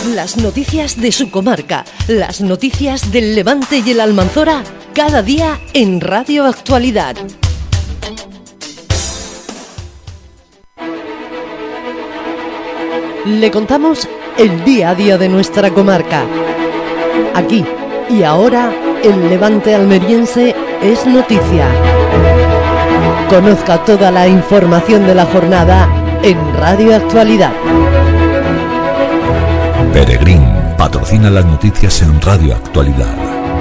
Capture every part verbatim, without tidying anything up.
Las noticias de su comarca, las noticias del Levante y el Almanzora, cada día en Radio Actualidad. Le contamos el día a día de nuestra comarca. Aquí y ahora, el Levante almeriense es noticia. Conozca toda la información de la jornada en Radio Actualidad. Peregrín patrocina las noticias en Radio Actualidad.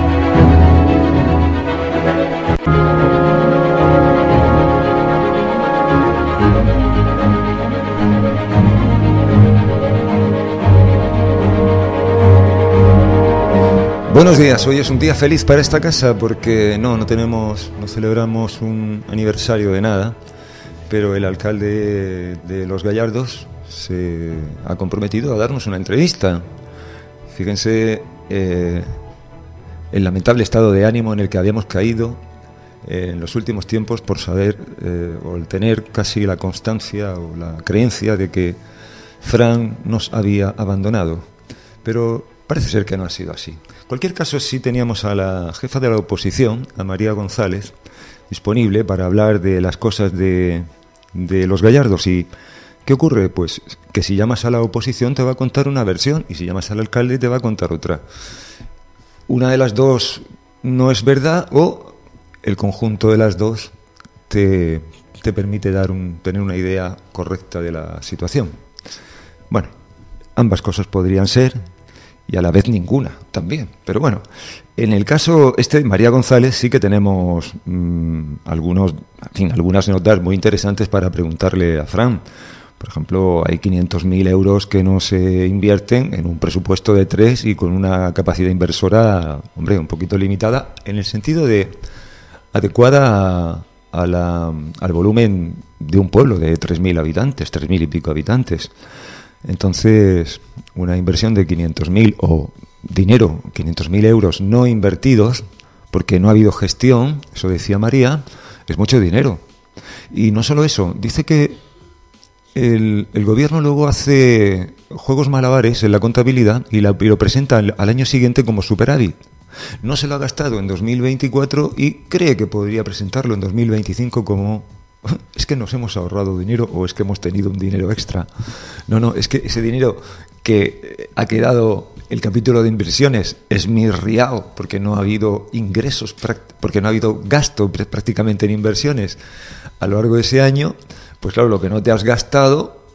Buenos días, hoy es un día feliz para esta casa porque no, no tenemos, no celebramos un aniversario de nada, pero el alcalde de Los Gallardos se ha comprometido a darnos una entrevista. Fíjense eh, el lamentable estado de ánimo en el que habíamos caído eh, en los últimos tiempos por saber eh, o el tener casi la constancia o la creencia de que Fran nos había abandonado, pero parece ser que no ha sido así. En cualquier caso, sí teníamos a la jefa de la oposición, a María González, disponible para hablar de las cosas de, de Los Gallardos. ¿Y qué ocurre? Pues que si llamas a la oposición te va a contar una versión y si llamas al alcalde te va a contar otra. Una de las dos no es verdad o el conjunto de las dos te, te permite dar un, tener una idea correcta de la situación. Bueno, ambas cosas podrían ser y a la vez ninguna también. Pero bueno, en el caso este de María González sí que tenemos mmm, algunos, en fin, algunas notas muy interesantes para preguntarle a Fran. Por ejemplo, hay quinientos mil euros que no se invierten en un presupuesto de tres y con una capacidad inversora, hombre, un poquito limitada, en el sentido de adecuada a, a la, al volumen de un pueblo de tres mil habitantes, tres mil y pico habitantes. Entonces, una inversión de quinientos mil o dinero, quinientos mil euros no invertidos, porque no ha habido gestión, eso decía María, es mucho dinero. Y no solo eso, dice que el, el gobierno luego hace juegos malabares en la contabilidad y, la, y lo presenta al, al año siguiente como superávit. No se lo ha gastado en dos mil veinticuatro y cree que podría presentarlo en dos mil veinticinco como... es que nos hemos ahorrado dinero o es que hemos tenido un dinero extra. No, no, es que ese dinero que ha quedado, el capítulo de inversiones, esmirriado porque no ha habido ingresos, porque no ha habido gasto prácticamente en inversiones a lo largo de ese año, pues claro, lo que no te has gastado,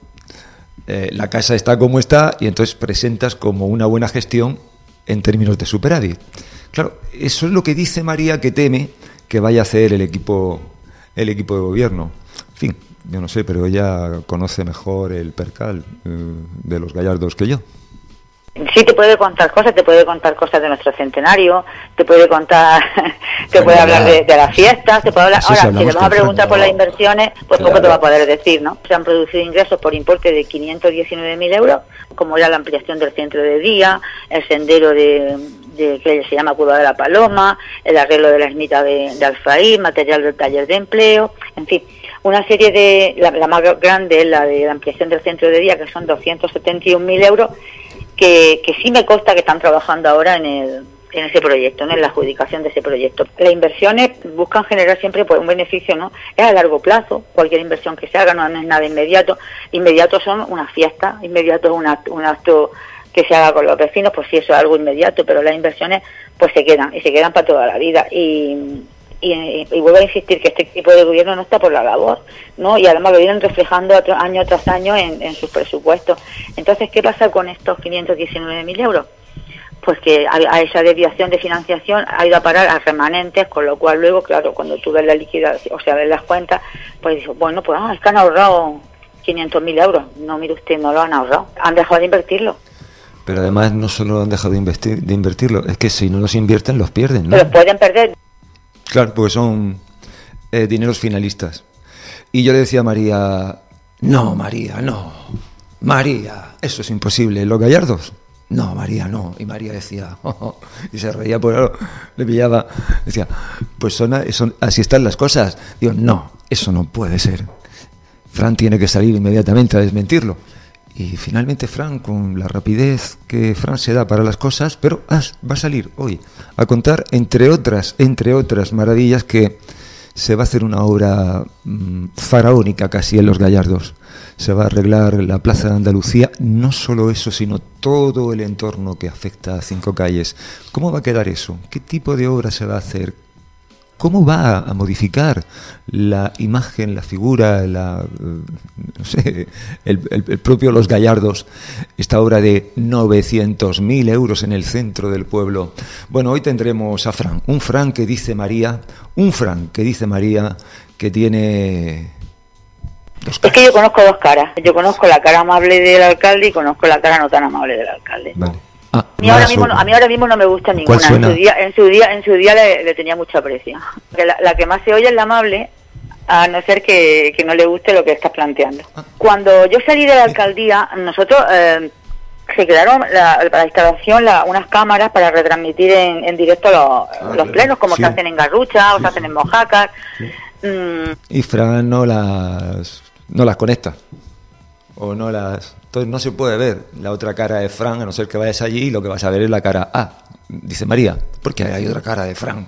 eh, la casa está como está y entonces presentas como una buena gestión en términos de superávit. Claro, eso es lo que dice María que teme que vaya a hacer el equipo el equipo de gobierno. En fin, yo no sé, pero ella conoce mejor el percal eh, de Los Gallardos que yo. Sí, te puede contar cosas, te puede contar cosas de nuestro centenario, te puede contar, te puede hablar de, de las fiestas, te puede hablar... Ahora, si le vas a preguntar por las inversiones, pues claro, poco te va a poder decir, ¿no? Se han producido ingresos por importe de quinientos diecinueve mil euros, como era la ampliación del centro de día, el sendero de... De, que se llama Curva de la Paloma, el arreglo de la ermita de, de Alfaí, material del taller de empleo, en fin, una serie de, la, la más grande es la de la ampliación del centro de día, que son doscientos setenta y un mil euros, que, que sí me consta que están trabajando ahora en el en ese proyecto, ¿no? En la adjudicación de ese proyecto. Las inversiones buscan generar siempre pues un beneficio, ¿no? Es a largo plazo, cualquier inversión que se haga no es nada inmediato. Inmediato son unas fiestas, inmediato es un acto, un acto que se haga con los vecinos, pues sí, eso es algo inmediato, pero las inversiones pues se quedan, y se quedan para toda la vida. Y, y, y vuelvo a insistir que este tipo de gobierno no está por la labor, ¿no? Y además lo vienen reflejando año tras año en, en sus presupuestos. Entonces, ¿qué pasa con estos quinientos diecinueve mil euros? Pues que a, a esa desviación de financiación ha ido a parar a remanentes, con lo cual luego, claro, cuando tú ves la liquidación, o sea, ves las cuentas, pues dices, bueno, pues ah, es que han ahorrado quinientos mil euros. No, mire usted, no lo han ahorrado, han dejado de invertirlo. Pero además no solo han dejado de, investir, de invertirlo, es que si no los invierten los pierden, ¿no? Pero pueden perder. Claro, porque son eh, dineros finalistas. Y yo le decía a María, no, María, no, María, eso es imposible. ¿Los Gallardos? No, María, no. Y María decía, oh, oh, y se reía por algo, le pillaba, decía, pues son, son, así están las cosas. Digo, no, eso no puede ser. Fran tiene que salir inmediatamente a desmentirlo. Y finalmente Fran, con la rapidez que Fran se da para las cosas, pero ah, va a salir hoy a contar, entre otras, entre otras maravillas, que se va a hacer una obra mmm, faraónica casi en Los Gallardos. Se va a arreglar la Plaza de Andalucía, no solo eso, sino todo el entorno que afecta a Cinco Calles. ¿Cómo va a quedar eso? ¿Qué tipo de obra se va a hacer? ¿Cómo va a modificar la imagen, la figura, la, no sé, el, el, el propio Los Gallardos, esta obra de novecientos mil euros en el centro del pueblo? Bueno, hoy tendremos a Fran, un Fran que dice María, un Fran que dice María, que tiene dos caras. Es que yo conozco dos caras. Yo conozco la cara amable del alcalde y conozco la cara no tan amable del alcalde. Vale. Ah, a, mí ahora mismo, no, a mí ahora mismo no me gusta ninguna. En su día, en su día, en su día le, le tenía mucho aprecio. La, la que más se oye es la amable, a no ser que, que no le guste lo que estás planteando. Ah. Cuando yo salí de la alcaldía, nosotros eh, se crearon la, para la instalación la, unas cámaras para retransmitir en, en directo los, ah, los plenos, como sí. se hacen en Garrucha o sí. se hacen en Mojácar. Sí. Mm. Y Fran no las no las conecta o no las, entonces no se puede ver la otra cara de Fran, a no ser que vayas allí y lo que vas a ver es la cara A, ah, dice María, porque hay otra cara de Fran,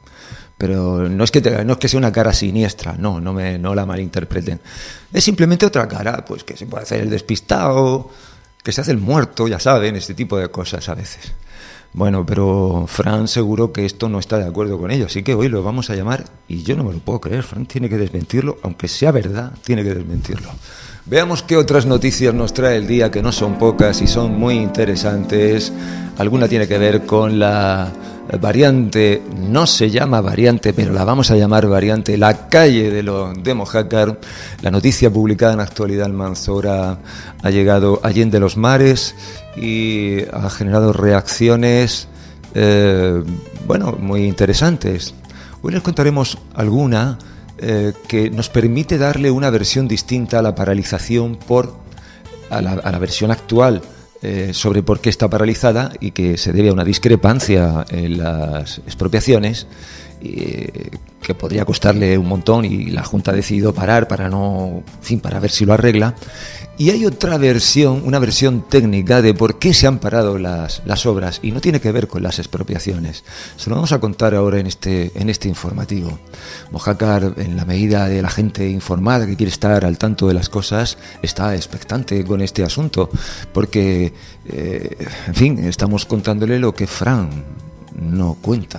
pero no es que te, no es que sea una cara siniestra, no, no me no la malinterpreten, es simplemente otra cara, pues que se puede hacer el despistado, que se hace el muerto, ya saben, este tipo de cosas a veces. Bueno, pero Fran seguro que esto no está de acuerdo con ello, así que hoy lo vamos a llamar y yo no me lo puedo creer. Fran tiene que desmentirlo, aunque sea verdad, tiene que desmentirlo. Veamos qué otras noticias nos trae el día, que no son pocas y son muy interesantes. Alguna tiene que ver con la variante, no se llama variante, pero la vamos a llamar variante, la calle de, lo, de Mojácar. La noticia publicada en Actualidad Almanzora ha llegado allende los mares y ha generado reacciones, eh, bueno, muy interesantes. Hoy les contaremos alguna eh, que nos permite darle una versión distinta a la paralización por a la, a la versión actual eh, sobre por qué está paralizada y que se debe a una discrepancia en las expropiaciones eh, que podría costarle un montón y la Junta ha decidido parar para no, en fin, para ver si lo arregla. Y hay otra versión, una versión técnica de por qué se han parado las, las obras y no tiene que ver con las expropiaciones. Se lo vamos a contar ahora en este, en este informativo. Mojácar, en la medida de la gente informada que quiere estar al tanto de las cosas, está expectante con este asunto porque, eh, en fin, estamos contándole lo que Fran no cuenta.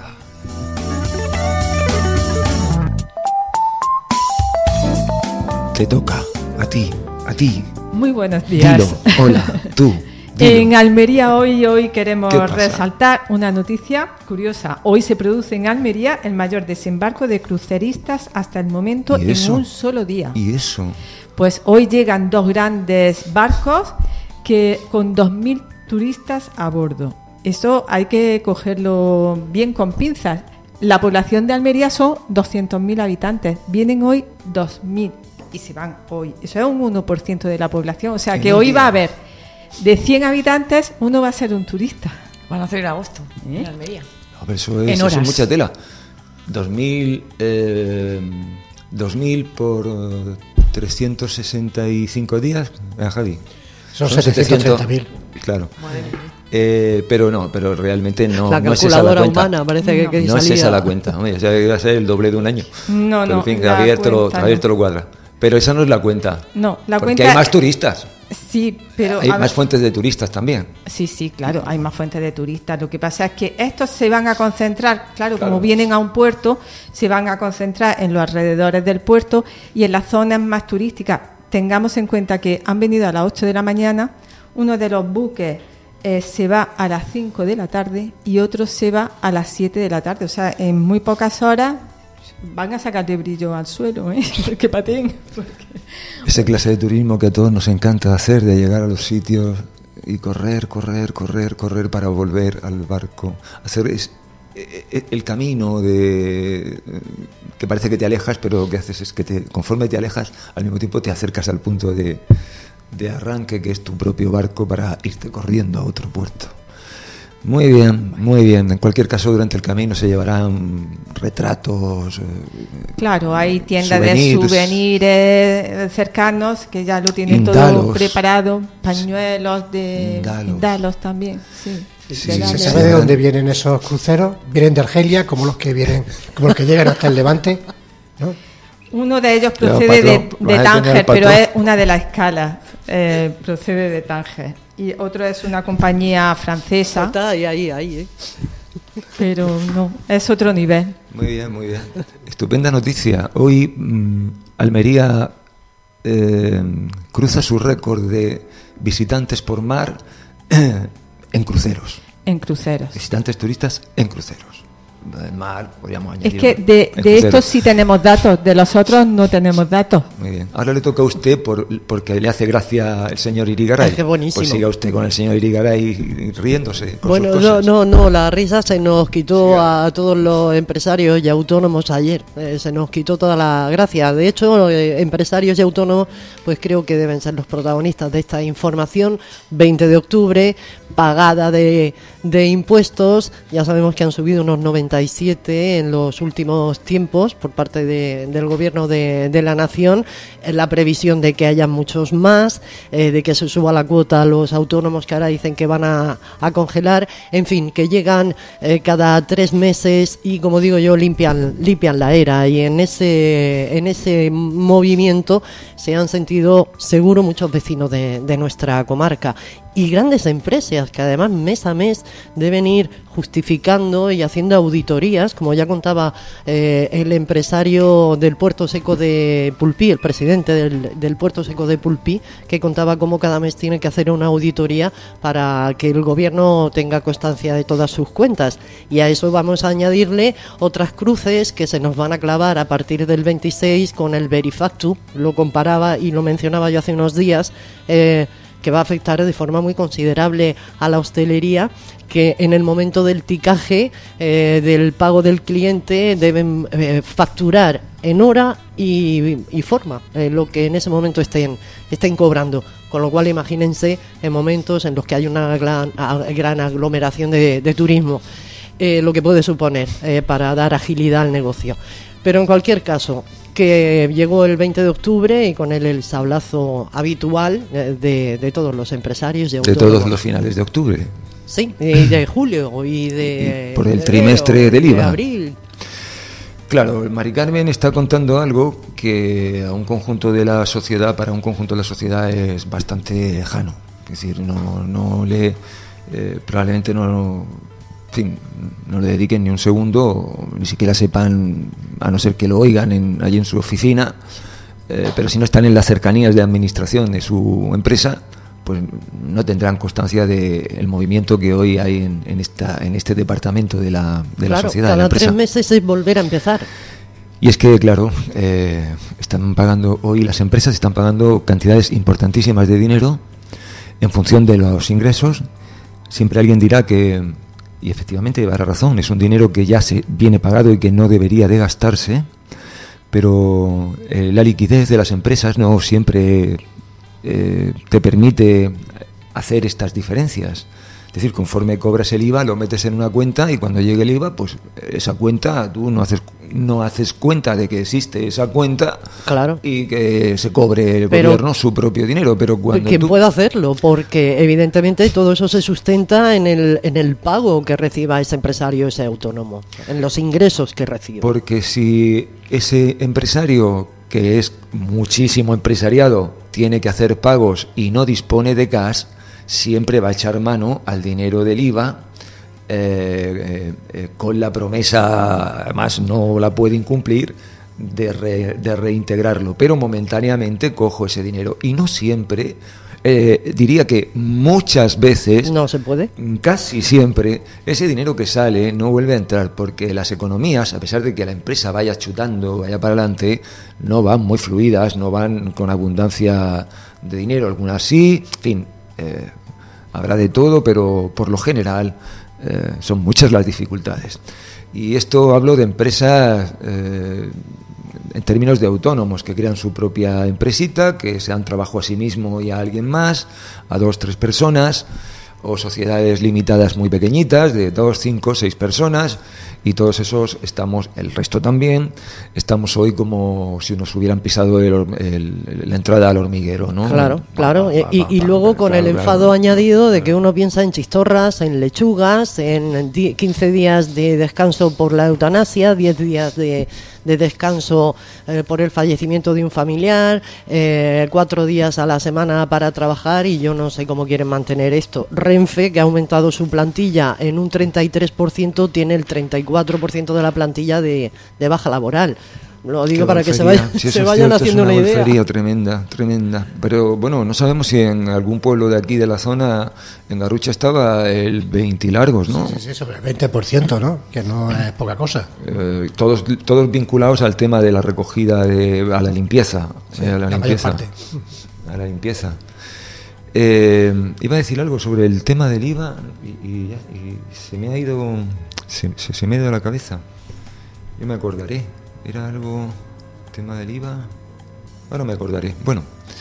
Te toca, a ti, a ti. Muy buenos días. Dilo, hola, tú. Dilo. En Almería hoy, hoy queremos resaltar una noticia curiosa. Hoy se produce en Almería el mayor desembarco de cruceristas hasta el momento en un solo día. ¿Y eso? Pues hoy llegan dos grandes barcos que con dos mil turistas a bordo. Eso hay que cogerlo bien con pinzas. La población de Almería son doscientos mil habitantes. Vienen hoy dos mil. Y se van hoy. Eso es un uno por ciento de la población. O sea que hoy va a haber de cien habitantes, uno va a ser un turista. Van a hacer en agosto, ¿eh? En Almería. No, pero eso es, eso es mucha tela. dos mil, eh, dos mil por trescientos sesenta y cinco días, ¿eh, Javi? Son, Son setecientos treinta mil. Claro. Eh, pero no, pero realmente no, la no es esa la cuenta. Humana, parece que, no, que no salía... es esa la cuenta. Oye, ya iba a ser el doble de un año. No, pero, no. En fin, Javier te lo, Javier te lo cuadra. Pero esa no es la cuenta. No, la porque cuenta... hay más turistas. Sí, pero... Hay más ver... fuentes de turistas también. Sí, sí, claro, hay más fuentes de turistas. Lo que pasa es que estos se van a concentrar, claro, claro, como vienen a un puerto, se van a concentrar en los alrededores del puerto y en las zonas más turísticas. Tengamos en cuenta que han venido a las ocho de la mañana, uno de los buques eh, se va a las cinco de la tarde y otro se va a las siete de la tarde. O sea, en muy pocas horas... van a sacarle brillo al suelo, ¿eh? Que pateen. Porque... Esa clase de turismo que a todos nos encanta hacer, de llegar a los sitios y correr, correr, correr, correr para volver al barco. Hacer es, el camino de que parece que te alejas, pero lo que haces es que te, conforme te alejas, al mismo tiempo te acercas al punto de, de arranque, que es tu propio barco, para irte corriendo a otro puerto. Muy bien, muy bien. En cualquier caso, durante el camino se llevarán retratos. Eh, claro, hay tiendas souvenirs, de souvenirs cercanos que ya lo tienen indalos, todo preparado, pañuelos de indalos, indalos también, sí. Sí, ¿Se sí, sabe sí. de dónde vienen esos cruceros? Vienen de Argelia, como los que vienen, como los que llegan hasta el Levante, ¿no? Uno de ellos Ya, procede de, patrón, de vas a tener Tánger, al pero patrón. es una de las escalas, eh, procede de Tánger. Y otro es una compañía francesa, Está ahí, ahí, ahí, ¿eh? pero no, es otro nivel. Muy bien, muy bien. Estupenda noticia. Hoy mmm, Almería eh, cruza su récord de visitantes por mar eh, en cruceros. En cruceros. Visitantes turistas en cruceros. El mar, podríamos añadir. Es que de, en de cruceros. estos sí tenemos datos, de los otros no tenemos datos. Muy bien. Ahora le toca a usted por, porque le hace gracia el señor Irigaray. Ay, qué buenísimo. Pues siga usted con el señor Irigaray riéndose. Con Bueno, sus no, cosas. no, no, la risa se nos quitó Sí. a todos los empresarios y autónomos ayer, eh, se nos quitó toda la gracia. De hecho, eh, empresarios y autónomos, pues creo que deben ser los protagonistas de esta información. veinte de octubre, pagada de, de impuestos, ya sabemos que han subido unos noventa y siete en los últimos tiempos por parte de, del gobierno de, de la nación, eh, la previsión de que haya muchos más, eh, de que se suba la cuota a los autónomos que ahora dicen que van a, a congelar, en fin, que llegan eh, cada tres meses y, como digo yo, limpian, limpian la era, y en ese, en ese movimiento se han sentido seguro muchos vecinos de, de nuestra comarca. Y grandes empresas que además mes a mes deben ir justificando y haciendo auditorías, como ya contaba eh, el empresario del Puerto Seco de Pulpí, el presidente del, del Puerto Seco de Pulpí, que contaba cómo cada mes tiene que hacer una auditoría para que el gobierno tenga constancia de todas sus cuentas. Y a eso vamos a añadirle otras cruces que se nos van a clavar a partir del veintiséis con el Verifactu. Lo comparaba y lo mencionaba yo hace unos días, eh, que va a afectar de forma muy considerable a la hostelería, que en el momento del ticaje, eh, del pago del cliente, deben eh, facturar en hora y, y forma eh, lo que en ese momento estén, estén cobrando. Con lo cual, imagínense en momentos en los que hay una gran, a, gran aglomeración de, de turismo, eh, lo que puede suponer eh, para dar agilidad al negocio. Pero en cualquier caso, que llegó el veinte de octubre y con él el sablazo habitual de, de todos los empresarios y De autónomos. todos los finales de octubre. Sí, y de julio y de... Y por el de trimestre enero, del I V A. De abril. Claro, el Mari Carmen está contando algo que a un conjunto de la sociedad, para un conjunto de la sociedad es bastante lejano. Es decir, no, no le... Eh, probablemente no... En fin, no le dediquen ni un segundo, ni siquiera sepan, a no ser que lo oigan en, allí en su oficina, eh, pero si no están en las cercanías de administración de su empresa, pues no tendrán constancia del movimiento que hoy hay en, en, esta, en este departamento de la, de Claro, la sociedad, de la cada empresa. tres meses es volver a empezar. Y es que, claro, eh, están pagando hoy, las empresas están pagando cantidades importantísimas de dinero en función de los ingresos. Siempre alguien dirá que, y efectivamente llevará razón, es un dinero que ya se viene pagado y que no debería de gastarse, pero eh, la liquidez de las empresas no siempre eh, te permite hacer estas diferencias. Es decir, conforme cobras el I V A, lo metes en una cuenta y cuando llegue el I V A, pues esa cuenta, tú no haces no haces cuenta de que existe esa cuenta, Claro. y que se cobre el Pero- gobierno su propio dinero. Pero cuando ¿Quién tú... puede hacerlo? Porque evidentemente todo eso se sustenta en el, en el pago que reciba ese empresario, ese autónomo, en los ingresos que recibe. Porque si ese empresario, que es muchísimo empresariado, tiene que hacer pagos y no dispone de cash, siempre va a echar mano al dinero del I V A, eh, eh, eh, con la promesa, además no la puede incumplir, de, re- de reintegrarlo. Pero momentáneamente cojo ese dinero. Y no siempre, eh, diría que muchas veces... No se puede. Casi siempre ese dinero que sale no vuelve a entrar, porque las economías, a pesar de que la empresa vaya chutando, vaya para adelante, no van muy fluidas, no van con abundancia de dinero. Algunas sí, en fin, eh, habrá de todo, pero por lo general eh, son muchas las dificultades. Y esto hablo de empresas eh, en términos de autónomos que crean su propia empresita, que se dan trabajo a sí mismo y a alguien más, a dos, tres personas, o sociedades limitadas muy pequeñitas, de dos, cinco, seis personas, y todos esos estamos, el resto también, estamos hoy como si nos hubieran pisado el, el, la entrada al hormiguero, ¿no? Claro, claro, y, y, y luego con el enfado añadido de que uno piensa en chistorras, en lechugas, en quince días de descanso por la eutanasia, diez días de, de descanso eh, por el fallecimiento de un familiar, eh, cuatro días a la semana para trabajar, y yo no sé cómo quieren mantener esto. Renfe, que ha aumentado su plantilla en un treinta y tres por ciento, tiene el treinta y cuatro por ciento de la plantilla de, de baja laboral. Lo digo Qué para que se, golfería. vaya, Si se eso es vayan cierto, haciendo es una, una idea. golfería tremenda, tremenda. Pero bueno, no sabemos si en algún pueblo de aquí de la zona, en Garrucha estaba el veinte largos, ¿no? Sí, sí, sí, sobre el veinte por ciento, ¿no? Que no es poca cosa. Eh, todos, todos vinculados al tema de la recogida, de, a la limpieza. Sí, eh, a la, la limpieza. mayor parte. A la limpieza. Eh, iba a decir algo sobre el tema del I V A y, y, ya, y se me ha ido se, se, se me ha ido a la cabeza. Yo me acordaré. Era algo, tema del I V A. Ahora me acordaré. Bueno,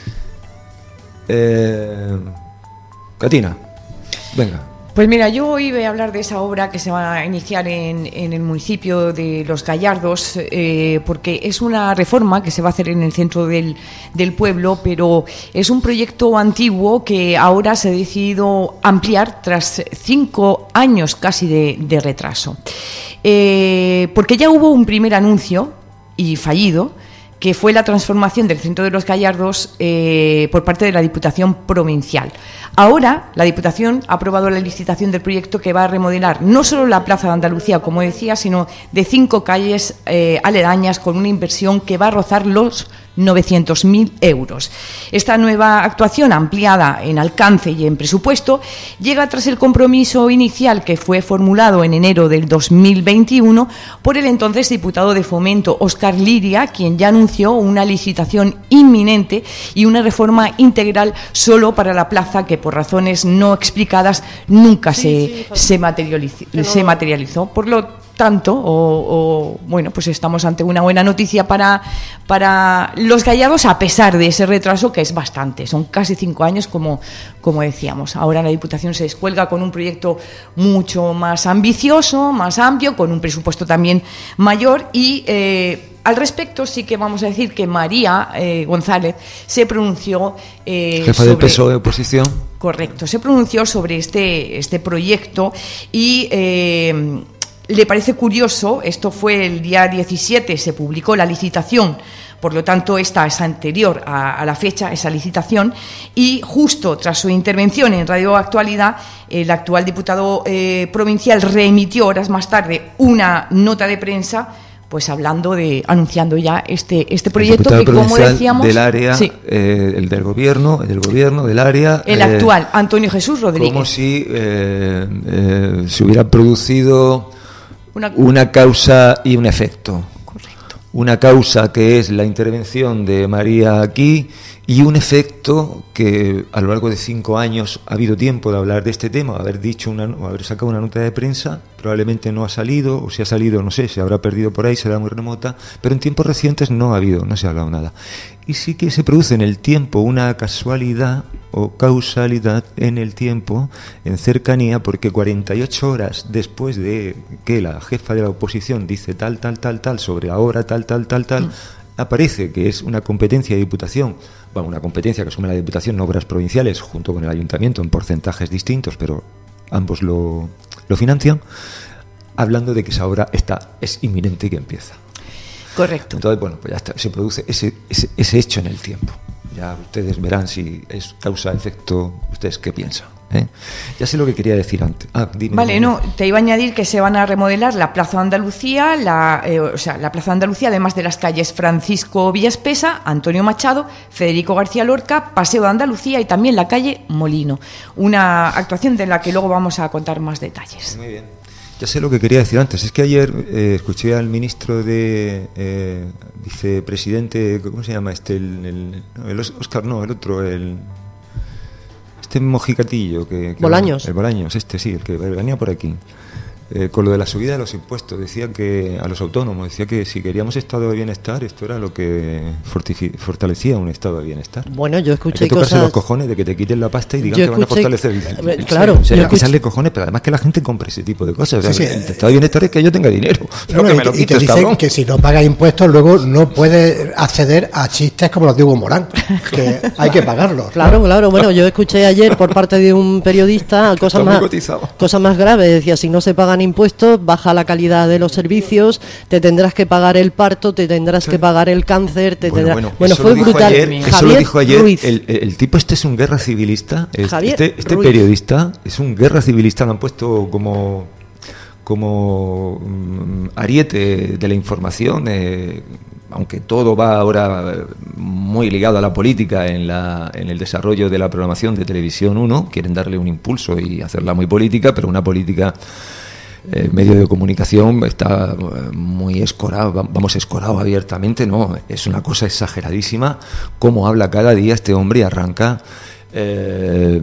eh, Catina, venga. Pues mira, yo hoy voy a hablar de esa obra que se va a iniciar en, en el municipio de Los Gallardos, eh, porque es una reforma que se va a hacer en el centro del, del pueblo, pero es un proyecto antiguo que ahora se ha decidido ampliar tras cinco años casi de, de retraso. Eh, porque ya hubo un primer anuncio, y fallido, que fue la transformación del centro de Los Gallardos eh, por parte de la Diputación Provincial. Ahora, la Diputación ha aprobado la licitación del proyecto que va a remodelar no solo la Plaza de Andalucía, como decía, sino de cinco calles eh, aledañas, con una inversión que va a rozar los novecientos mil euros. Esta nueva actuación, ampliada en alcance y en presupuesto, llega tras el compromiso inicial que fue formulado en enero del dos mil veintiuno por el entonces diputado de Fomento, Óscar Liria, quien ya anunció una licitación inminente y una reforma integral solo para la plaza, que por razones no explicadas nunca sí, se, sí, se, materializó, no, se materializó. Por lo tanto, o, o bueno, pues estamos ante una buena noticia para, para Los Gallardos, a pesar de ese retraso, que es bastante, son casi cinco años, como, como decíamos. Ahora la Diputación se descuelga con un proyecto mucho más ambicioso, más amplio, con un presupuesto también mayor, y eh, al respecto sí que vamos a decir que María eh, González se pronunció eh, jefa sobre, del P S O E de oposición. Correcto, se pronunció sobre este, este proyecto y eh, le parece curioso. Esto fue el día diecisiete, se publicó la licitación, por lo tanto esta es anterior a, a la fecha, esa licitación, y justo tras su intervención en Radio Actualidad, el actual diputado eh, provincial reemitió horas más tarde una nota de prensa, pues hablando de, anunciando ya este este proyecto que, como decíamos, del área, sí, eh, el del gobierno, el del gobierno del área, el eh, actual Antonio Jesús Rodríguez, como si eh, eh, se hubiera producido una, una causa y un efecto. Correcto. Una causa que es la intervención de María aquí, y un efecto que a lo largo de cinco años ha habido tiempo de hablar de este tema, haber dicho una, o haber sacado una nota de prensa, probablemente no ha salido, o si ha salido, no sé, se habrá perdido por ahí, será muy remota, pero en tiempos recientes no ha habido, no se ha hablado nada. Y sí que se produce en el tiempo una casualidad o causalidad en el tiempo, en cercanía, porque cuarenta y ocho horas después de que la jefa de la oposición dice tal, tal, tal, tal, sobre ahora tal, tal, tal, tal, mm. aparece que es una competencia de Diputación, bueno, una competencia que asume la Diputación, obras provinciales, junto con el Ayuntamiento en porcentajes distintos, pero ambos lo, lo financian, hablando de que esa obra está, es inminente y que empieza. Correcto. Entonces, bueno, pues ya está, se produce ese, ese, ese hecho en el tiempo. Ya ustedes verán si es causa-efecto, ustedes qué piensan. ¿Eh? Ya sé lo que quería decir antes. Ah, dime, vale, dime. no, te iba a añadir que se van a remodelar la Plaza de Andalucía, la, eh, o sea, la Plaza de Andalucía, además de las calles Francisco Villaspesa, Antonio Machado, Federico García Lorca, Paseo de Andalucía y también la calle Molino. Una actuación de la que luego vamos a contar más detalles. Muy bien. Ya sé lo que quería decir antes. Es que ayer eh, escuché al ministro de eh, vicepresidente, ¿cómo se llama este? El, el, el Óscar, no, el otro, el este mojicatillo que, que Bolaños. El Bolaños, este sí, el que venía por aquí. eh, con lo de la subida de los impuestos, decía que a los autónomos, decía que si queríamos estado de bienestar, esto era lo que fortifi- fortalecía un estado de bienestar. Bueno, yo escuché Hay que tocarse cosas... los cojones de que te quiten la pasta y digan Yo que van a escuché- fortalecer el, el, Claro, o sea, yo hay que escuché- echarle cojones, pero además que la gente compre ese tipo de cosas. O sea, Sí, sí. el estado de bienestar es que yo tenga dinero. No, Bueno, que y, me lo te- y te quites, dicen cabrón. que si no pagas impuestos luego no puedes acceder a chistes como los de Hugo Morán, que hay que pagarlos. Claro, claro. Bueno, yo escuché ayer por parte de un periodista cosas muy más, cotizado. cosas más graves. Decía, si no se pagan impuestos, baja la calidad de los servicios, te tendrás que pagar el parto, te tendrás que pagar el cáncer, te Bueno, tendrás... bueno, eso fue lo dijo brutal. ayer, eso lo Javier dijo ayer. Ruiz. El, el- el tipo este es un guerra civilista. es- Javier este este Ruiz. periodista es un guerra civilista. Lo han puesto como como mm, ariete de la información. eh, aunque todo va ahora eh, muy ligado a la política en, la, en el desarrollo de la programación de Televisión uno, quieren darle un impulso y hacerla muy política, pero una política, el medio de comunicación está eh, muy escorado, va- vamos, escorado abiertamente, no, es una cosa exageradísima cómo habla cada día este hombre y arranca. Eh,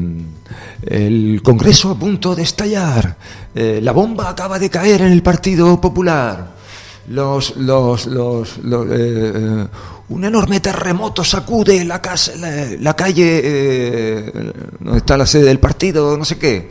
el Congreso a punto de estallar, eh, la bomba acaba de caer en el Partido Popular. Los, los, los, los, eh, eh, un enorme terremoto sacude la, casa, la, la calle eh, donde está la sede del partido, no sé qué.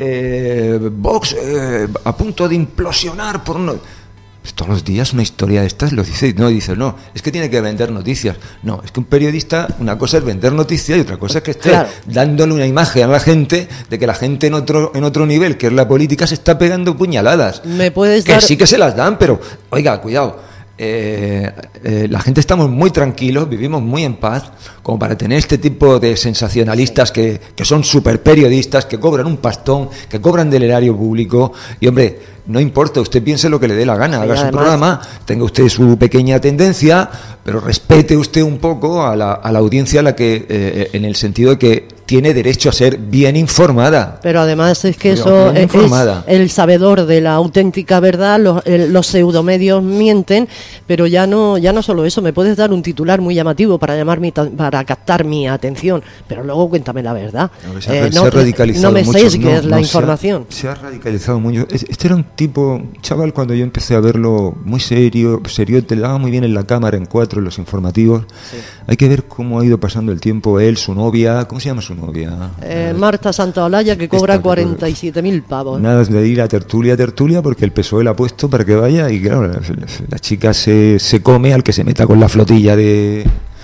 Eh, Vox eh, a punto de implosionar por uno. Todos los días una historia de estas lo dice, no dice, no, es que tiene que vender noticias. No, es que un periodista, una cosa es vender noticias y otra cosa es que esté Claro. dándole una imagen a la gente de que la gente en otro en otro nivel, que es la política, se está pegando puñaladas. ¿Me puedes Que dar- sí que se las dan, pero, oiga, cuidado. Eh, eh, la gente estamos muy tranquilos, vivimos muy en paz, como para tener este tipo de sensacionalistas que, que son super periodistas, que cobran un pastón, que cobran del erario público. Y hombre, no importa, usted piense lo que le dé la gana, Sí, haga su además- programa, tenga usted su pequeña tendencia, pero respete usted un poco a la, a la audiencia, a la que, eh, en el sentido de que tiene derecho a ser bien informada. Pero además es que Pero eso bien es informada. el sabedor de la auténtica verdad. Los, el- los pseudomedios mienten, pero ya no ya no solo eso. Me puedes dar un titular muy llamativo para llamar mi ta- para captar mi atención, pero luego cuéntame la verdad. No, que se ha, Eh, se no, ha radicalizado no me mucho. sesgues No, la no, información. Se ha, se ha radicalizado mucho. Es- Este era un tipo, un chaval, cuando yo empecé a verlo muy serio, serio, te le daba muy bien en la cámara, en cuatro, en los informativos. Hay que ver cómo ha ido pasando el tiempo él, su novia. ¿Cómo se llama su novia? Eh, Marta Santaolalla, que cobra Esta que cuarenta y siete mil pavos. Nada de ir a tertulia a tertulia porque el P S O E la ha puesto para que vaya y claro, la, la chica se, se come al que se meta con la flotilla de,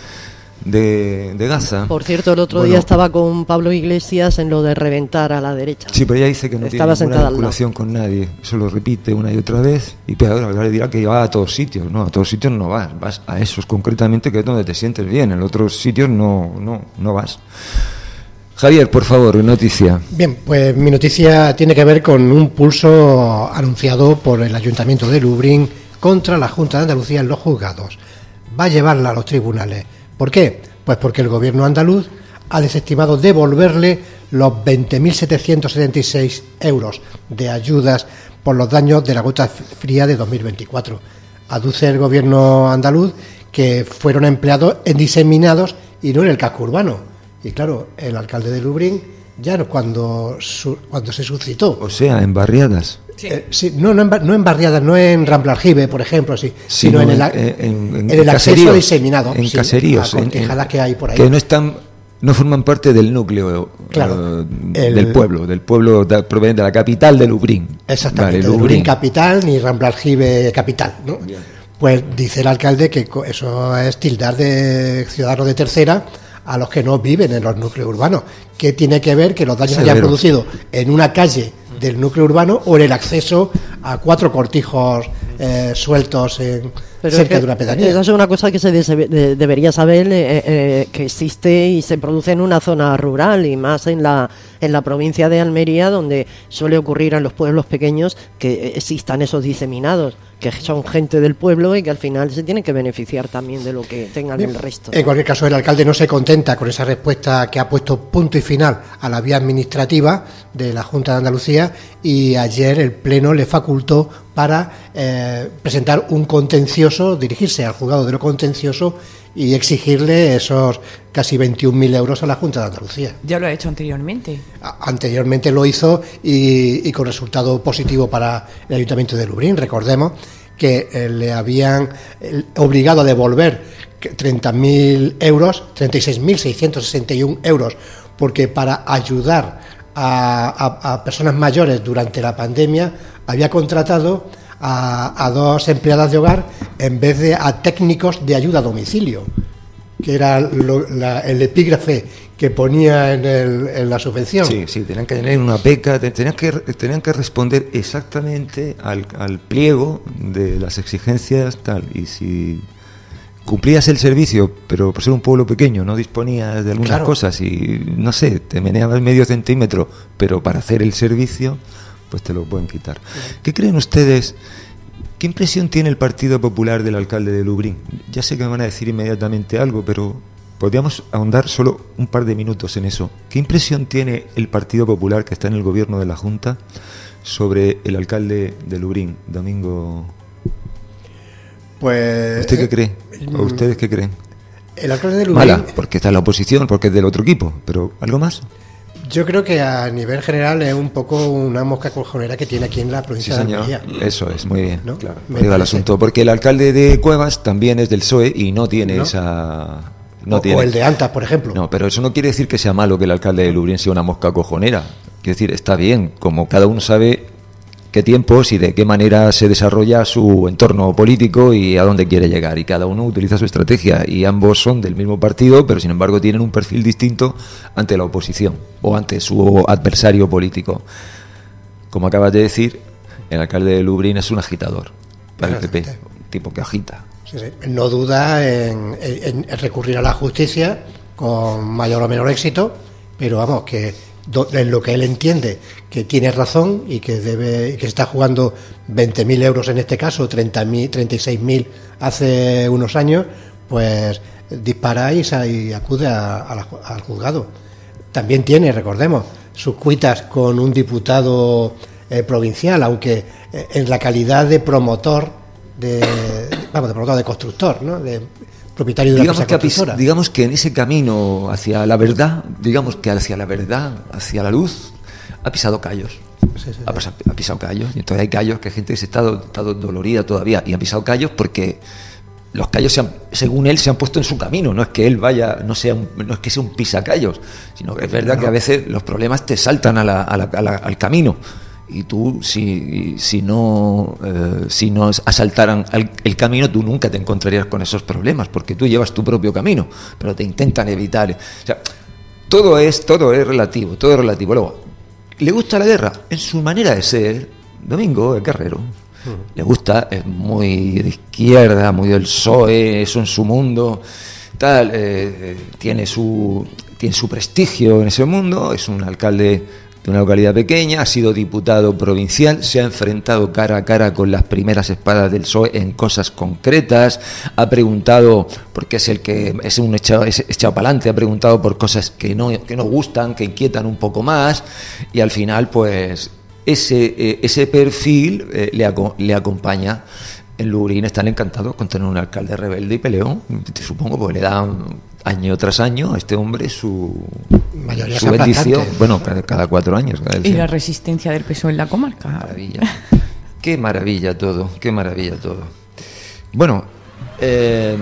de, de Gaza. Por cierto, el otro Bueno, día estaba con Pablo Iglesias en lo de reventar a la derecha. Sí, pero ella dice que no Estaba tiene sentada ninguna al lado. vinculación con nadie. Eso lo repite una y otra vez. Y pero ahora le dirá que va a todos sitios. No, a todos sitios no vas. Vas a esos concretamente, que es donde te sientes bien. En otros sitios no, no, no vas. Javier, por favor, noticia. Bien, pues mi noticia tiene que ver con un pulso anunciado por el Ayuntamiento de Lublin contra la Junta de Andalucía en los juzgados. Va a llevarla a los tribunales. ¿Por qué? Pues porque el gobierno andaluz ha desestimado devolverle los veinte mil setecientos setenta y seis euros de ayudas por los daños de la gota fría de dos mil veinticuatro. Aduce el gobierno andaluz que fueron empleados en diseminados y no en el casco urbano. Y claro, el alcalde de Lublin ya no cuando su- cuando se suscitó. O sea, en barriadas. Sí. Eh, sí, no, no, en, ba- no en barriadas, no en Rambla Aljibe, por ejemplo, sí, sino en el, a- en, en- en el acceso caseríos, diseminado, en sí, caseríos, a en- cortijadas en- que hay por ahí. que no están, no forman parte del núcleo, Claro, eh, el- del pueblo, del pueblo de, proveniente de la capital de Lublin. Exactamente, Vale, de Lublin Lublin. capital ni Rambla Aljibe capital, ¿no? Pues dice el alcalde que co- eso es tildar de ciudadanos de tercera a los que no viven en los núcleos urbanos. ¿Qué tiene que ver que los daños se hayan Severo. producido en una calle del núcleo urbano o en el acceso a cuatro cortijos eh, sueltos en, Pero cerca es que de una pedanía? Esa es una cosa que se dese- de- debería saber, eh, eh, que existe y se produce en una zona rural y más en la en la provincia de Almería, donde suele ocurrir en los pueblos pequeños que existan esos diseminados, que son gente del pueblo y que al final se tienen que beneficiar también de lo que tengan el resto. En cualquier caso, el alcalde no se contenta con esa respuesta que ha puesto punto y final a la vía administrativa de la Junta de Andalucía, y ayer el Pleno le facultó para eh, presentar un contencioso, dirigirse al juzgado de lo contencioso y exigirle esos casi veintiún mil euros a la Junta de Andalucía. Ya lo ha hecho anteriormente. A- anteriormente lo hizo y, y con resultado positivo para el Ayuntamiento de Lubriñ. Recordemos que eh, le habían eh, obligado a devolver treinta mil euros, treinta y seis mil seiscientos sesenta y uno euros, porque para ayudar a, a, a personas mayores durante la pandemia había contratado a, a dos empleadas de hogar en vez de a técnicos de ayuda a domicilio, que era lo, la, el epígrafe que ponía en, el, en la subvención. Sí, sí, tenían que tener una beca, tenían que, tenían que responder exactamente al, al pliego de las exigencias tal, y si cumplías el servicio, pero por ser un pueblo pequeño no disponías de algunas Claro. cosas y, no sé, te meneabas medio centímetro, pero para hacer el servicio, pues te lo pueden quitar. ¿Qué creen ustedes? ¿Qué impresión tiene el Partido Popular del alcalde de Lubriñ? Ya sé que me van a decir inmediatamente algo, pero podríamos ahondar solo un par de minutos en eso. ¿Qué impresión tiene el Partido Popular que está en el gobierno de la Junta sobre el alcalde de Lubriñ, Domingo? Pues ¿Usted qué cree? ¿O ustedes qué creen? el alcalde de Lubriñ, Mala, porque está en la oposición, porque es del otro equipo, pero ¿algo más? yo creo que a nivel general es un poco una mosca cojonera que tiene aquí en la Sí, provincia de señor. Almería. Eso es, muy bien. ¿No? Claro. Me Por ahí va el parece. asunto. Porque el alcalde de Cuevas también es del P S O E y no tiene ¿No? esa... No o, tiene. o el de Antas, por ejemplo. No, pero eso no quiere decir que sea malo que el alcalde de Lubriñ sea una mosca cojonera. Quiere decir, está bien, como cada uno sabe qué tiempos y de qué manera se desarrolla su entorno político y a dónde quiere llegar. Y cada uno utiliza su estrategia. Y ambos son del mismo partido, pero sin embargo tienen un perfil distinto ante la oposición o ante su adversario político. Como acabas de decir, el alcalde de Lubriñ es un agitador para el P P, Exactamente. un tipo que agita. Sí, sí. No duda en, en- en recurrir a la justicia con mayor o menor éxito, pero vamos, que do- en lo que él entiende que tiene razón y que debe y que se está jugando veinte mil euros en este caso, treinta mil, treinta y seis mil hace unos años, pues dispara y, sa- y acude a- a la ju- al juzgado. También tiene, recordemos, sus cuitas con un diputado eh, provincial, aunque eh, en la calidad de promotor, de, vamos, de promotor, de constructor, ¿no? De propietario de una Digamos empresa que, ha pis- constructora. digamos que en ese camino hacia la verdad, digamos que hacia la verdad, hacia la luz, ha pisado callos. Sí, sí, Ha, sí. pasado- ha pisado callos. Y entonces hay callos que hay gente que se está, do- está do- dolorida todavía. Y ha pisado callos porque los callos, se han- según él, se han puesto en su camino. No es que él vaya, no sea un, no es que sea un pisacallos, sino que es verdad que a veces los problemas te saltan a la- a la- a la- al camino. Y tú, si, si no eh, si no asaltaran al- el camino, tú nunca te encontrarías con esos problemas, porque tú llevas tu propio camino, pero te intentan evitar. O sea, todo es, todo es relativo, todo es relativo. Luego, ¿le gusta la guerra? En su manera de ser, Domingo es guerrero. Le gusta, es muy de izquierda, muy del P S O E, eso en su mundo, tal, eh, eh, tiene su tiene su prestigio en ese mundo, es un alcalde de una localidad pequeña, ha sido diputado provincial, se ha enfrentado cara a cara con las primeras espadas del P S O E en cosas concretas, ha preguntado, porque es el que es un echado, es echado para adelante, ha preguntado por cosas que no, que no gustan, que inquietan un poco más, y al final, pues, ese, eh, ese perfil eh, le, aco- le acompaña. En Lubriñ están encantados con tener un alcalde rebelde y peleón, supongo, porque le dan año tras año a este hombre su, Mayoría su bendición. aplastante. Bueno, cada, cada cuatro años. cada Y elección. la resistencia del P S O E en la comarca. Maravilla. Qué maravilla todo, qué maravilla todo. Bueno, eh,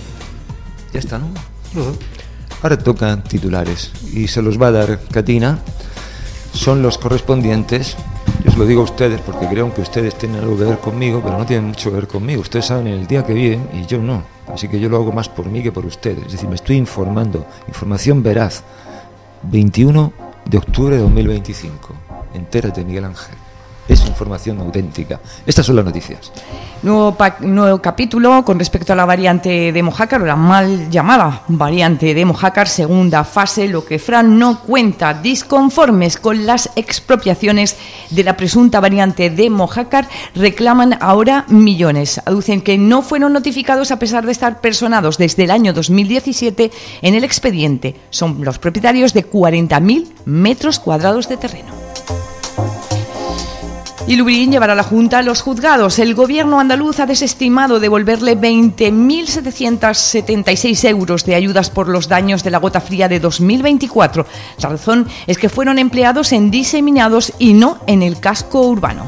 ya está, ¿no? Ujú. Ahora tocan titulares y se los va a dar Catina. Son los correspondientes. Yo os lo digo a ustedes porque creo que ustedes tienen algo que ver conmigo, pero no tienen mucho que ver conmigo. Ustedes saben el día que viven y yo no. Así que yo lo hago más por mí que por ustedes. Es decir, me estoy informando. Información veraz. veintiuno de octubre de dos mil veinticinco. Entérate, Miguel Ángel. Es información auténtica. Estas son las noticias. Nuevo, pa- nuevo capítulo con respecto a la variante de Mojácar, o la mal llamada variante de Mojácar, segunda fase, lo que Fran no cuenta. Disconformes con las expropiaciones de la presunta variante de Mojácar, reclaman ahora millones. Aducen que no fueron notificados a pesar de estar personados desde el año dos mil diecisiete en el expediente. Son los propietarios de cuarenta mil metros cuadrados de terreno. Y Lubriñ llevará a la Junta a los juzgados. El gobierno andaluz ha desestimado devolverle veinte mil setecientos setenta y seis euros de ayudas por los daños de la gota fría de dos mil veinticuatro. La razón es que fueron empleados en diseminados y no en el casco urbano.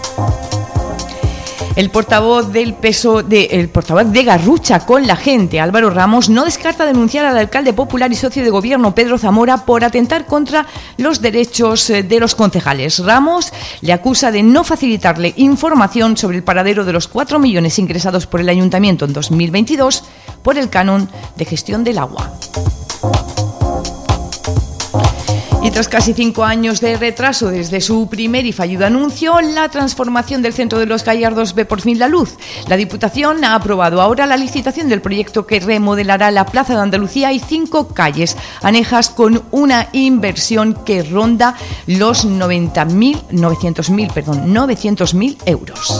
El portavoz del P S O E, de, el portavoz de Garrucha con la Gente, Álvaro Ramos, no descarta denunciar al alcalde popular y socio de gobierno Pedro Zamora por atentar contra los derechos de los concejales. Ramos le acusa de no facilitarle información sobre el paradero de los cuatro millones ingresados por el ayuntamiento en dos mil veintidós por el canon de gestión del agua. Y tras casi cinco años de retraso desde su primer y fallido anuncio, la transformación del centro de Los Gallardos ve por fin la luz. La Diputación ha aprobado ahora la licitación del proyecto que remodelará la Plaza de Andalucía y cinco calles anejas con una inversión que ronda los noventa mil, novecientos mil, perdón, novecientos mil euros.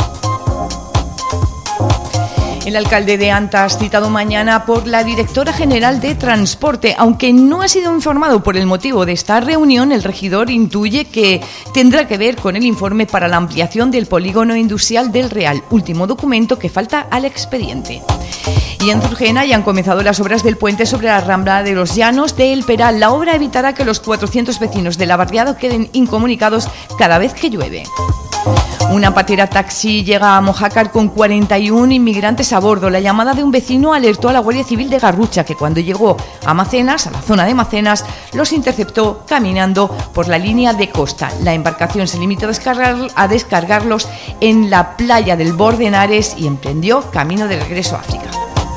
El alcalde de Antas, citado mañana por la directora general de Transporte, aunque no ha sido informado por el motivo de esta reunión, el regidor intuye que tendrá que ver con el informe para la ampliación del polígono industrial del Real, último documento que falta al expediente. Y en Zurgena ya han comenzado las obras del puente sobre la Rambla de los Llanos de El Peral. La obra evitará que los cuatrocientos vecinos de la barriada queden incomunicados cada vez que llueve. Una patera taxi llega a Mojácar con cuarenta y uno inmigrantes a bordo. La llamada de un vecino alertó a la Guardia Civil de Garrucha, que cuando llegó a Macenas, a la zona de Macenas, los interceptó caminando por la línea de costa. La embarcación se limitó a, descargar, a descargarlos en la playa del Bordenares y emprendió camino de regreso a África.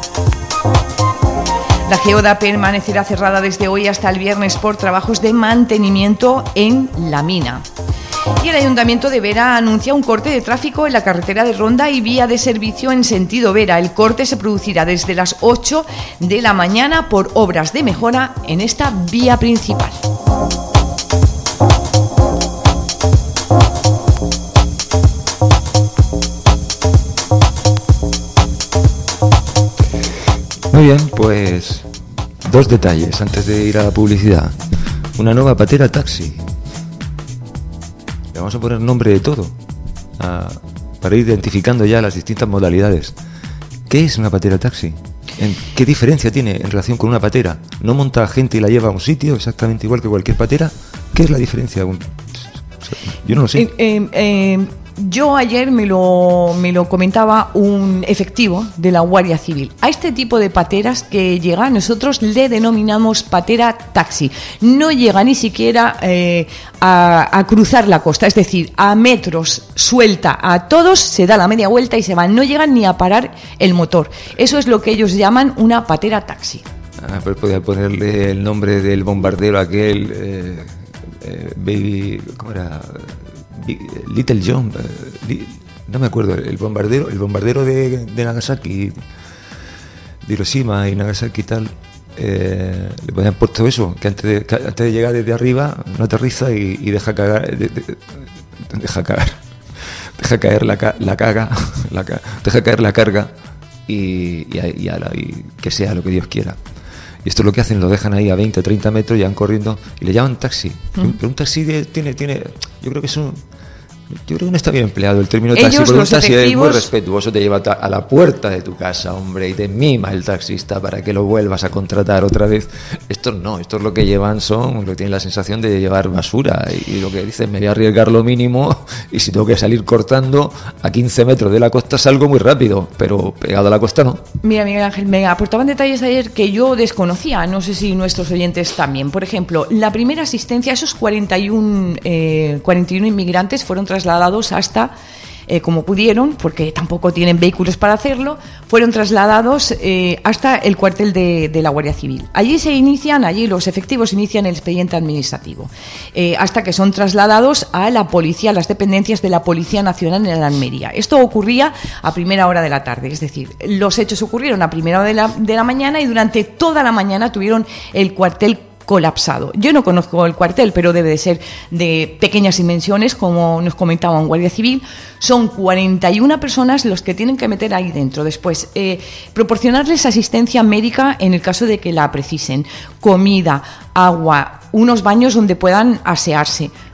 La geoda permanecerá cerrada desde hoy hasta el viernes por trabajos de mantenimiento en la mina. Y el Ayuntamiento de Vera anuncia un corte de tráfico en la carretera de Ronda y vía de servicio en sentido Vera. El corte se producirá desde las ocho de la mañana por obras de mejora en esta vía principal. Muy bien, pues dos detalles antes de ir a la publicidad. Una nueva patera taxi. Le vamos a poner nombre de todo a, para ir identificando ya las distintas modalidades. ¿Qué es una patera taxi? ¿En ¿Qué diferencia tiene en relación con una patera? ¿No monta gente y la lleva a un sitio exactamente igual que cualquier patera? ¿Qué es la diferencia? Yo no lo sé. Eh, eh, eh... Yo ayer me lo, me lo comentaba un efectivo de la Guardia Civil. A este tipo de pateras que llega, nosotros le denominamos patera taxi. No llega ni siquiera eh, a, a cruzar la costa, es decir, a metros suelta a todos, se da la media vuelta y se van. No llegan ni a parar el motor. Eso es lo que ellos llaman una patera taxi. Ah, pues podía ponerle el nombre del bombardero aquel, eh, eh, Baby, ¿cómo era? Little John, uh, li, no me acuerdo, el bombardero, el bombardero de, de Nagasaki, de Hiroshima y Nagasaki y tal, eh, le podían puesto eso, que antes de, que antes de llegar desde arriba no aterriza y, y deja cagar, de, de, deja cagar, deja caer la, la caga, la, deja caer la carga y, y, y, ala, y que sea lo que Dios quiera. Y esto es lo que hacen, lo dejan ahí a veinte, treinta metros, ya van corriendo y le llaman taxi. Mm. Pero un taxi de, tiene, tiene, yo creo que es un, yo creo que no está bien empleado el término taxi, porque un taxi efectivos... es muy respetuoso, te lleva a la puerta de tu casa, hombre, y te mima el taxista para que lo vuelvas a contratar otra vez. Estos no, estos lo que llevan son, lo que tienen la sensación de llevar basura, y, y lo que dicen, me voy a arriesgar lo mínimo, y si tengo que salir cortando a quince metros de la costa salgo muy rápido, pero pegado a la costa no. Mira, Miguel Ángel, me aportaban detalles ayer que yo desconocía, no sé si nuestros oyentes también. Por ejemplo, la primera asistencia, esos cuarenta y uno, eh, cuarenta y uno inmigrantes fueron trasladados hasta, eh, como pudieron, porque tampoco tienen vehículos para hacerlo, fueron trasladados eh, hasta el cuartel de, de la Guardia Civil. Allí se inician, allí los efectivos inician el expediente administrativo, eh, hasta que son trasladados a la policía, a las dependencias de la Policía Nacional en la Almería. Esto ocurría a primera hora de la tarde, es decir, los hechos ocurrieron a primera hora de la, de la mañana y durante toda la mañana tuvieron el cuartel colapsado. Yo no conozco el cuartel, pero debe de ser de pequeñas dimensiones, como nos comentaba un guardia civil. Son cuarenta y una personas los que tienen que meter ahí dentro. Después, eh, proporcionarles asistencia médica en el caso de que la precisen, comida, agua, unos baños donde puedan asearse,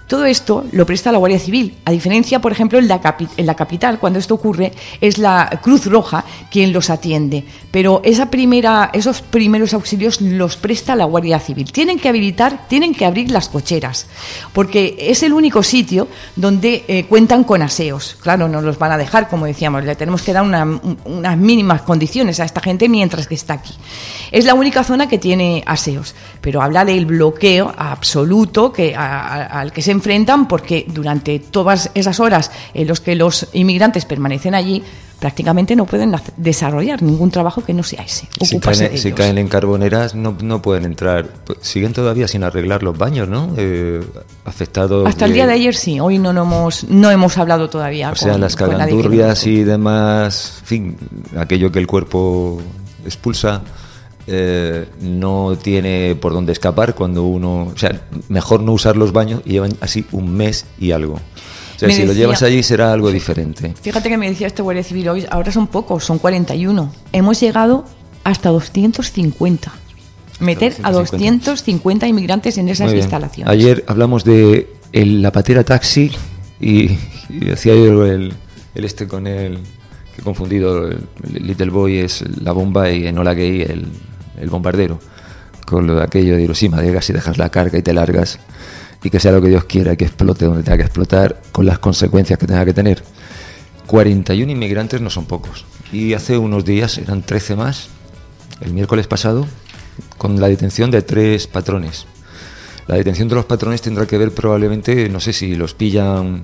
Todo esto lo presta la Guardia Civil. A diferencia, por ejemplo, en la, capi- en la capital, cuando esto ocurre, es la Cruz Roja quien los atiende. Pero esa primera, esos primeros auxilios los presta la Guardia Civil. Tienen que habilitar, tienen que abrir las cocheras, porque es el único sitio donde eh, cuentan con aseos. Claro, no los van a dejar, como decíamos, le tenemos que dar una, unas mínimas condiciones a esta gente mientras que está aquí. Es la única zona que tiene aseos, pero habla del bloqueo absoluto que, a, a, al que se enfrentan, porque durante todas esas horas en las que los inmigrantes permanecen allí, prácticamente no pueden hacer, desarrollar ningún trabajo que no sea ese. Si caen, si caen en carboneras no, no pueden entrar. Siguen todavía sin arreglar los baños, ¿no? Eh, afectados. Hasta de... el día de ayer sí. Hoy no, no hemos no hemos hablado todavía. O sea, con, las calandurrias y demás, en fin, aquello que el cuerpo expulsa. Eh, no tiene por dónde escapar cuando uno, o sea, mejor no usar los baños, y llevan así un mes y algo. O sea, me si decía, lo llevas allí será algo diferente. Fíjate que me decía este Guardia Civil hoy, ahora son pocos, son cuarenta y uno. Hemos llegado hasta doscientos cincuenta. Meter a doscientos cincuenta inmigrantes en esas instalaciones. Ayer hablamos de el, la patera taxi y, y decía yo el, el este con el que he confundido, el, el Little Boy es la bomba y Enola Gay el el bombardero, con lo de aquello de Hiroshima, llegas y dejas la carga y te largas, y que sea lo que Dios quiera, que explote donde tenga que explotar, con las consecuencias que tenga que tener. cuarenta y uno inmigrantes no son pocos, y hace unos días eran trece más, el miércoles pasado, con la detención de tres patrones. La detención de los patrones tendrá que ver probablemente, no sé si los pillan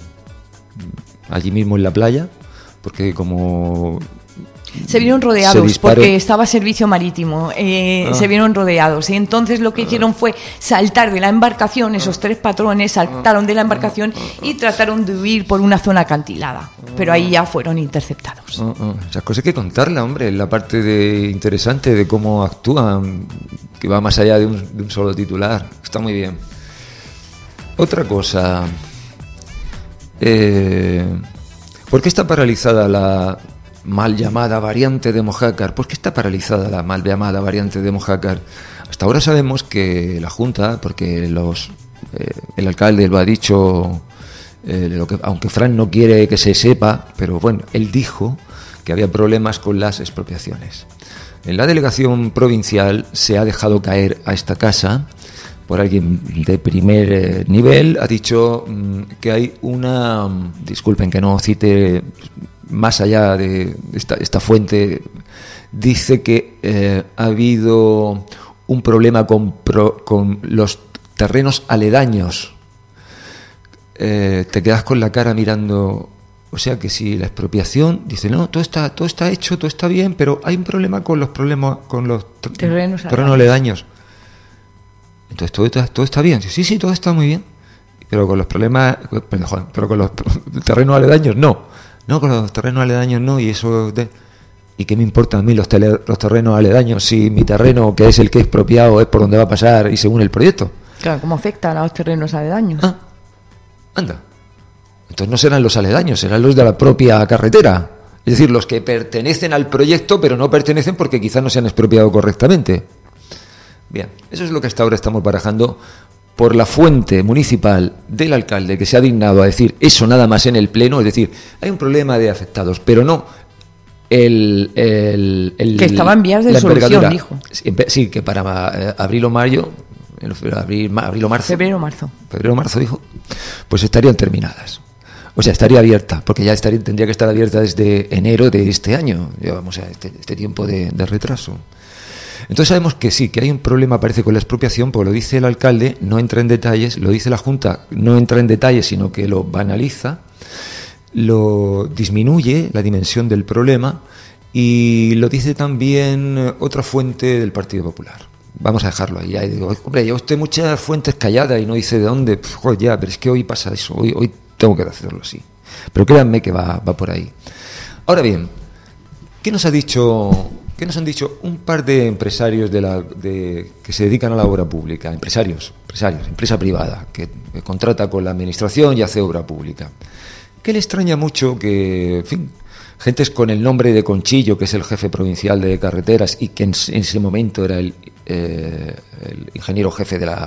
allí mismo en la playa, porque como... Se vieron rodeados se porque estaba servicio marítimo, eh, ah. se vieron rodeados y entonces lo que hicieron fue saltar de la embarcación, esos tres patrones saltaron de la embarcación y trataron de huir por una zona acantilada, pero ahí ya fueron interceptados. Ah, ah. Esas cosas hay que contarla, hombre, la parte de interesante de cómo actúan, que va más allá de un, de un solo titular, está muy bien. Otra cosa, eh, ¿por qué está paralizada la mal llamada variante de Mojácar? ¿Por qué está paralizada la mal llamada variante de Mojácar? Hasta ahora sabemos que la Junta, porque los eh, el alcalde lo ha dicho, eh, lo que, aunque Fran no quiere que se sepa, pero bueno, él dijo que había problemas con las expropiaciones. En la delegación provincial se ha dejado caer a esta casa por alguien de primer eh, nivel, ha dicho mm, que hay una, disculpen que no cite más allá de esta, esta fuente, dice que eh, ha habido un problema con, pro, con los terrenos aledaños. Eh, te quedas con la cara mirando, o sea que si la expropiación, dice no, todo está, todo está hecho, todo está bien, pero hay un problema con los problemas con los terrenos, terrenos aledaños. Entonces todo está, todo está bien, sí, sí, todo está muy bien, pero con los problemas, perdón, pero con los terrenos aledaños no. No, con los terrenos aledaños no, y eso... De, ¿y qué me importan a mí los, tele, los terrenos aledaños si mi terreno, que es el que he expropiado, es por donde va a pasar y según el proyecto? Claro, ¿cómo afecta a los terrenos aledaños? Ah, anda. Entonces no serán los aledaños, serán los de la propia carretera. Es decir, los que pertenecen al proyecto, pero no pertenecen porque quizás no se han expropiado correctamente. Bien, eso es lo que hasta ahora estamos barajando por la fuente municipal del alcalde, que se ha dignado a decir eso nada más en el pleno, es decir, hay un problema de afectados, pero no el... el, el que estaba en vías de solución, dijo. Sí, que para eh, abril o mayo, abril, abril o marzo... Febrero o marzo. Febrero o marzo, dijo, pues estarían terminadas. O sea, estaría abierta, porque ya estaría, tendría que estar abierta desde enero de este año, llevamos a este, este tiempo de, de retraso. Entonces sabemos que sí, que hay un problema, parece, con la expropiación, porque lo dice el alcalde, no entra en detalles, lo dice la Junta, no entra en detalles, sino que lo banaliza, lo disminuye la dimensión del problema, y lo dice también otra fuente del Partido Popular. Vamos a dejarlo ahí. Y digo, hombre, lleva usted muchas fuentes calladas y no dice de dónde. Pues, joder, ya, pero es que hoy pasa eso, hoy, hoy tengo que hacerlo así. Pero créanme que va, va por ahí. Ahora bien, ¿qué nos ha dicho... ¿Qué nos han dicho un par de empresarios de la, de, que se dedican a la obra pública? Empresarios, empresarios, empresa privada, que, que contrata con la administración y hace obra pública. Que le extraña mucho que, en fin, gentes con el nombre de Conchillo, que es el jefe provincial de carreteras y que en, en ese momento era el, eh, el ingeniero jefe de la,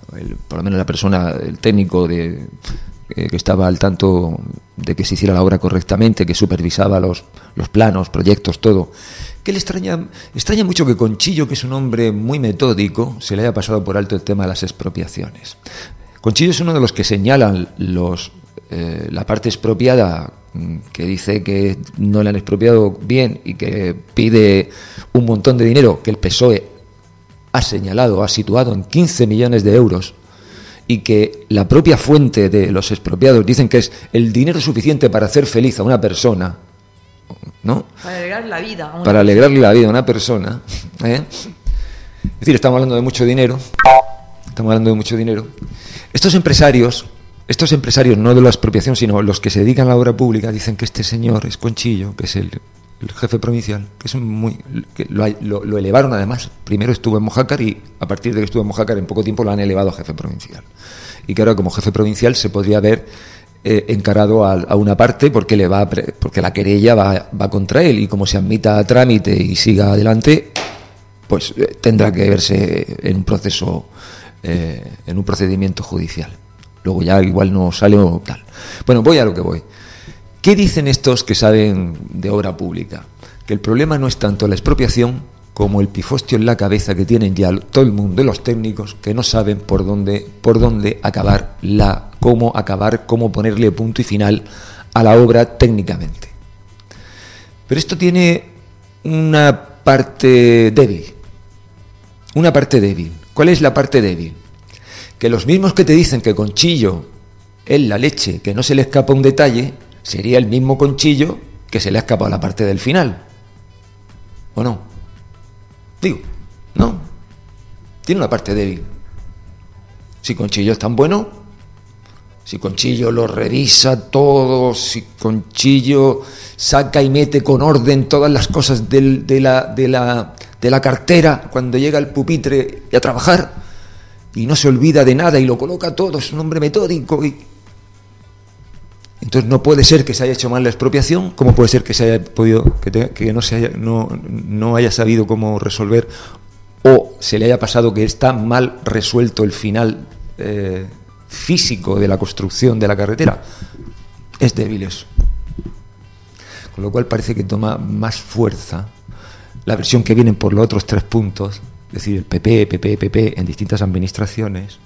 el, por lo menos la persona, el técnico de, eh, que estaba al tanto de que se hiciera la obra correctamente, que supervisaba los, los planos, proyectos, todo, que le extraña, extraña mucho que Conchillo, que es un hombre muy metódico, se le haya pasado por alto el tema de las expropiaciones. Conchillo es uno de los que señalan los, eh, la parte expropiada, que dice que no le han expropiado bien y que pide un montón de dinero que el P S O E ha señalado, ha situado en quince millones de euros, y que la propia fuente de los expropiados dicen que es el dinero suficiente para hacer feliz a una persona, ¿no? Para alegrarle la vida. A una para alegrarle la vida a una persona, ¿eh? Es decir, estamos hablando de mucho dinero, estamos hablando de mucho dinero. Estos empresarios, estos empresarios no de la expropiación, sino los que se dedican a la obra pública, dicen que este señor es Conchillo, que es el, el jefe provincial, que es un muy, que lo, lo, lo elevaron además. Primero estuvo en Mojácar y a partir de que estuvo en Mojácar en poco tiempo lo han elevado a jefe provincial. Y que ahora como jefe provincial se podría haber eh, encarado a, a una parte porque le va a pre, porque la querella va, va contra él, y como se admita a trámite y siga adelante, pues eh, tendrá que verse en un proceso, eh, en un procedimiento judicial. Luego ya igual no sale o tal. Bueno, voy a lo que voy. ¿Qué dicen estos que saben de obra pública? Que el problema no es tanto la expropiación como el pifostio en la cabeza que tienen ya todo el mundo, los técnicos, que no saben por dónde, por dónde acabar la, cómo acabar, cómo ponerle punto y final a la obra técnicamente. Pero esto tiene una parte débil. Una parte débil. ¿Cuál es la parte débil? Que los mismos que te dicen que Conchillo es la leche, que no se le escapa un detalle, sería el mismo Conchillo que se le ha escapado la parte del final. ¿O no? Digo, no. Tiene una parte débil. Si Conchillo es tan bueno, si Conchillo lo revisa todo, si Conchillo saca y mete con orden todas las cosas del, de, la, de, la, de la cartera cuando llega al pupitre y a trabajar, y no se olvida de nada y lo coloca todo, es un hombre metódico, y entonces no puede ser que se haya hecho mal la expropiación, como puede ser que se haya podido, que, te, que no se haya, no, no haya sabido cómo resolver, o se le haya pasado que está mal resuelto el final eh, físico de la construcción de la carretera. Es débil eso. Con lo cual parece que toma más fuerza la versión que vienen por los otros tres puntos, es decir, el P P, P P, P P en distintas administraciones,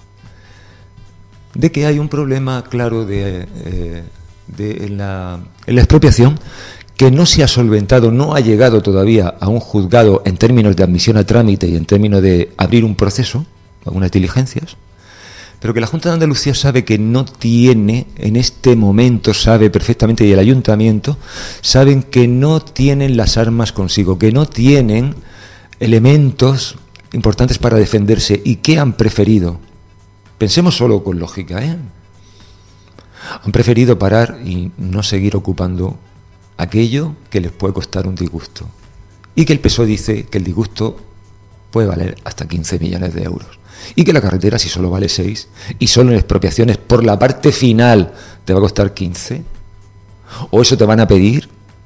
de que hay un problema claro de, eh, de en, la, en la expropiación que no se ha solventado, no ha llegado todavía a un juzgado en términos de admisión a trámite y en términos de abrir un proceso, algunas diligencias, pero que la Junta de Andalucía sabe que no tiene, en este momento sabe perfectamente, y el Ayuntamiento saben que no tienen las armas consigo, que no tienen elementos importantes para defenderse. ¿Y qué han preferido? Pensemos solo con lógica, ¿eh? Han preferido parar y no seguir ocupando aquello que les puede costar un disgusto. Y que el P S O E dice que el disgusto puede valer hasta quince millones de euros. Y que la carretera, si solo vale seis, y solo en expropiaciones por la parte final te va a costar quince, o eso te van a pedir.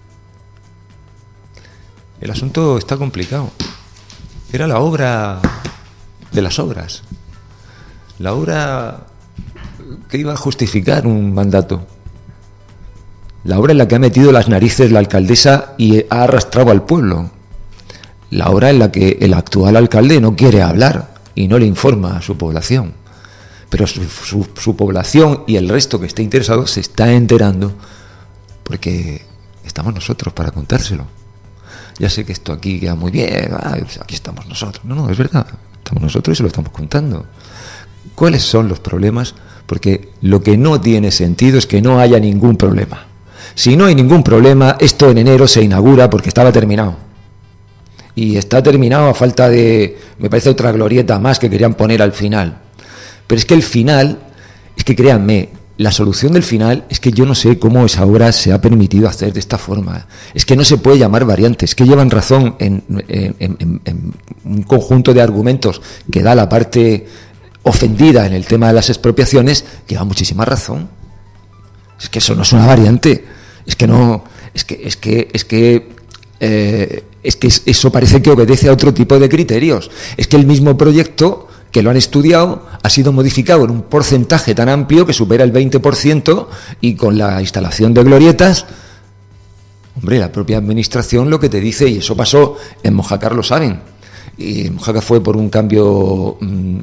El asunto está complicado. Era la obra de las obras, la obra que iba a justificar un mandato, la obra en la que ha metido las narices la alcaldesa y ha arrastrado al pueblo, la obra en la que el actual alcalde no quiere hablar y no le informa a su población, pero su, su, su población y el resto que esté interesado se está enterando porque estamos nosotros para contárselo. Ya sé que esto aquí queda muy bien, ah, aquí estamos nosotros. No, no, es verdad, estamos nosotros y se lo estamos contando. ¿Cuáles son los problemas? Porque lo que no tiene sentido es que no haya ningún problema. Si no hay ningún problema, esto en enero se inaugura porque estaba terminado. Y está terminado a falta de, me parece, otra glorieta más que querían poner al final. Pero es que el final, es que créanme, la solución del final es que yo no sé cómo esa obra se ha permitido hacer de esta forma. Es que no se puede llamar variante, es que llevan razón en, en, en, en un conjunto de argumentos que da la parte ofendida en el tema de las expropiaciones, lleva muchísima razón. Es que eso no es una variante, es que no, es que, es que, es que, eh, es que eso parece que obedece a otro tipo de criterios. Es que el mismo proyecto que lo han estudiado, ha sido modificado en un porcentaje tan amplio que supera el veinte por ciento, y con la instalación de glorietas, hombre, la propia administración lo que te dice, y eso pasó en Mojácar, lo saben, y Mojácar fue por un cambio, mmm,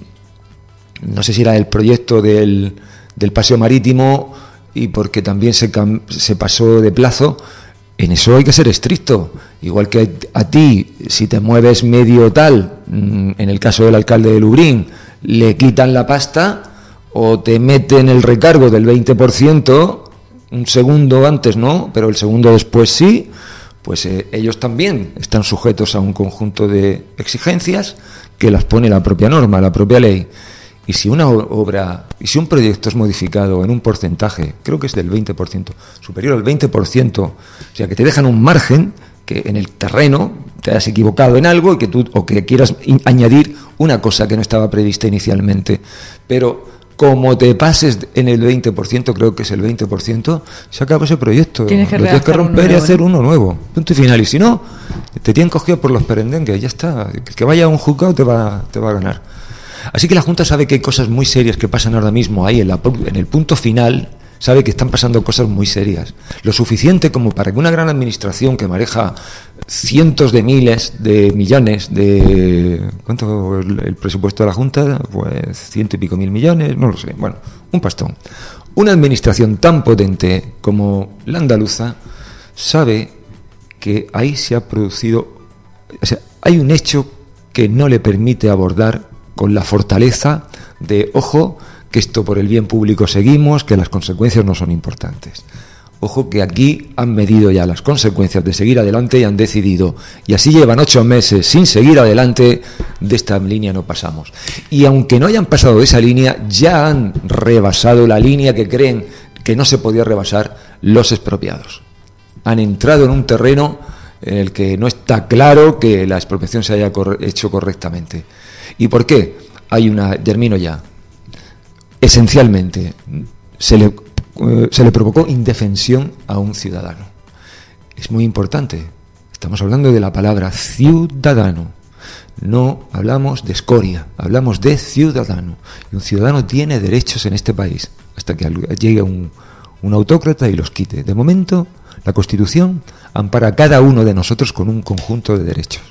no sé si era el proyecto del, del paseo marítimo, y porque también se, se pasó de plazo. En eso hay que ser estricto, igual que a ti, si te mueves medio tal, en el caso del alcalde de Lubriñ, le quitan la pasta o te meten el recargo del veinte por ciento, un segundo antes no, pero el segundo después sí, pues eh, ellos también están sujetos a un conjunto de exigencias que las pone la propia norma, la propia ley. Y si una obra, y si un proyecto es modificado en un porcentaje, creo que es del veinte por ciento, superior al veinte por ciento, o sea, que te dejan un margen, que en el terreno te has equivocado en algo y que tú, o que quieras in, añadir una cosa que no estaba prevista inicialmente, pero como te pases en el veinte por ciento, creo que es el veinte por ciento, se acaba ese proyecto. Tienes que, lo tienes que romper nuevo, y hacer ¿no? uno nuevo, punto y final. Y si no, te tienen cogido por los perendengues, ya está. El que vaya a un juzgado te va, te va a ganar. Así que la Junta sabe que hay cosas muy serias que pasan ahora mismo ahí en, la, en el punto final, sabe que están pasando cosas muy serias. Lo suficiente como para que una gran administración que maneja cientos de miles de millones de... ¿Cuánto el, el presupuesto de la Junta? Pues ciento y pico mil millones, no lo sé. Bueno, un pastón. Una administración tan potente como la andaluza sabe que ahí se ha producido... O sea, hay un hecho que no le permite abordar con la fortaleza de, ojo, que esto por el bien público seguimos, que las consecuencias no son importantes. Ojo que aquí han medido ya las consecuencias de seguir adelante y han decidido, y así llevan ocho meses sin seguir adelante, de esta línea no pasamos. Y aunque no hayan pasado de esa línea, ya han rebasado la línea que creen que no se podía rebasar los expropiados. Han entrado en un terreno en el que no está claro que la expropiación se haya cor- hecho correctamente. ¿Y por qué? Hay una, termino ya, esencialmente, se le, eh, se le provocó indefensión a un ciudadano. Es muy importante, estamos hablando de la palabra ciudadano, no hablamos de escoria, hablamos de ciudadano. Y un ciudadano tiene derechos en este país, hasta que llegue un, un autócrata y los quite. De momento, la Constitución ampara a cada uno de nosotros con un conjunto de derechos.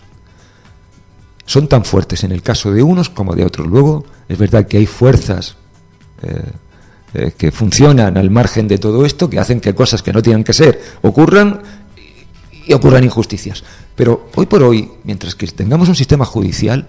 Son tan fuertes en el caso de unos como de otros. Luego, es verdad que hay fuerzas eh, eh, que funcionan al margen de todo esto, que hacen que cosas que no tienen que ser ocurran y, y ocurran injusticias. Pero hoy por hoy, mientras que tengamos un sistema judicial,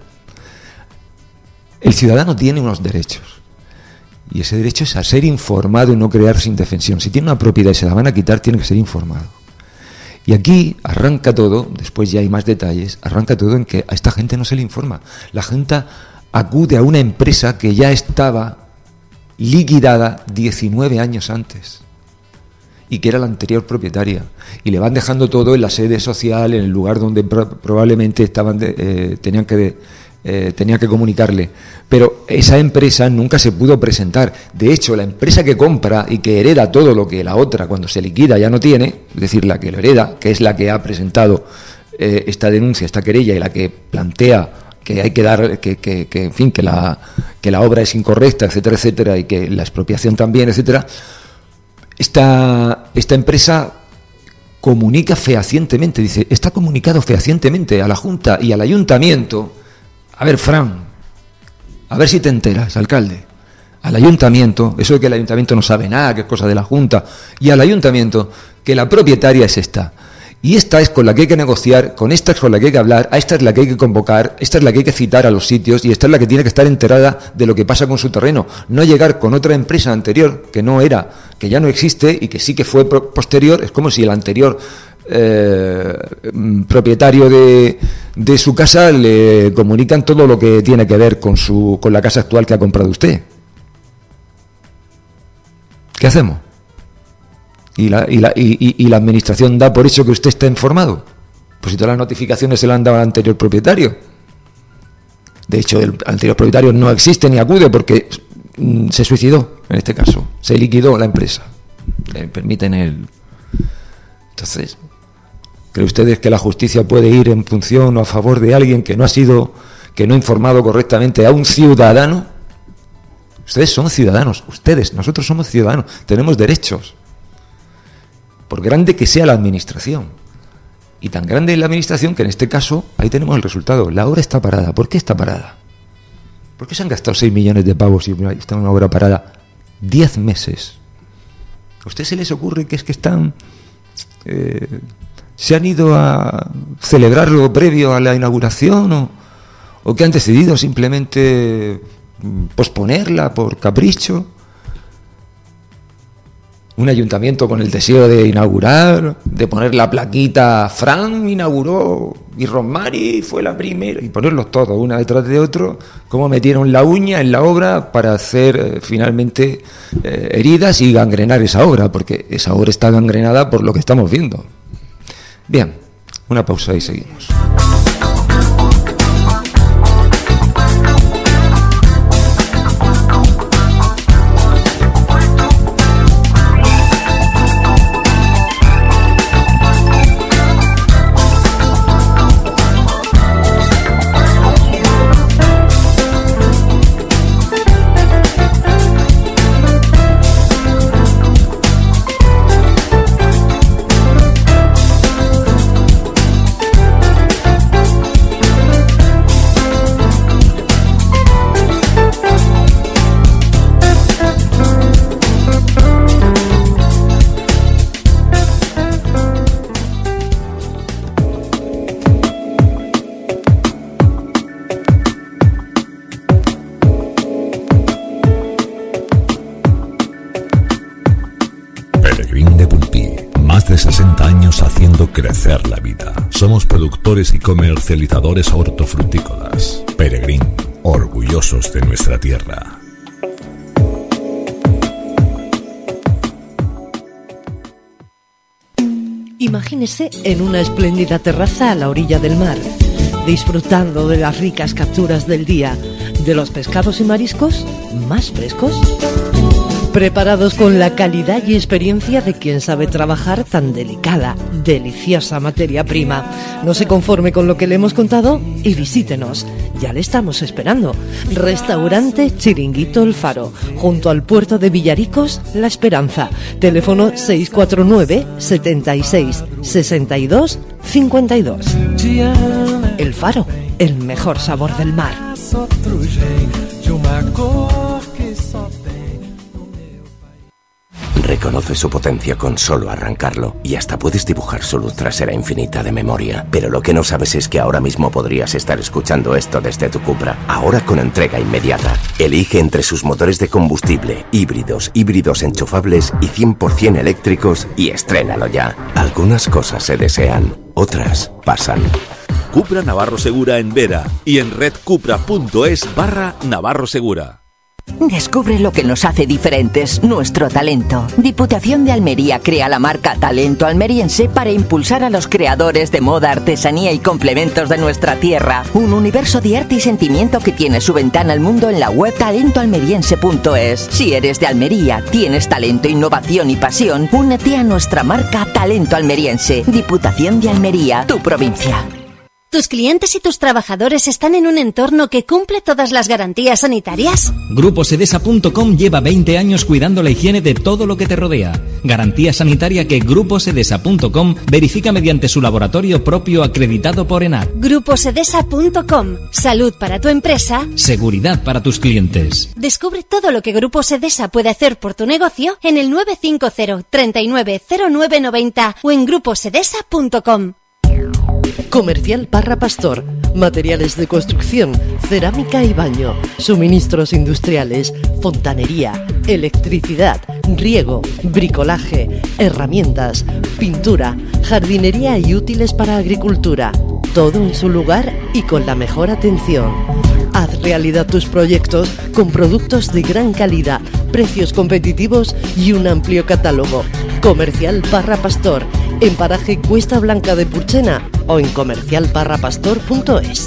el ciudadano tiene unos derechos. Y ese derecho es a ser informado y no crearse indefensión. Si tiene una propiedad y se la van a quitar, tiene que ser informado. Y aquí arranca todo, después ya hay más detalles, arranca todo en que a esta gente no se le informa. La gente acude a una empresa que ya estaba liquidada diecinueve años antes y que era la anterior propietaria, y le van dejando todo en la sede social, en el lugar donde pro- probablemente estaban de, eh, tenían que eh, tenían que comunicarle, pero esa empresa nunca se pudo presentar. De hecho, la empresa que compra y que hereda todo lo que la otra cuando se liquida ya no tiene, es decir, la que lo hereda, que es la que ha presentado eh, esta denuncia, esta querella, y la que plantea que hay que dar, que, que, que en fin, que la que la obra es incorrecta, etcétera, etcétera, y que la expropiación también, etcétera. Esta, esta empresa comunica fehacientemente, dice, está comunicado fehacientemente a la Junta y al Ayuntamiento. A ver, Fran, a ver si te enteras, alcalde. Al Ayuntamiento, eso de que el Ayuntamiento no sabe nada, que es cosa de la Junta, y al Ayuntamiento, que la propietaria es esta. Y esta es con la que hay que negociar, con esta es con la que hay que hablar, a esta es la que hay que convocar, esta es la que hay que citar a los sitios, y esta es la que tiene que estar enterada de lo que pasa con su terreno. No llegar con otra empresa anterior, que no era, que ya no existe y que sí que fue posterior. Es como si el anterior eh, propietario de, de su casa le comunican todo lo que tiene que ver con, su, con la casa actual que ha comprado usted. ¿Qué hacemos? Y la, y, la, y, y la administración da por hecho que usted está informado. Pues si todas las notificaciones se las han dado al anterior propietario. De hecho, el anterior propietario no existe ni acude porque mm, se suicidó, en este caso. Se liquidó la empresa. Le permiten el... Entonces, ¿creen ustedes que la justicia puede ir en función o a favor de alguien que no ha sido, que no ha informado correctamente a un ciudadano. Ustedes son ciudadanos, ustedes, nosotros somos ciudadanos, tenemos derechos. Por grande que sea la administración. Y tan grande es la administración que en este caso, ahí tenemos el resultado. La obra está parada. ¿Por qué está parada? ¿Por qué se han gastado seis millones de pavos y está una obra parada diez meses? ¿A usted se les ocurre que es que están... Eh, se han ido a celebrarlo previo a la inauguración o, o que han decidido simplemente posponerla por capricho? Un ayuntamiento con el deseo de inaugurar, de poner la plaquita, Fran inauguró y Rosmary fue la primera, y ponerlos todos una detrás de otro, como metieron la uña en la obra para hacer eh, finalmente eh, heridas y gangrenar esa obra, porque esa obra está gangrenada por lo que estamos viendo. Bien, una pausa y seguimos. Crecer la vida. Somos productores y comercializadores hortofrutícolas. Peregrín, orgullosos de nuestra tierra. Imagínese en una espléndida terraza a la orilla del mar, disfrutando de las ricas capturas del día, de los pescados y mariscos más frescos, preparados con la calidad y experiencia de quien sabe trabajar tan delicada, deliciosa materia prima. No se conforme con lo que le hemos contado y visítenos. Ya le estamos esperando. Restaurante Chiringuito El Faro, junto al puerto de Villaricos, La Esperanza. Teléfono seis cuatro nueve, setenta y seis, sesenta y dos, cincuenta y dos. El Faro, el mejor sabor del mar. Reconoce su potencia con solo arrancarlo y hasta puedes dibujar su luz trasera infinita de memoria. Pero lo que no sabes es que ahora mismo podrías estar escuchando esto desde tu Cupra. Ahora con entrega inmediata. Elige entre sus motores de combustible, híbridos, híbridos enchufables y cien por ciento eléctricos y estrénalo ya. Algunas cosas se desean, otras pasan. Cupra Navarro Segura en Vera y en redcupra.es barra Navarro Segura. Descubre lo que nos hace diferentes, nuestro talento. Diputación de Almería crea la marca Talento Almeriense para impulsar a los creadores de moda, artesanía y complementos de nuestra tierra. Un universo de arte y sentimiento que tiene su ventana al mundo en la web talento almeriense punto es. Si eres de Almería, tienes talento, innovación y pasión, únete a nuestra marca Talento Almeriense. Diputación de Almería, tu provincia. ¿Tus clientes y tus trabajadores están en un entorno que cumple todas las garantías sanitarias? Grupo Sedesa punto com lleva veinte años cuidando la higiene de todo lo que te rodea. Garantía sanitaria que Grupo Sedesa punto com verifica mediante su laboratorio propio acreditado por ENAC. Grupo Sedesa punto com. Salud para tu empresa. Seguridad para tus clientes. Descubre todo lo que Grupo Sedesa puede hacer por tu negocio en el nueve cinco cero, treinta y nueve, cero nueve noventa o en grupo sedesa punto com. Comercial Parra Pastor, materiales de construcción, cerámica y baño, suministros industriales, fontanería, electricidad, riego, bricolaje, herramientas, pintura, jardinería y útiles para agricultura. Todo en su lugar y con la mejor atención. Haz realidad tus proyectos con productos de gran calidad, precios competitivos y un amplio catálogo. Comercial Parra Pastor, en paraje Cuesta Blanca de Purchena o en comercial parra pastor punto es.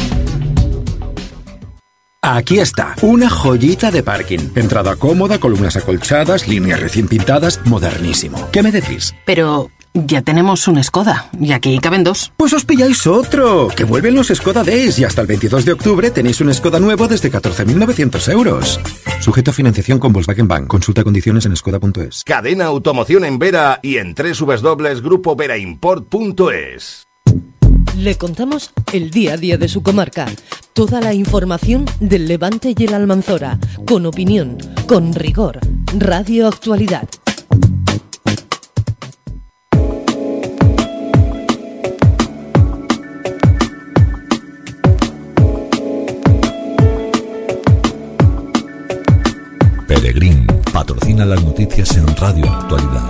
Aquí está, una joyita de parking. Entrada cómoda, columnas acolchadas, líneas recién pintadas, modernísimo. ¿Qué me decís? Pero... Ya tenemos un Skoda y aquí caben dos. Pues os pilláis otro, que vuelven los Skoda Days y hasta el veintidós de octubre tenéis un Skoda nuevo desde catorce mil novecientos euros. Sujeto a financiación con Volkswagen Bank. Consulta condiciones en skoda punto es. Cadena Automoción en Vera y en doble u doble u doble u punto grupo vera import punto es. Le contamos el día a día de su comarca. Toda la información del Levante y el Almanzora. Con opinión, con rigor. Radio Actualidad. Peregrín patrocina las noticias en Radio Actualidad.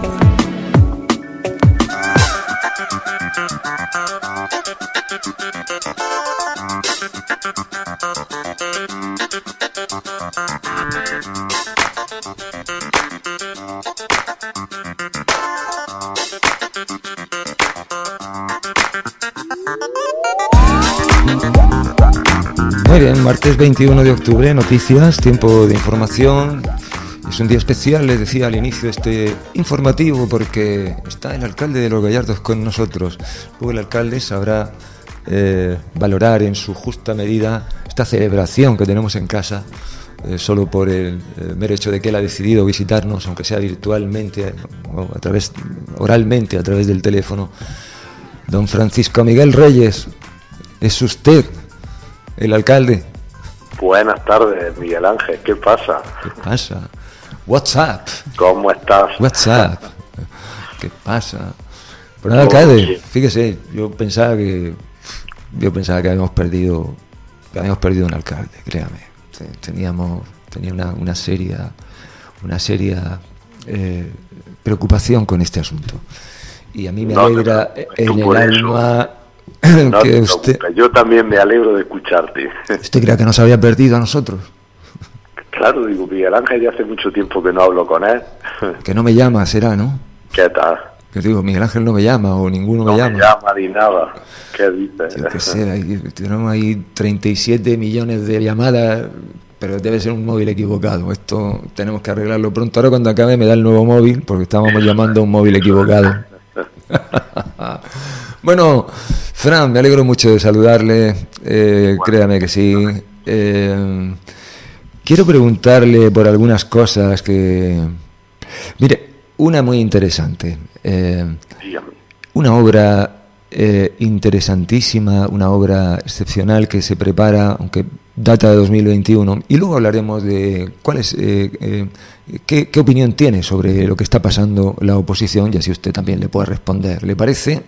Muy bien, martes veintiuno de octubre, noticias, tiempo de información. Es un día especial, les decía al inicio, este informativo, porque está el alcalde de Los Gallardos con nosotros. Luego el alcalde sabrá eh, valorar en su justa medida esta celebración que tenemos en casa, eh, solo por el eh, mero hecho de que él ha decidido visitarnos, aunque sea virtualmente, o a través, oralmente, a través del teléfono. Don Francisco Miguel Reyes, ¿es usted el alcalde? Buenas tardes, Miguel Ángel, ¿qué pasa? ¿Qué pasa? What's up? ¿Cómo estás? What's up? ¿Qué pasa? Pues nada, alcalde, fíjese, yo pensaba que yo pensaba que habíamos perdido que habíamos perdido un alcalde, créame. Teníamos tenía una, una seria una seria eh, preocupación con este asunto. Y a mí me no, alegra no, en el alma no que usted... Yo también me alegro de escucharte. ¿Usted creía que nos había perdido a nosotros? Claro, digo, Miguel Ángel, ya hace mucho tiempo que no hablo con él. Que no me llama, será, ¿no? ¿Qué tal? Que digo, Miguel Ángel no me llama o ninguno no me llama. No me llama ni nada. ¿Qué dices? Yo qué sé, tenemos ahí treinta y siete millones de llamadas, pero debe ser un móvil equivocado. Esto tenemos que arreglarlo pronto. Ahora cuando acabe me da el nuevo móvil, porque estábamos llamando a un móvil equivocado. Bueno, Fran, me alegro mucho de saludarle, eh, bueno, créame que sí. Eh, quiero preguntarle por algunas cosas que... Mire, una muy interesante. Eh, una obra eh, interesantísima, una obra excepcional que se prepara, aunque data de dos mil veintiuno, y luego hablaremos de cuál es, eh, eh, qué, qué opinión tiene sobre lo que está pasando la oposición, y así usted también le puede responder, ¿le parece?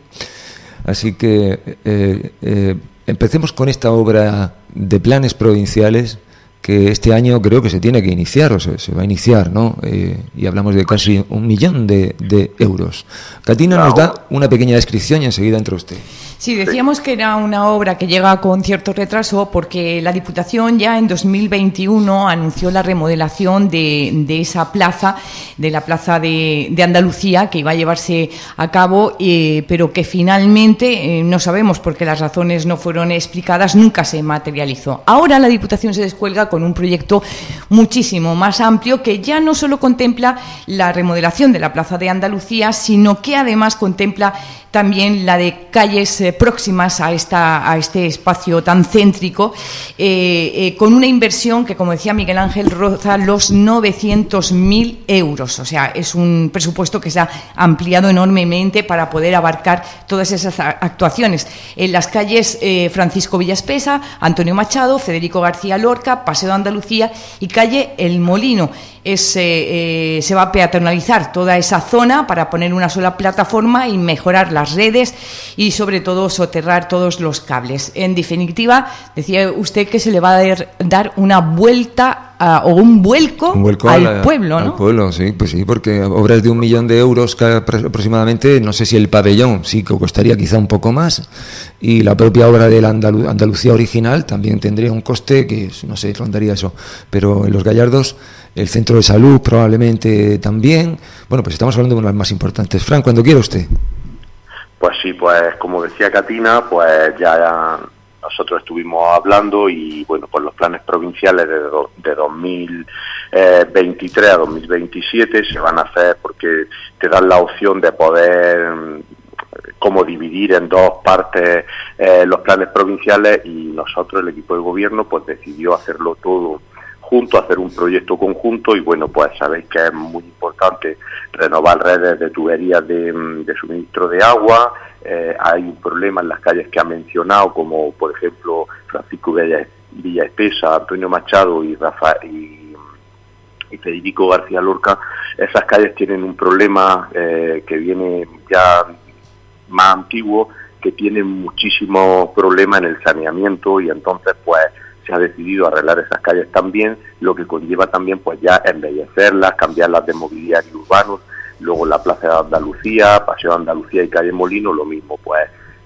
Así que eh, eh, empecemos con esta obra de planes provinciales que este año creo que se tiene que iniciar, o se, se va a iniciar, ¿no? Eh, y hablamos de casi un millón de, de euros. Catina nos da una pequeña descripción y enseguida entra usted. Sí, decíamos que era una obra que llega con cierto retraso porque la Diputación ya en dos mil veintiuno anunció la remodelación de, de esa plaza, de la Plaza de, de Andalucía, que iba a llevarse a cabo, eh, pero que finalmente, eh, no sabemos porque las razones no fueron explicadas, nunca se materializó. Ahora la Diputación se descuelga con un proyecto muchísimo más amplio que ya no solo contempla la remodelación de la Plaza de Andalucía, sino que además contempla también la de calles eh, próximas a esta a este espacio tan céntrico, eh, eh, con una inversión que, como decía Miguel Ángel, roza los novecientos mil euros. O sea, es un presupuesto que se ha ampliado enormemente para poder abarcar todas esas actuaciones. En las calles eh, Francisco Villaspesa, Antonio Machado, Federico García Lorca, Paseo de Andalucía y calle El Molino. Es, eh, eh, se va a peatonalizar toda esa zona para poner una sola plataforma y mejorar las redes y sobre todo soterrar todos los cables. En definitiva, decía usted que se le va a dar, dar una vuelta a, o un vuelco, un vuelco al la, pueblo, ¿no? Al pueblo, sí, pues sí, porque obras de un millón de euros aproximadamente, no sé si el pabellón sí que costaría quizá un poco más, y la propia obra de la Andalu- Andalucía original también tendría un coste que no sé, rondaría eso, pero en Los Gallardos el centro de salud probablemente también. Bueno, pues estamos hablando de una de las más importantes. Fran, cuando quiera usted. Pues sí, pues como decía Catina, pues ya, ya nosotros estuvimos hablando y bueno, pues los planes provinciales de, do, de dos mil veintitrés a dos mil veintisiete se van a hacer porque te dan la opción de poder como dividir en dos partes eh, los planes provinciales, y nosotros, el equipo de gobierno, pues decidió hacerlo todo junto, hacer un proyecto conjunto. Y bueno, pues sabéis que es muy importante renovar redes de tuberías de, de suministro de agua. Eh, hay un problema en las calles que ha mencionado, como por ejemplo Francisco Villa, Villa Espesa, Antonio Machado y Rafa y, y Federico García Lorca. Esas calles tienen un problema eh, que viene ya más antiguo, que tienen muchísimos problemas en el saneamiento, y entonces pues se ha decidido arreglar esas calles también, lo que conlleva también pues ya embellecerlas, cambiarlas de mobiliario urbano. Luego la Plaza de Andalucía, Paseo de Andalucía y Calle Molino, lo mismo, pues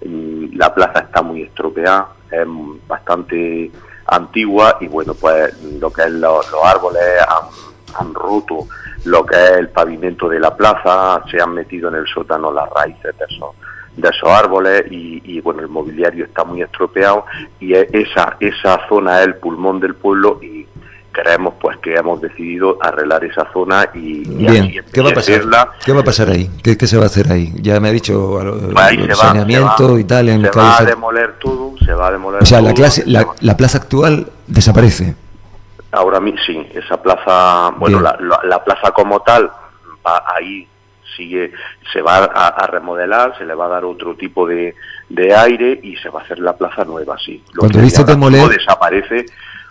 la plaza está muy estropeada, es bastante antigua, y bueno, pues lo que es lo, los árboles han, han roto lo que es el pavimento de la plaza, se han metido en el sótano las raíces de esos de esos árboles, y, y bueno, el mobiliario está muy estropeado, y esa esa zona es el pulmón del pueblo, y creemos pues que hemos decidido arreglar esa zona y, y bien, así ¿qué va a pasar? ¿Qué va a pasar ahí? ¿Qué, qué se va a hacer ahí? Ya me ha dicho el, ahí el se saneamiento va, se va, y tal. En se calle va a Sar... demoler todo, se va a demoler O sea, todo, la, clase, la, la plaza actual desaparece. Ahora mismo sí, esa plaza, bueno, la, la, la plaza como tal, va ahí, sigue, se va a, a remodelar, se le va a dar otro tipo de, de aire, y se va a hacer la plaza nueva, sí. Lo Cuando que dice demoler, desaparece.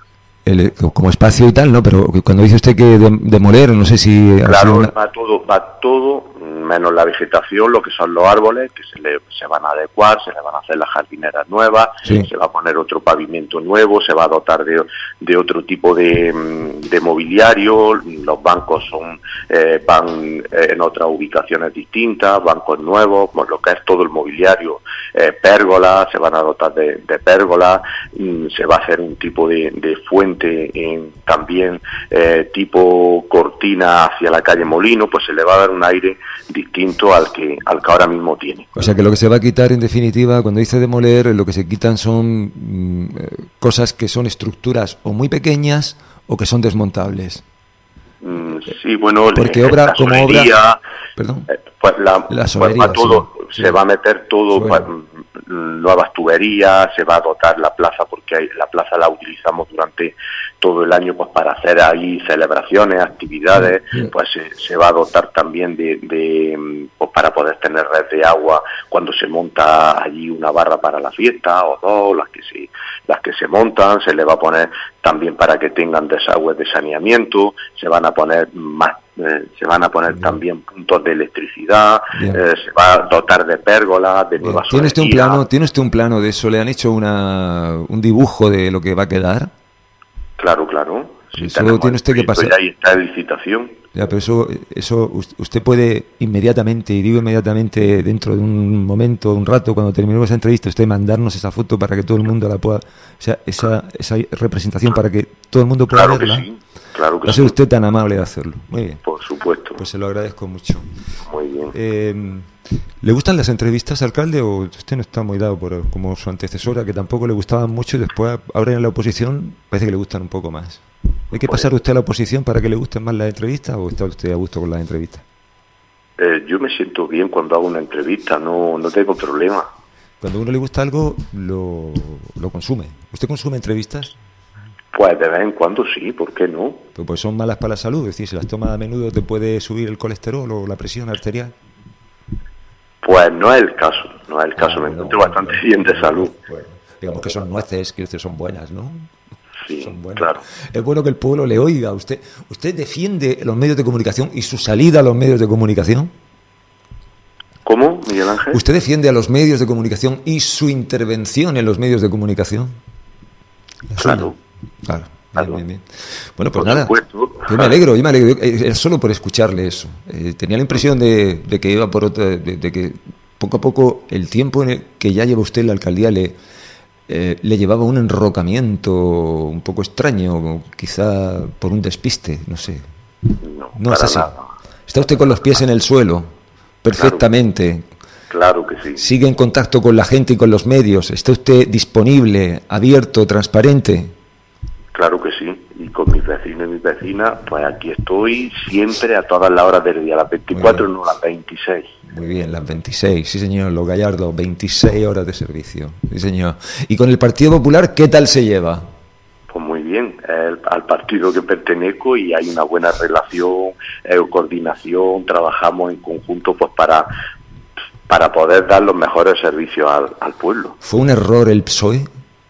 El, como espacio y tal, ¿no? Pero cuando dice usted que de, demoler, no sé si... Claro, una... va todo, va todo, menos la vegetación, lo que son los árboles, que se le se van a adecuar, se le van a hacer las jardineras nuevas, sí. Se va a poner otro pavimento nuevo, se va a dotar de, de otro tipo de, de mobiliario, los bancos son eh, van en otras ubicaciones distintas, bancos nuevos, pues lo que es todo el mobiliario, eh, pérgolas, se van a dotar de, de pérgolas, mm, se va a hacer un tipo de, de fuente en, también eh, tipo cortina hacia la calle Molino, pues se le va a dar un aire distinto al que al que ahora mismo tiene. O sea que lo que se va a quitar, en definitiva, cuando dice demoler, lo que se quitan son mm, cosas que son estructuras o muy pequeñas o que son desmontables. Mm, sí, bueno, porque obra la como solería, obra, perdón, eh, pues la, la pues va todo, sí, se sí. va a meter todo, pues, nuevas tuberías, se va a dotar la plaza, porque hay, la plaza la utilizamos durante todo el año pues para hacer ahí celebraciones, actividades, sí. pues se, se va a dotar también de, de pues para poder tener red de agua cuando se monta allí una barra para la fiesta, o dos, las que se las que se montan, se le va a poner también para que tengan desagües de saneamiento, se van a poner más Eh, se van a poner Bien. también puntos de electricidad, eh, se va a dotar de pérgolas, de nuevas ¿Tiene usted un plano, ¿Tiene usted un plano de eso? ¿Le han hecho una, un dibujo de lo que va a quedar? Claro, claro. Sí, eso tiene usted que pasar. Ya ahí está en licitación. Ya, pero eso, eso usted puede inmediatamente, y digo inmediatamente, dentro de un momento, un rato, cuando terminemos esa entrevista, usted mandarnos esa foto para que todo el mundo la pueda, o sea, esa, esa representación para que todo el mundo pueda claro verla. Que sí. Claro que Va a ser usted tan amable de hacerlo. Muy bien. Por supuesto. Pues se lo agradezco mucho. Muy bien. Eh, ¿Le gustan las entrevistas, alcalde, o usted no está muy dado por como su antecesora, que tampoco le gustaban mucho, y después, ahora en la oposición, parece que le gustan un poco más? ¿Hay que pasar usted a la oposición para que le gusten más las entrevistas, o está usted a gusto con las entrevistas? Eh, yo me siento bien cuando hago una entrevista, no, no tengo problema. Cuando a uno le gusta algo, lo, lo consume. ¿Usted consume entrevistas? Pues de vez en cuando sí, ¿por qué no? Pues, pues son malas para la salud, es decir, si las tomas a menudo te puede subir el colesterol o la presión arterial. Pues no es el caso, no es el caso, ah, me encuentro no, bastante no, bien de salud. Bueno, digamos que son nueces, que son buenas, ¿no? Sí, son buenas. Claro. Es bueno que el pueblo le oiga. Usted, ¿Usted defiende los medios de comunicación y su salida a los medios de comunicación? ¿Cómo, Miguel Ángel? ¿Usted defiende a los medios de comunicación y su intervención en los medios de comunicación? Claro. Claro, bien, bien, bien. Bueno, pues por nada, supuesto. yo me alegro, yo me alegro, eh, solo por escucharle eso. Eh, tenía la impresión de, de que iba por otra, de, de que poco a poco el tiempo en el que ya lleva usted en la alcaldía le, eh, le llevaba un enrocamiento un poco extraño, quizá por un despiste, no sé. No, no es así. Nada. Está usted con los pies en el suelo, perfectamente. Claro. Claro que sí. ¿Sigue en contacto con la gente y con los medios? ¿Está usted disponible, abierto, transparente? Claro que sí, y con mis vecinos y mis vecinas, pues aquí estoy siempre a todas las horas del día, las veinticuatro, no las veintiséis. Muy bien, las veintiséis, sí señor, Los Gallardos, veintiséis horas de servicio, sí señor. ¿Y con el Partido Popular qué tal se lleva? Pues muy bien, es al partido que pertenezco y hay una buena relación, eh, coordinación, trabajamos en conjunto pues para... para poder dar los mejores servicios al, al pueblo. ¿Fue un error el P S O E?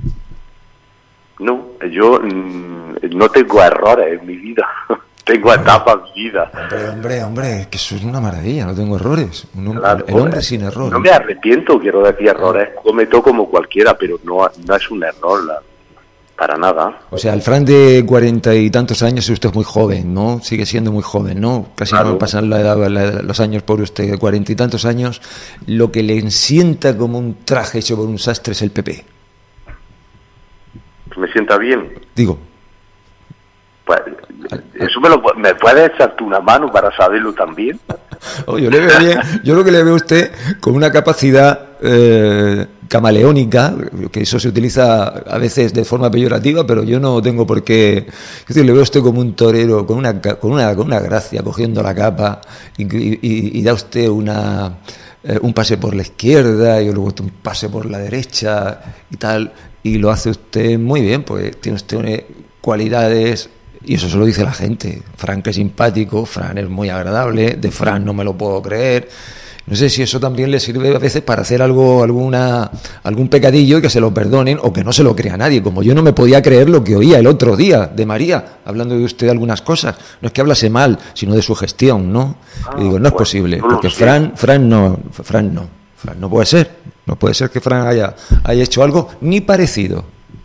No, yo mmm, no tengo errores en mi vida, tengo etapas vividas. Hombre, hombre, hombre, que eso es una maravilla, no tengo errores. Un hombre, claro, el hombre sin error. No me arrepiento, quiero decir errores, cometo como cualquiera, pero no, no es un error, la, para nada. O sea, el Fran de cuarenta y tantos años, usted es muy joven, ¿no? Sigue siendo muy joven, ¿no? Casi claro. No pasan la edad, la edad, los años por usted, cuarenta y tantos años. Lo que le ensienta como un traje hecho por un sastre es el P P. ¿Me sienta bien? Digo. Pues, ¿eso me, lo, me puedes echar tú una mano para saberlo también? Oh, yo le veo bien, yo lo que le veo a usted con una capacidad eh, camaleónica, que eso se utiliza a veces de forma peyorativa, pero yo no tengo por qué. Es decir, le veo a usted como un torero, con una con una, con una gracia, cogiendo la capa, y, y, y da usted una eh, un pase por la izquierda, y luego un pase por la derecha, y tal, y lo hace usted muy bien, porque tiene usted cualidades. Y eso se lo dice la gente. Fran, que es simpático, Fran es muy agradable, de Fran no me lo puedo creer. No sé si eso también le sirve a veces para hacer algo, alguna, algún pecadillo y que se lo perdonen o que no se lo crea nadie. Como yo no me podía creer lo que oía el otro día de María, hablando de usted de algunas cosas. No es que hablase mal, sino de su gestión, ¿no? Ah, y digo, no es pues, posible, no porque Fran, Fran no, Fran no, Fran no puede ser. No puede ser que Fran haya, haya hecho algo ni parecido.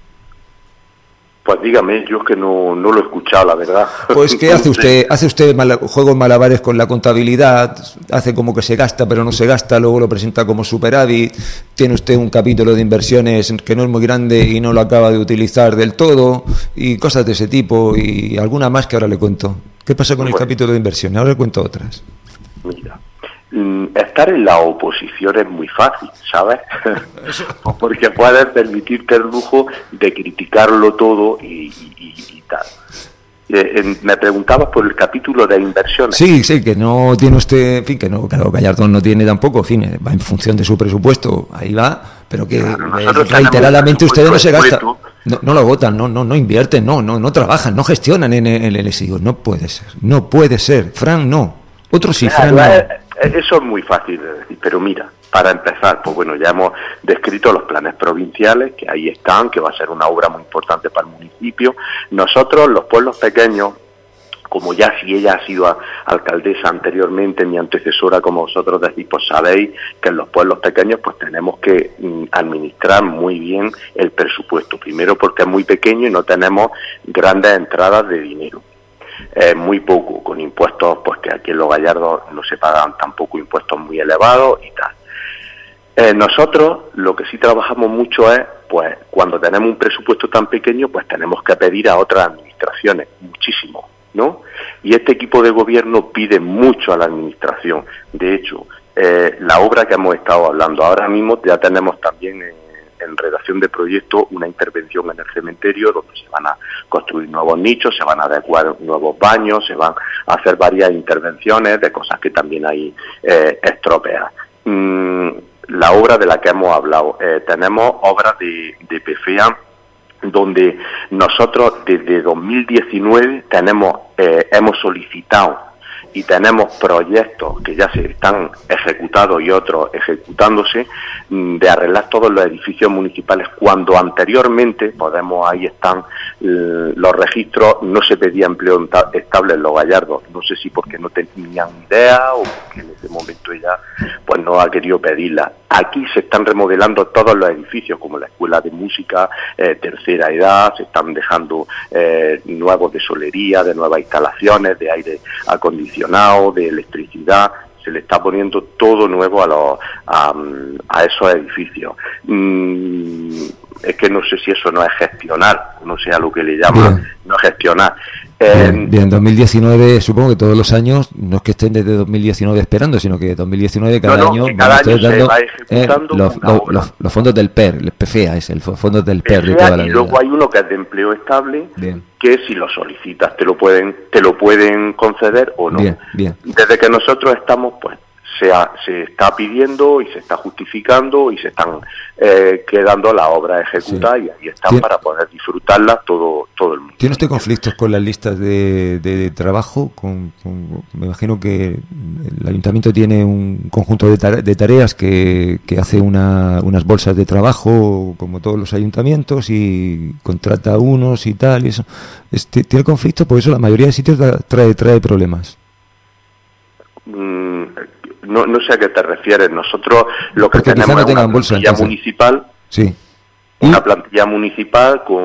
Pues dígame, yo es que no, no lo he escuchado, la verdad. Pues ¿qué hace usted? Hace usted mal, juegos malabares con la contabilidad, hace como que se gasta, pero no se gasta, luego lo presenta como superávit, tiene usted un capítulo de inversiones que no es muy grande y no lo acaba de utilizar del todo, y cosas de ese tipo, y alguna más que ahora le cuento. ¿Qué pasa con bueno, el capítulo de inversiones? Ahora le cuento otras. Mira, estar en la oposición es muy fácil, ¿sabes? Porque puedes permitirte el lujo de criticarlo todo y, y, y tal. Eh, en, me preguntabas por el capítulo de inversiones. Sí, sí, que no tiene usted, en fin, que no, claro, Gallardón no tiene tampoco, en fin, va en función de su presupuesto, ahí va, pero que claro, reiteradamente ustedes no se gastan, no, no lo votan, no, no, no invierten, no, no, no trabajan, no gestionan en el, en el S I O, no puede ser, no puede ser, Fran no, otro sí, Fran no. Eso es muy fácil de decir, pero mira, para empezar, pues bueno, ya hemos descrito los planes provinciales, que ahí están, que va a ser una obra muy importante para el municipio. Nosotros, los pueblos pequeños, como ya si ella ha sido a, alcaldesa anteriormente, mi antecesora, como vosotros decís, pues sabéis que en los pueblos pequeños pues tenemos que mm, administrar muy bien el presupuesto. Primero porque es muy pequeño y no tenemos grandes entradas de dinero. Eh, muy poco, con impuestos, pues que aquí en Los Gallardos no se pagan tampoco impuestos muy elevados y tal. Eh, nosotros lo que sí trabajamos mucho es, pues cuando tenemos un presupuesto tan pequeño, pues tenemos que pedir a otras administraciones, muchísimo, ¿no? Y este equipo de gobierno pide mucho a la administración. De hecho, eh, la obra que hemos estado hablando ahora mismo, ya tenemos también en en redacción de proyecto una intervención en el cementerio donde se van a construir nuevos nichos, se van a adecuar nuevos baños, se van a hacer varias intervenciones de cosas que también hay eh, estropeadas. Mm, la obra de la que hemos hablado, eh, tenemos obras de, de P F E A donde nosotros desde dos mil diecinueve tenemos eh, hemos solicitado y tenemos proyectos que ya se están ejecutados y otros ejecutándose de arreglar todos los edificios municipales cuando anteriormente, podemos ahí están los registros, no se pedía empleo estable en Los Gallardos, no sé si porque no tenían idea o porque en ese momento ella pues no ha querido pedirla. Aquí se están remodelando todos los edificios como la escuela de música, eh, tercera edad, se están dejando eh, nuevos de solería, de nuevas instalaciones, de aire acondicionado, de electricidad, se le está poniendo todo nuevo a, los, a, a esos edificios. Mm, es que no sé si eso no es gestionar, no sé a lo que le llaman, no es gestionar. Bien, bien, dos mil diecinueve, supongo que todos los años, no es que estén desde dos mil diecinueve esperando, sino que dos mil diecinueve cada no, no, año cada año dando, se va ejecutando eh, los, los, los, los fondos del P E R, el P F E A es el fondos del P E R de toda la vida. Y luego hay uno que es de empleo estable, bien, que si lo solicitas te lo pueden te lo pueden conceder o no. Bien, bien. Desde que nosotros estamos, pues se, ha, se está pidiendo y se está justificando y se están eh, quedando las obras ejecutadas, sí, y ahí están, ¿Tien? para poder disfrutarlas todo todo el mundo. ¿Tiene usted conflictos con las listas de, de, de trabajo? Con, con, me imagino que el ayuntamiento tiene un conjunto de, tare, de tareas que, que hace una, unas bolsas de trabajo, como todos los ayuntamientos, y contrata a unos y tal, y eso. Este, ¿Tiene conflictos? Por eso la mayoría de sitios trae, trae problemas. Mm, no, no sé a qué te refieres. Nosotros lo que Porque tenemos no es una bolsa, plantilla entonces. municipal, sí. una plantilla municipal con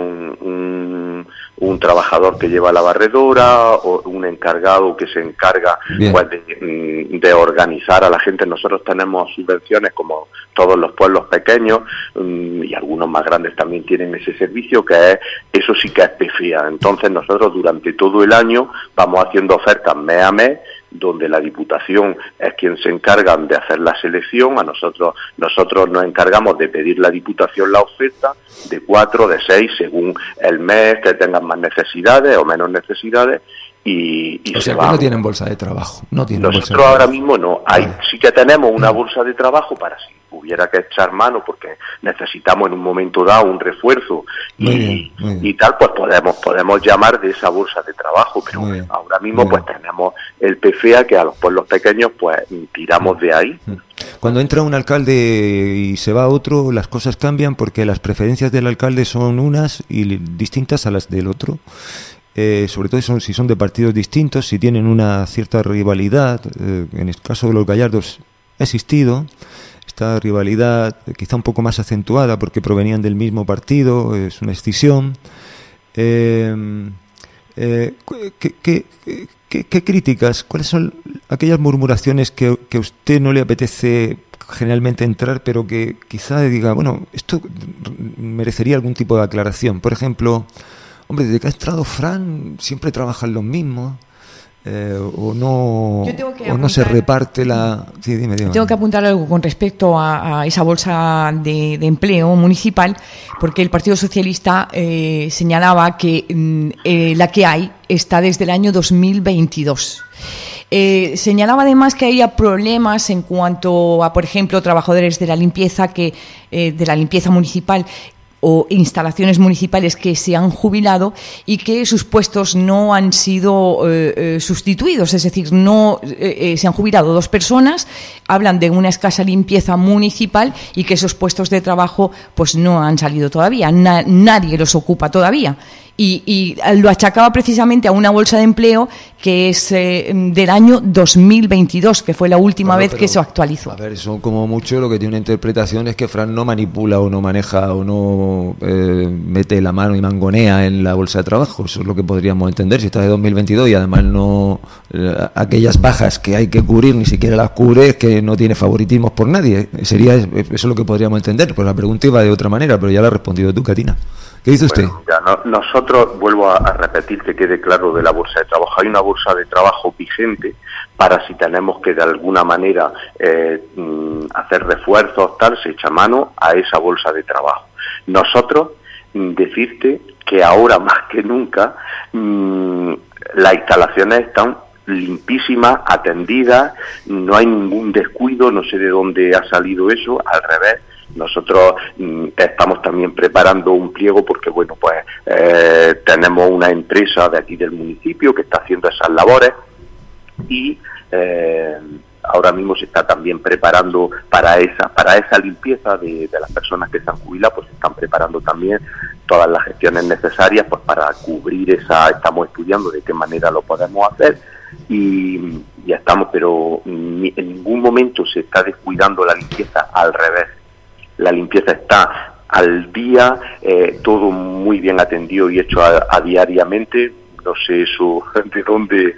un, un trabajador que lleva la barredora o un encargado que se encarga, pues, de, de organizar a la gente. Nosotros tenemos subvenciones como todos los pueblos pequeños, y algunos más grandes también tienen ese servicio, que es, eso sí que es P F E A. Entonces nosotros durante todo el año vamos haciendo ofertas mes a mes, donde la Diputación es quien se encarga de hacer la selección. A nosotros nosotros nos encargamos de pedir la Diputación la oferta de cuatro, de seis, según el mes que tengan más necesidades o menos necesidades, y, y o sea, se que va. no tienen bolsa de trabajo. No tienen Nosotros bolsa de ahora trabajo. mismo no. Hay, sí que tenemos una bolsa de trabajo para si hubiera que echar mano, porque necesitamos en un momento dado un refuerzo y, bien, muy bien. y tal, pues podemos podemos llamar de esa bolsa de trabajo, pero ahora mismo pues tenemos el P F E A, que a los pueblos pequeños pues tiramos de ahí. Cuando entra un alcalde y se va otro, las cosas cambian porque las preferencias del alcalde son unas y distintas a las del otro. Eh, sobre todo son, si son de partidos distintos, si tienen una cierta rivalidad. Eh, en el caso de los Gallardos ha existido esta rivalidad, quizá un poco más acentuada porque provenían del mismo partido, es una escisión. Eh, eh, ¿qué, qué, qué, ¿Qué críticas, cuáles son aquellas murmuraciones que, que a usted no le apetece generalmente entrar, pero que quizá diga, bueno, esto merecería algún tipo de aclaración? Por ejemplo, hombre, desde que ha entrado Fran siempre trabajan los mismos, eh, o no o no se reparte la... Sí, dime, dime. Tengo que apuntar algo con respecto a, a esa bolsa de, de empleo municipal, porque el Partido Socialista eh, señalaba que eh, la que hay está desde el año dos mil veintidós. Eh, señalaba además que había problemas en cuanto a, por ejemplo, trabajadores de la limpieza que eh, de la limpieza municipal o instalaciones municipales que se han jubilado y que sus puestos no han sido eh, eh, sustituidos, es decir, no eh, eh, se han jubilado dos personas, hablan de una escasa limpieza municipal y que esos puestos de trabajo pues no han salido todavía, Na- nadie los ocupa todavía. Y, y lo achacaba precisamente a una bolsa de empleo que es eh, del año dos mil veintidós, que fue la última Bueno, vez que se actualizó. A ver, eso como mucho lo que tiene una interpretación es que Fran no manipula o no maneja o no eh, mete la mano y mangonea en la bolsa de trabajo. Eso es lo que podríamos entender. Si está de dos mil veintidós y además no eh, aquellas bajas que hay que cubrir ni siquiera las cubre, es que no tiene favoritismos por nadie. Sería eso es lo que podríamos entender. Pues la pregunta iba de otra manera, pero ya la has respondido tú, Katina. ¿Qué dice usted? Bueno, ya, no, nosotros, vuelvo a, a repetir que quede claro de la bolsa de trabajo, hay una bolsa de trabajo vigente para si tenemos que de alguna manera eh, mm, hacer refuerzos, tal, se echa mano a esa bolsa de trabajo. Nosotros, mm, decirte que ahora más que nunca mm, las instalaciones están limpísimas, atendidas, no hay ningún descuido, no sé de dónde ha salido eso, al revés. Nosotros mm, estamos también preparando un pliego porque, bueno, pues eh, tenemos una empresa de aquí del municipio que está haciendo esas labores y eh, ahora mismo se está también preparando para esa para esa limpieza de, de las personas que se han jubilado, pues se están preparando también todas las gestiones necesarias pues para cubrir esa, estamos estudiando de qué manera lo podemos hacer y ya estamos, pero ni, en ningún momento se está descuidando la limpieza, al revés. La limpieza está al día, eh, todo muy bien atendido y hecho a, a diariamente. No sé eso de dónde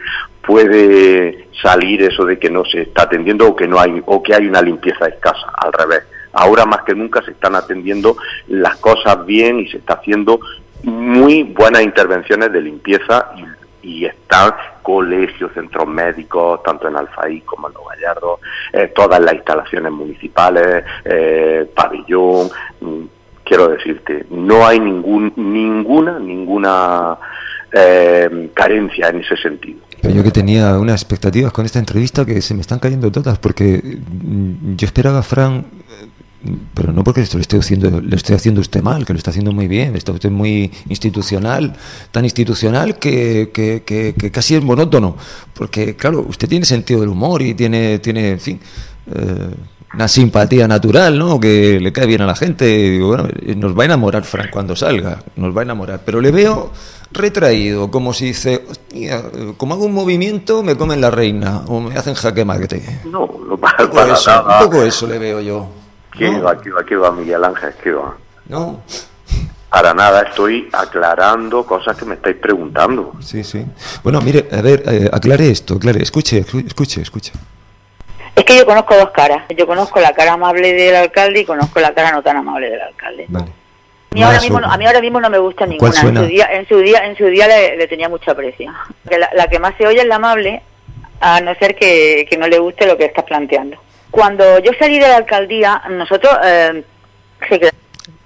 puede salir eso de que no se está atendiendo o que no hay o que hay una limpieza escasa. Al revés, ahora más que nunca se están atendiendo las cosas bien y se está haciendo muy buenas intervenciones de limpieza y, están colegios, centros médicos, tanto en Alfaí como en Los Gallardos, eh, todas las instalaciones municipales, eh, pabellón. Quiero decirte, no hay ningún ninguna ninguna eh, carencia en ese sentido. Pero yo que tenía unas expectativas con esta entrevista que se me están cayendo todas, porque yo esperaba a Fran, pero no porque esto le estoy haciendo, le estoy haciendo usted mal, que lo está haciendo muy bien, está usted muy institucional, tan institucional que, que, que, que casi es monótono, porque claro, usted tiene sentido del humor y tiene, tiene en fin, eh, una simpatía natural, ¿no? Que le cae bien a la gente. Y digo, bueno, nos va a enamorar Fran cuando salga, nos va a enamorar, pero le veo retraído, como si dice, hostia, como hago un movimiento me comen la reina o me hacen jaque mate. No, no para, un poco para eso, nada. Un poco eso le veo yo. ¿Qué ¿no? va, qué va, qué va, Miguel Ángel? ¿Qué va? No. Para nada, estoy aclarando cosas que me estáis preguntando. Sí, sí. Bueno, mire, a ver, eh, aclare esto, aclare, escuche, escuche, escuche. Es que yo conozco dos caras. Yo conozco la cara amable del alcalde y conozco la cara no tan amable del alcalde. Vale. A mí, ahora mismo, no, a mí ahora mismo no me gusta ninguna. En su día, en su día, en su día le, le tenía mucho aprecio. La, la que más se oye es la amable, a no ser que, que no le guste lo que estás planteando. Cuando yo salí de la alcaldía, nosotros... Eh, se qued...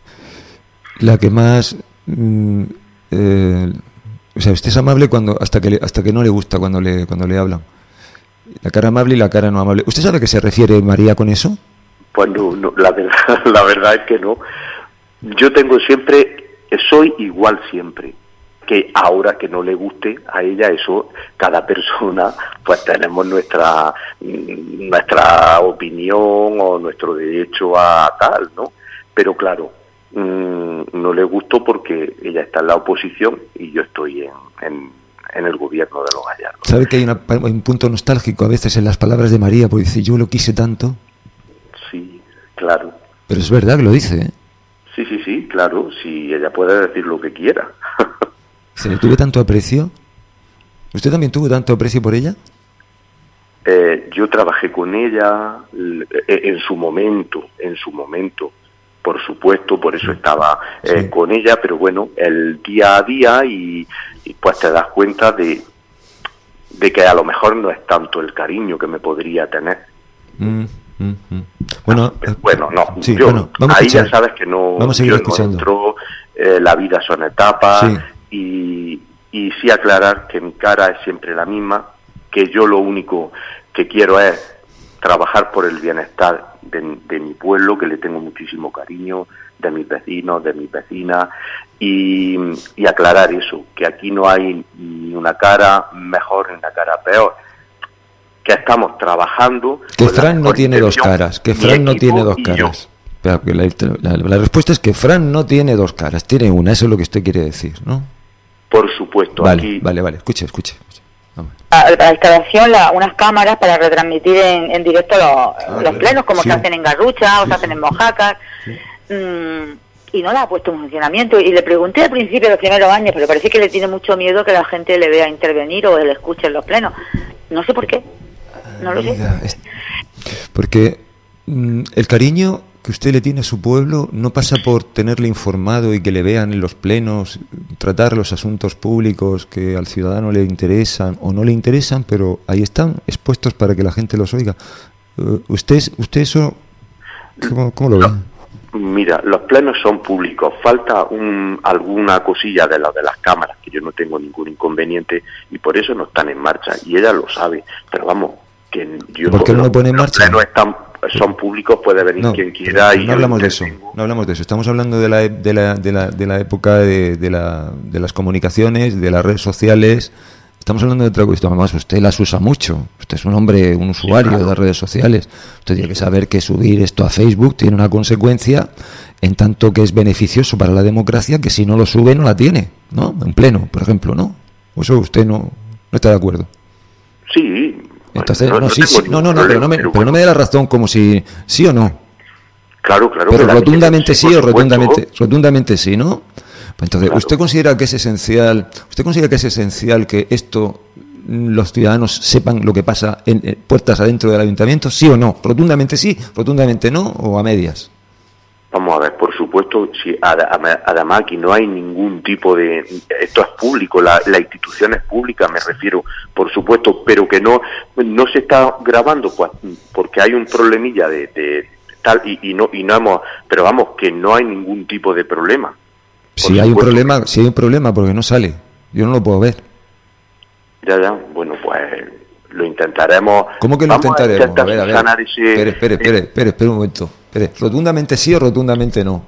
La que más... Mm, eh, o sea, usted es amable cuando hasta que le, hasta que no le gusta cuando le cuando le hablan. La cara amable y la cara no amable. ¿Usted sabe a qué se refiere María con eso? Pues no, no la, verdad, la verdad es que no. Yo tengo siempre, soy igual siempre. Que ahora que no le guste a ella, eso, cada persona, pues tenemos nuestra nuestra opinión o nuestro derecho a tal, ¿no? Pero claro, mmm, no le gustó porque ella está en la oposición y yo estoy en, en, en el gobierno de Los Gallardos. ¿Sabe que hay, una, hay un punto nostálgico a veces en las palabras de María? Porque dice, yo lo quise tanto. Sí, claro. Pero es verdad que lo dice, ¿eh? Sí, sí, sí, claro, sí, ella puede decir lo que quiera. ¿Se le tuve tanto aprecio? ¿Usted también tuvo tanto aprecio por ella? Eh, yo trabajé con ella en su momento, en su momento, por supuesto, por eso estaba eh, sí. con ella, pero bueno, el día a día y, y pues te das cuenta de, de que a lo mejor no es tanto el cariño que me podría tener. Mm, mm, mm. Bueno, ah, bueno, no, sí, yo, bueno, vamos ahí a ya sabes que no, vamos a seguir yo escuchando. no entro, eh, la vida son etapas. Sí. Y, y sí aclarar que mi cara es siempre la misma, que yo lo único que quiero es trabajar por el bienestar de, de mi pueblo, que le tengo muchísimo cariño, de mis vecinos, de mis vecinas, y, y aclarar eso, que aquí no hay ni una cara mejor ni una cara peor, que estamos trabajando... Que Fran no tiene dos caras, que Fran no tiene dos caras. La, la, la respuesta es que Fran no tiene dos caras, tiene una, eso es lo que usted quiere decir, ¿no? Por supuesto. Vale, aquí... vale, vale, escuche, escuche. A la instalación, la, unas cámaras para retransmitir en, en directo los, ah, los plenos, como sí. se hacen en Garrucha o sí, se hacen en Mojácar, sí. mmm, y no la ha puesto en funcionamiento. Y le pregunté al principio de los primeros años, pero parece que le tiene mucho miedo que la gente le vea intervenir o le escuche en los plenos. No sé por qué, no lo Amiga, sé. Es... Porque mmm, el cariño que usted le tiene a su pueblo no pasa por tenerle informado y que le vean en los plenos, tratar los asuntos públicos que al ciudadano le interesan o no le interesan, pero ahí están expuestos para que la gente los oiga. Uh, ¿Usted usted eso cómo, cómo lo ve? Mira, los plenos son públicos, falta un, alguna cosilla de las de las cámaras, que yo no tengo ningún inconveniente y por eso no están en marcha, y ella lo sabe, pero vamos, que yo... ¿Por qué no lo pone en marcha? Los plenos están son públicos, puede venir no, quien quiera y no hablamos de eso no hablamos de eso estamos hablando de la de la de la, de la época de, de la de las comunicaciones, de las redes sociales. Estamos hablando de otra cuestión. Además, usted las usa mucho, usted es un hombre, un usuario sí, claro. de las redes sociales, usted tiene que saber que subir esto a Facebook tiene una consecuencia en tanto que es beneficioso para la democracia, que si no lo sube no la tiene, ¿no? En pleno, por ejemplo, ¿no? Eso usted no no está de acuerdo. Sí. Entonces, no, no, sí, sí, no, no, no, pero no, me, pero no me dé la razón como si sí o no. Claro, claro. Pero rotundamente sí o rotundamente, rotundamente sí, ¿no? Entonces, claro. ¿usted considera que es esencial, usted considera que es esencial que esto los ciudadanos sepan lo que pasa en, en puertas adentro del ayuntamiento, sí o no? Rotundamente sí, rotundamente no, o a medias. Vamos a ver, por supuesto, si además aquí no hay ningún tipo de... Esto es público, la, la institución es pública, me refiero, por supuesto, pero que no no se está grabando, pues porque hay un problemilla de, de tal y, y no y no hemos... Pero vamos, que no hay ningún tipo de problema. Si hay un problema, si hay un problema, porque no sale. Yo no lo puedo ver. Ya, ya, bueno, pues lo intentaremos. ¿Cómo que lo intentaremos? A, a ver, a ver. Ese, espere, espere, espere, espere, espere un momento. Espere. ¿Rotundamente sí o rotundamente no?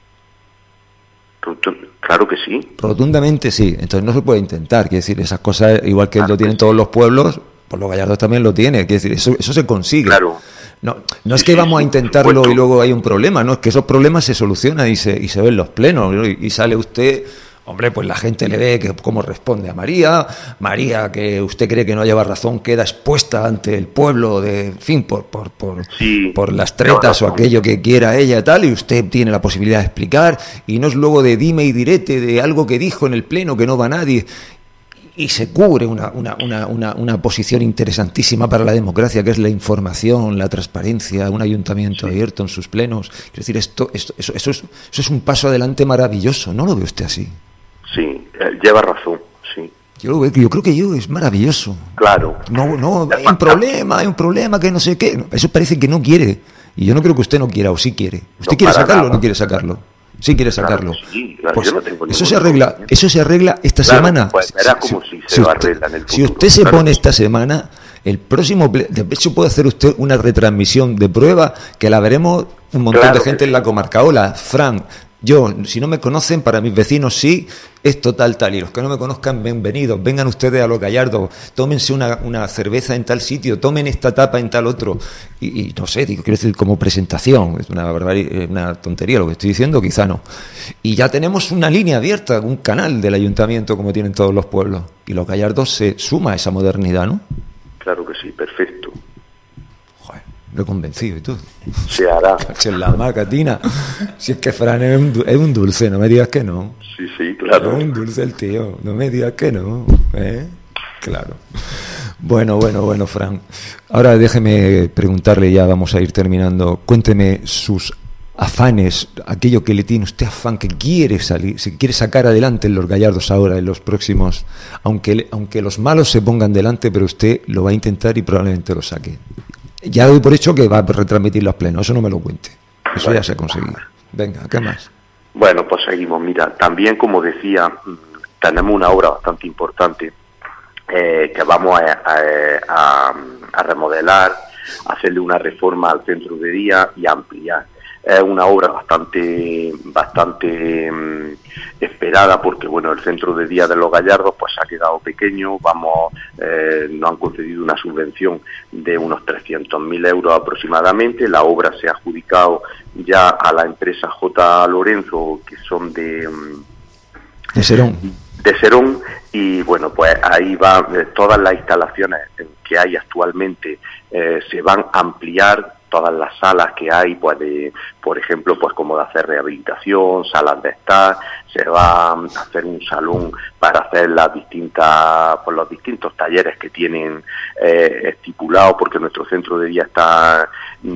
Claro que sí. Rotundamente sí. Entonces no se puede intentar. Quiere decir, esas cosas, igual que claro lo tienen que todos sí. los pueblos, pues los Gallardos también lo tienen. Quiere decir, eso, eso se consigue. Claro. No, no es que vamos a intentarlo y luego hay un problema, no, es que esos problemas se solucionan y se, y se ven los plenos, ¿no? y, y sale usted, hombre, pues la gente le ve que cómo responde a María, María que usted cree que no lleva razón, queda expuesta ante el pueblo, de, en fin, por por por, sí, por las tretas o aquello que quiera ella tal, y usted tiene la posibilidad de explicar, y no es luego de dime y direte de algo que dijo en el pleno que no va nadie. Y se cubre una, una, una, una, una posición interesantísima para la democracia, que es la información, la transparencia, un ayuntamiento sí. abierto en sus plenos. Es decir, esto, esto eso, eso, es, eso es un paso adelante maravilloso. ¿No lo ve usted así? Sí, eh, lleva razón, sí. Yo lo veo, yo creo que yo es maravilloso. Claro. No, no, hay un problema, hay un problema que no sé qué. Eso parece que no quiere. Y yo no creo que usted no quiera, o sí quiere. ¿Usted no quiere sacarlo nada. o no quiere sacarlo? Sí quiere sacarlo. Claro, sí, claro, pues yo no tengo eso se arregla, eso se arregla esta claro, semana. Pues verá como si, si se si usted, arregla en el futuro. Si usted se claro. pone esta semana, el próximo, de hecho puede hacer usted una retransmisión de prueba que la veremos un montón claro de gente en la comarca. Hola, Fran. Yo, si no me conocen, para mis vecinos sí, esto tal, tal. Y los que no me conozcan, bienvenidos. Vengan ustedes a Los Gallardos, tómense una, una cerveza en tal sitio, tomen esta tapa en tal otro. Y, y no sé, digo, quiero decir, como presentación, es una barbaridad, una tontería lo que estoy diciendo, quizá no. Y ya tenemos una línea abierta, un canal del ayuntamiento como tienen todos los pueblos. Y Los Gallardos se suma a esa modernidad, ¿no? Claro que sí, perfecto. Lo he convencido y todo. Se hará. En la macatina. Si es que Fran es un, es un dulce, no me digas que no. Sí, sí, claro. Es un dulce el tío, no me digas que no. ¿Eh? Claro. Bueno, bueno, bueno, Fran. Ahora déjeme preguntarle, ya vamos a ir terminando. Cuénteme sus afanes, aquello que le tiene usted afán, que quiere salir, se quiere sacar adelante en Los Gallardos ahora, en los próximos, aunque, aunque los malos se pongan delante, pero usted lo va a intentar y probablemente lo saque. Ya doy por hecho que va a retransmitir los plenos, eso no me lo cuente. Eso ya se ha conseguido. Venga, ¿qué más? Bueno, pues seguimos. Mira, también, como decía, tenemos una obra bastante importante eh, que vamos a, a, a remodelar, hacerle una reforma al centro de día y ampliar. Es una obra bastante bastante um, esperada porque, bueno, el centro de día de Los Gallardos pues ha quedado pequeño. Vamos, eh, nos han concedido una subvención de unos trescientos mil euros aproximadamente. La obra se ha adjudicado ya a la empresa J. Lorenzo, que son de... Um, de Serón. De Serón, y bueno, pues ahí va, eh, todas las instalaciones que hay actualmente eh, se van a ampliar. Todas las salas que hay, pues de, por ejemplo, pues como de hacer rehabilitación, salas de estar, se va a hacer un salón para hacer las distintas, pues los distintos talleres que tienen eh, estipulados, porque nuestro centro de día está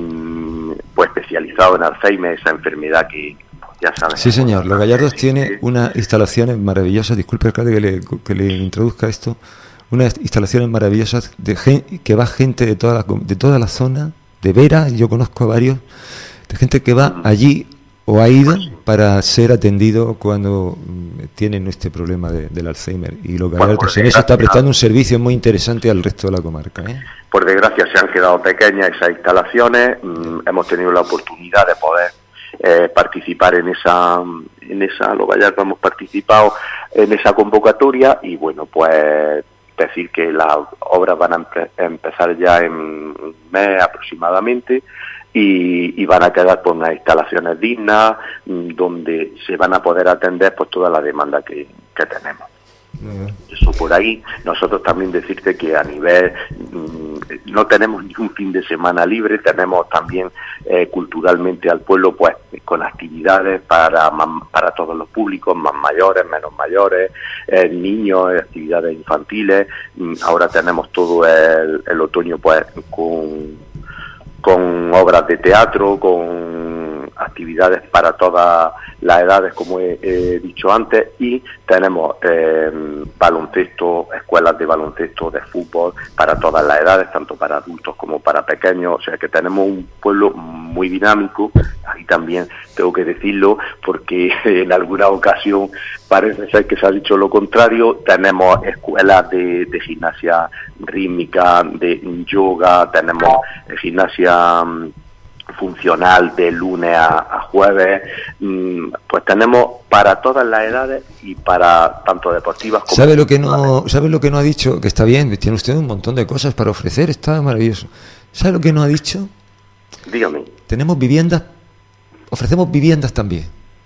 mmm, pues especializado en Alzheimer, esa enfermedad que pues, ya saben. Sí, señor. Los Gallardos tiene unas instalaciones maravillosas. Disculpe, alcalde, que le, que le introduzca esto. Unas instalaciones maravillosas de gen, que va gente de toda la, de toda la zona. De Vera, yo conozco a varios, de gente que va allí o ha ido para ser atendido cuando tienen este problema de, del Alzheimer. Y lo que bueno, en eso está prestando un servicio muy interesante al resto de la comarca. ¿eh? Por desgracia se han quedado pequeñas esas instalaciones, mm, hemos tenido la oportunidad de poder eh, participar en esa, en esa, los Gallardos hemos participado en esa convocatoria y bueno, pues... decir que las obras van a empe- empezar ya en un mes aproximadamente y, y van a quedar por unas instalaciones dignas donde se van a poder atender pues toda la demanda que, que tenemos. Uh-huh. Eso por ahí. Nosotros también decirte que a nivel mmm, no tenemos ni un fin de semana libre, tenemos también eh, culturalmente al pueblo pues con actividades para para todos los públicos, más mayores, menos mayores, eh, niños, actividades infantiles. Ahora tenemos todo el, el otoño pues con con obras de teatro, con actividades para todas las edades, como he, he dicho antes, y tenemos eh, baloncesto, escuelas de baloncesto, de fútbol, para todas las edades, tanto para adultos como para pequeños, o sea que tenemos un pueblo muy dinámico. Ahí también tengo que decirlo, porque en alguna ocasión parece ser que se ha dicho lo contrario. Tenemos escuelas de, de gimnasia rítmica, de yoga, tenemos gimnasia funcional de lunes a, a jueves, pues tenemos para todas las edades y para tanto deportivas como... ¿Sabe lo que no, sabe lo que no ha dicho? Que está bien, tiene usted un montón de cosas para ofrecer, está maravilloso. ¿Sabe lo que no ha dicho? Dígame. Tenemos viviendas, ofrecemos viviendas también.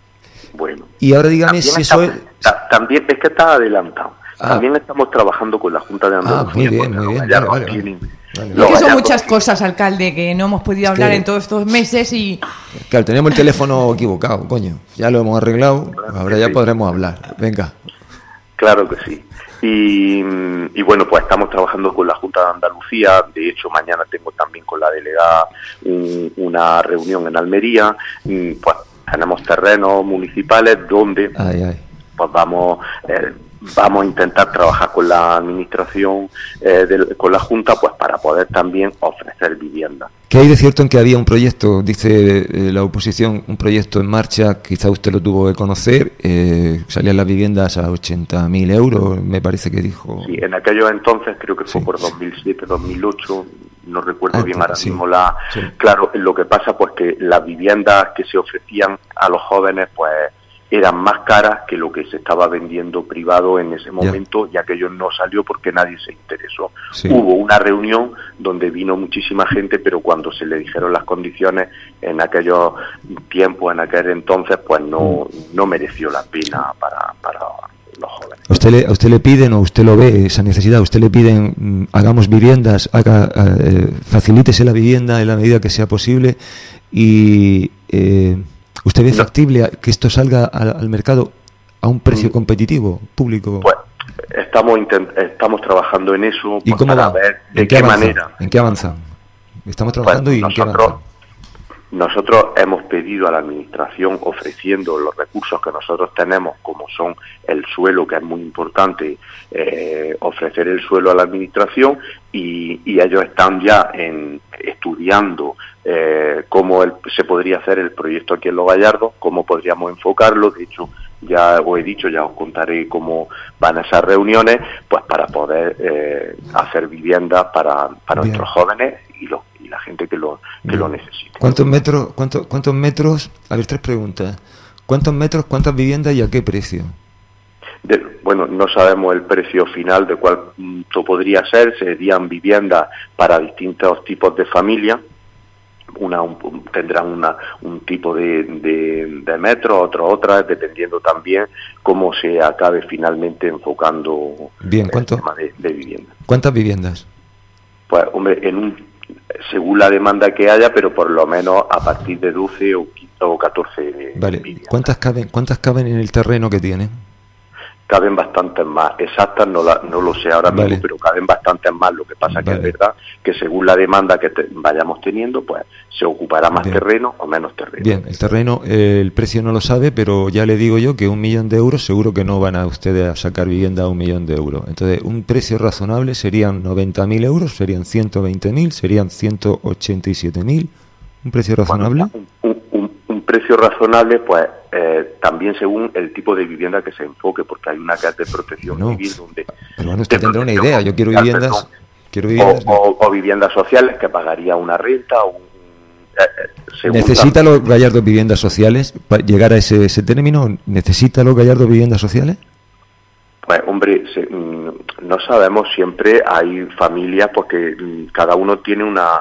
Bueno. Y ahora dígame si eso es... También es que está adelantado. Ah. También estamos trabajando con la Junta de Andalucía. Ah, muy bien, muy bien. Vale, vale, vale. Vale, vale. Es que son muchas cosas, alcalde, que no hemos podido hablar que, en todos estos meses y... Claro, tenemos el teléfono equivocado, coño. Ya lo hemos arreglado, ahora ya podremos hablar. Venga. Claro que sí. Y, y bueno, pues estamos trabajando con la Junta de Andalucía. De hecho, mañana tengo también con la delegada un, una reunión en Almería. Pues tenemos terrenos municipales donde ay, ay. pues vamos... Eh, vamos a intentar trabajar con la administración, eh, de, con la Junta, pues para poder también ofrecer vivienda. ¿Qué hay de cierto en que había un proyecto, dice eh, la oposición, un proyecto en marcha, quizá usted lo tuvo que conocer, eh, salían las viviendas a ochenta mil euros, me parece que dijo? Sí, en aquellos entonces, creo que fue sí. por dos mil siete, dos mil ocho, no recuerdo ah, bien ahora sí. mismo la... Sí. Claro, lo que pasa pues que las viviendas que se ofrecían a los jóvenes, pues eran más caras que lo que se estaba vendiendo privado en ese momento, ya, ya que aquello no salió porque nadie se interesó. Sí. Hubo una reunión donde vino muchísima gente, pero cuando se le dijeron las condiciones en aquellos tiempos, en aquel entonces, pues no, no mereció la pena para, para los jóvenes. ¿A usted, le, ¿A usted le piden o usted lo ve esa necesidad? ¿A usted le piden mmm, hagamos viviendas, haga, eh, facilítese la vivienda en la medida que sea posible y... Eh, ¿usted ve factible que esto salga al, al mercado a un precio competitivo, público? Pues estamos intent- estamos trabajando en eso. ¿Y pues, cómo para va? ver de ¿En qué, qué manera. ¿En qué avanzan? Estamos trabajando pues, y nosotros, en qué avanzan. Nosotros hemos pedido a la administración, ofreciendo los recursos que nosotros tenemos, como son el suelo, que es muy importante, eh, ofrecer el suelo a la administración, y, y ellos están ya en, estudiando eh, cómo el, se podría hacer el proyecto aquí en Los Gallardos, cómo podríamos enfocarlo. De hecho, ya os he dicho, ya os contaré cómo van esas reuniones, pues para poder eh, hacer viviendas para, para nuestros jóvenes y los y la gente que lo que lo necesite. ¿Cuántos metros, cuántos, cuántos metros? A ver, tres preguntas. ¿Cuántos metros, cuántas viviendas y a qué precio? De, bueno, no sabemos el precio final de cuánto podría ser. Serían viviendas para distintos tipos de familias. Una un, tendrán una, un tipo de, de, de metros, otro otra, dependiendo también cómo se acabe finalmente enfocando Bien, el tema de, de vivienda. ¿Cuántas viviendas? Pues, hombre, en un según la demanda que haya, pero por lo menos a partir de doce o catorce. Vale. ¿Cuántas caben, cuántas caben en el terreno que tienen? Caben bastantes más. Exactas no, la, no lo sé ahora mismo, vale. pero caben bastantes más. Lo que pasa vale. que es verdad que según la demanda que te, vayamos teniendo, pues se ocupará más Bien. terreno o menos terreno. Bien, el terreno, eh, el precio no lo sabe, pero ya le digo yo que un millón de euros seguro que no van a ustedes a sacar vivienda a un millón de euros. Entonces, un precio razonable serían noventa mil euros, serían ciento veinte mil, serían ciento ochenta y siete mil. ¿Un precio razonable? Bueno, un, un, un precio razonable, pues eh, también según el tipo de vivienda que se enfoque, porque hay una que es de protección no, civil donde... Pero bueno, usted tendrá una idea, yo quiero viviendas... Quiero viviendas o, o, o viviendas sociales que pagaría una renta o un... Eh, ¿Necesita los Gallardos viviendas sociales para llegar a ese, ese término? ¿Necesita los Gallardos viviendas sociales? Pues hombre, se, no sabemos, siempre hay familias porque cada uno tiene una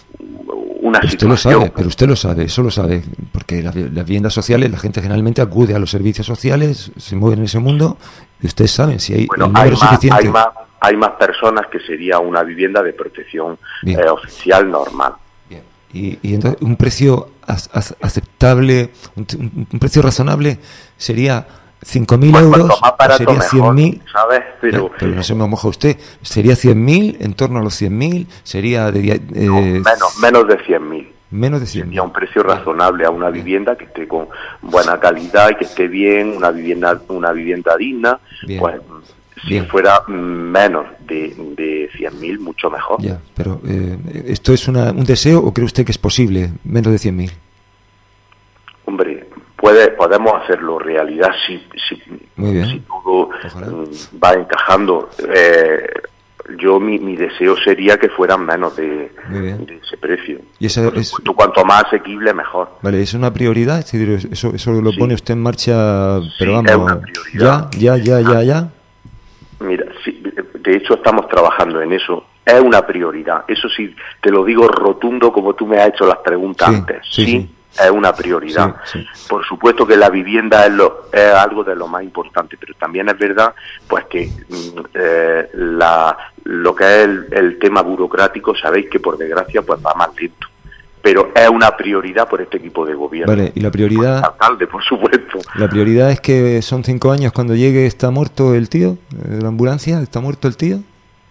una pero situación. Usted lo sabe, pero usted lo sabe, eso lo sabe, porque las, las viviendas sociales, la gente generalmente acude a los servicios sociales, se mueve en ese mundo, y ustedes saben si hay bueno, el número hay más, suficiente. Hay más, hay más personas que sería una vivienda de protección eh, oficial normal. Bien. Y, y entonces un precio aceptable, un, un, un precio razonable sería cinco mil pues euros, barato, sería cien mil, ¿sabes? Pero, pero no se me moja usted, sería cien mil, en torno a los cien mil, sería de, eh, no, menos, menos de cien mil. Menos de cien. Sería un precio razonable a una vivienda que esté con buena calidad y que esté bien, una vivienda una vivienda digna. Bien. Pues si Bien. fuera menos de, de cien mil, mucho mejor. Ya, pero eh, ¿esto es una, un deseo o cree usted que es posible? Menos de cien mil. Hombre, puede, podemos hacerlo realidad si, si, Muy bien. si todo mm, va encajando. Eh, yo mi, mi deseo sería que fueran menos de, Muy bien. de ese precio. Y esa es, Tú, cuanto más asequible, mejor. vale, ¿es una prioridad? Es decir, eso, eso lo Sí. pone usted en marcha, pero Sí, es vamos, una prioridad. ya, ya, ya, ya, ya. Mira, sí, de hecho estamos trabajando en eso. Es una prioridad. Eso sí, te lo digo rotundo como tú me has hecho las preguntas Sí, antes. sí, Sí, sí. es una prioridad. Sí, sí. Por supuesto que la vivienda es, lo, es algo de lo más importante, pero también es verdad pues que mm, eh, la, lo que es el, el tema burocrático, sabéis que por desgracia pues va más lento. Pero es una prioridad por este equipo de gobierno. Vale, y la prioridad, Por el alcalde, por supuesto. la prioridad es que son cinco años cuando llegue, ¿está muerto el tío? ¿De la ambulancia? ¿Está muerto el tío?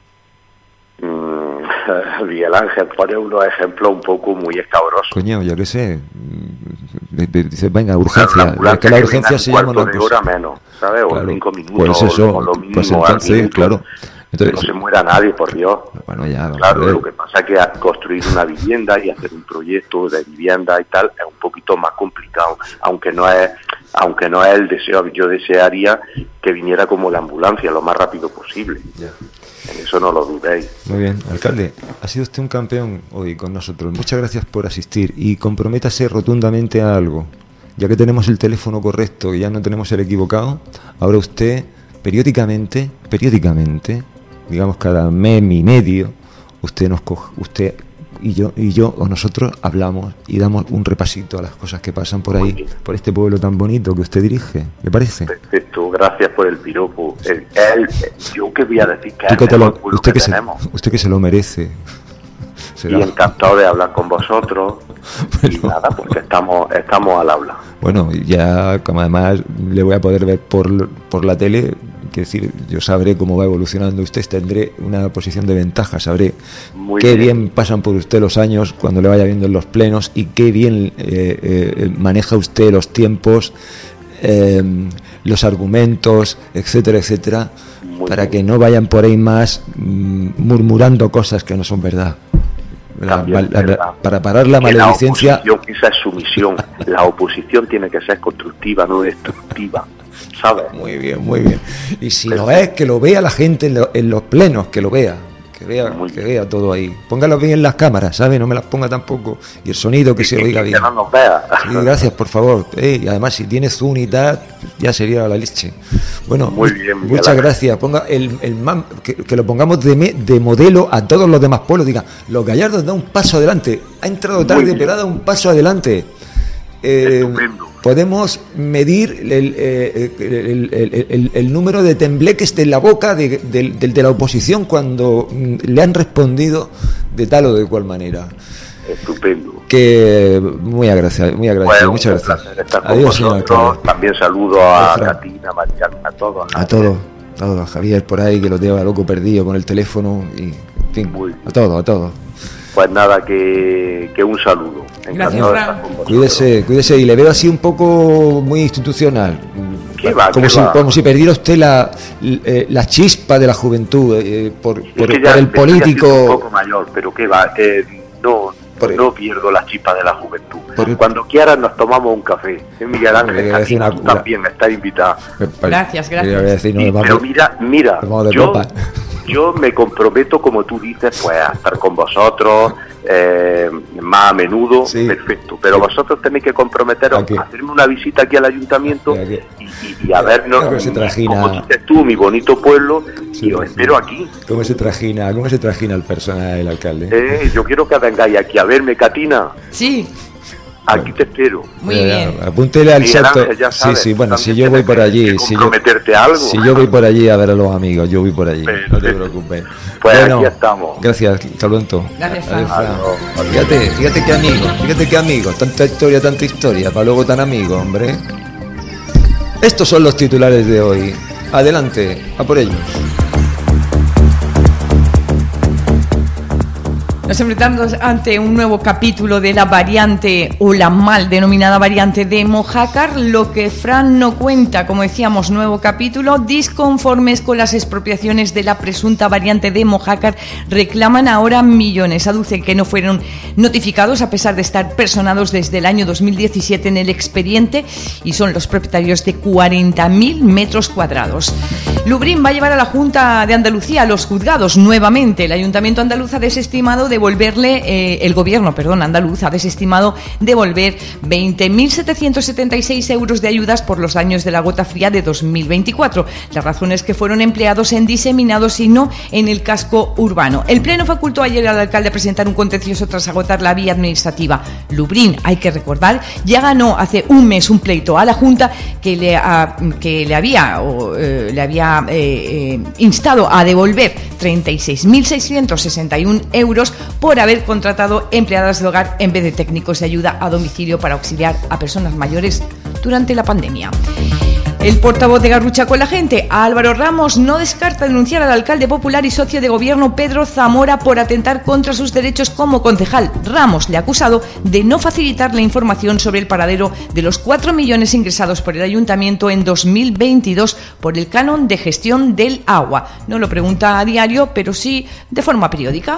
Mm, Miguel Ángel pone unos ejemplos un poco muy escabrosos. Coño, yo qué sé. Mm, Dice, venga, La urgencia. ambulancia Es que la que urgencia venga se un llama cuarto una de cosa. hora menos, ¿sabes? O Claro, cinco minutos, pues eso, o lo mínimo, pues al entonces, minuto. claro. Entonces, Que no se muera nadie, por Dios. Bueno, ya, vamos a Claro, ver. lo que pasa es que a- construir una vivienda y hacer un proyecto de vivienda y tal es un poquito más complicado, aunque no es aunque no es el deseo. Yo desearía que viniera como la ambulancia lo más rápido posible. En eso no lo dudéis. Muy bien, alcalde, ha sido usted un campeón hoy con nosotros. Muchas gracias por asistir y comprométase rotundamente a algo. Ya que tenemos el teléfono correcto y ya no tenemos el equivocado, ahora usted periódicamente, periódicamente, digamos cada mes y medio, usted nos coge, usted y yo y yo o nosotros hablamos y damos un repasito a las cosas que pasan por ahí, por este pueblo tan bonito que usted dirige. ¿Le parece? Perfecto, gracias por el piropo. El, el- yo que voy a decir que es Usted que, el te lo- mejor pueblo usted que que se, tenemos. usted que se lo merece. Será- Y encantado de hablar con vosotros. Y nada, porque estamos estamos al habla. Bueno, ya como además le voy a poder ver por, por la tele, quiero decir, yo sabré cómo va evolucionando usted, tendré una posición de ventaja, sabré Muy qué bien. bien. pasan por usted los años cuando le vaya viendo en los plenos y qué bien eh, eh, maneja usted los tiempos, eh, los argumentos, etcétera, etcétera, Muy para bien. que no vayan por ahí más mm, murmurando cosas que no son verdad. La- También la- es verdad. para parar la Que maledicencia. La oposición, esa es su misión. La oposición tiene que ser constructiva, no destructiva. ¿Sabes? Muy bien, muy bien. Y si no es, que lo vea la gente en, lo- en los plenos, que lo vea. Que vea, que vea todo ahí. Póngalo bien en las cámaras, ¿sabe? No me las ponga tampoco. Y el sonido que se oiga Que bien. no nos vea. Sí, gracias, por favor. Eh, y además, si tiene Zoom y tal, ya sería la leche. Bueno, Muy bien, Miguel muchas Ángel. gracias. Ponga el, el man- que, que lo pongamos de, me- de modelo a todos los demás pueblos. Diga, los Gallardos da un paso adelante. Ha entrado tarde, pero ha dado un paso adelante. Eh, podemos medir el, eh, el- el- el- el número de tembleques de la boca de, de- de- de la oposición cuando mm, le han respondido de tal o de cual manera. Estupendo. Que muy agradecido, muy agradecido, Bueno, muchas un gracias. placer estar con Adiós, señor vosotros. alcalde. También saludo a Adiós, Fran. Katina, a María, a todos. A todos, a todos, a Javier por ahí que lo lleva loco perdido con el teléfono y en fin, a todos, a todos. Pues nada, que, que un saludo. Encantado de estar con vosotros. Cuídese, cuídese y le veo así un poco muy institucional. ¿Qué va, Como qué si, va? como si perdiera usted la, eh, la chispa de la juventud eh, por, por, Es que por ya el estoy haciendo un político. poco mayor, pero qué va, eh, no, no pierdo la chispa de la juventud. Cuando quieras nos tomamos un café. Eh, Miguel Ángel, Le voy a decir Katina, una- tú también estás invitada. Gracias, Le voy a gracias. decir, no, Sí, vamos- pero mira, mira, vamos de yo, copa. yo me comprometo, como tú dices, pues a estar con vosotros eh, más a menudo, perfecto. Pero vosotros tenéis que comprometeros a hacerme una visita aquí al ayuntamiento y, y- y a vernos, Claro que se trajina. como dices tú, mi bonito pueblo, y os espero aquí. ¿Cómo se trajina, cómo se trajina el personaje del alcalde? Eh, yo quiero que vengáis aquí a verme, Katina. Sí. Aquí te espero. Muy Eh, bien. Apúntele al Miguel salto. Ángel, ya Sí, sabes, sí, bueno, tú si yo voy por allí, si yo, comprometerte a algo. si yo voy por allí a ver a los amigos, yo voy por allí, no te preocupes. Pues Bueno, aquí estamos. Gracias, hasta pronto. Gracias, Adiós, Fran. Fran. Fíjate, fíjate qué amigos, fíjate qué amigos, tanta historia, tanta historia, para luego tan amigos, hombre. Estos son los titulares de hoy. Adelante, a por ellos. Nos enfrentamos ante un nuevo capítulo de la variante o la mal denominada variante de Mojácar. Lo que Fran no cuenta, como decíamos, nuevo capítulo. Disconformes con las expropiaciones de la presunta variante de Mojácar, reclaman ahora millones. Aducen que no fueron notificados a pesar de estar personados desde el año dos mil diecisiete en el expediente y son los propietarios de cuarenta mil metros cuadrados. Lubrин va a llevar a la Junta de Andalucía a los juzgados nuevamente. El Ayuntamiento andaluz ha desestimado devolverle, eh, el gobierno, perdón, andaluz ha desestimado devolver veinte mil setecientos setenta y seis euros de ayudas por los daños de la gota fría de dos mil veinticuatro. Las razones que fueron empleados en diseminados y no en el casco urbano. El Pleno facultó ayer al alcalde a presentar un contencioso tras agotar la vía administrativa. Lubrин, hay que recordar, ya ganó hace un mes un pleito a la Junta que le, a, que le había, o, eh, le había eh, eh, instado a devolver treinta y seis mil seiscientos sesenta y uno euros por haber contratado empleadas de hogar en vez de técnicos de ayuda a domicilio para auxiliar a personas mayores durante la pandemia. El portavoz de Garrucha con la gente, Álvaro Ramos, no descarta denunciar al alcalde popular y socio de gobierno Pedro Zamora por atentar contra sus derechos como concejal. Ramos le ha acusado de no facilitar la información sobre el paradero de los cuatro millones ingresados por el ayuntamiento en dos mil veintidós por el canon de gestión del agua. No lo pregunta a diario, pero sí de forma periódica.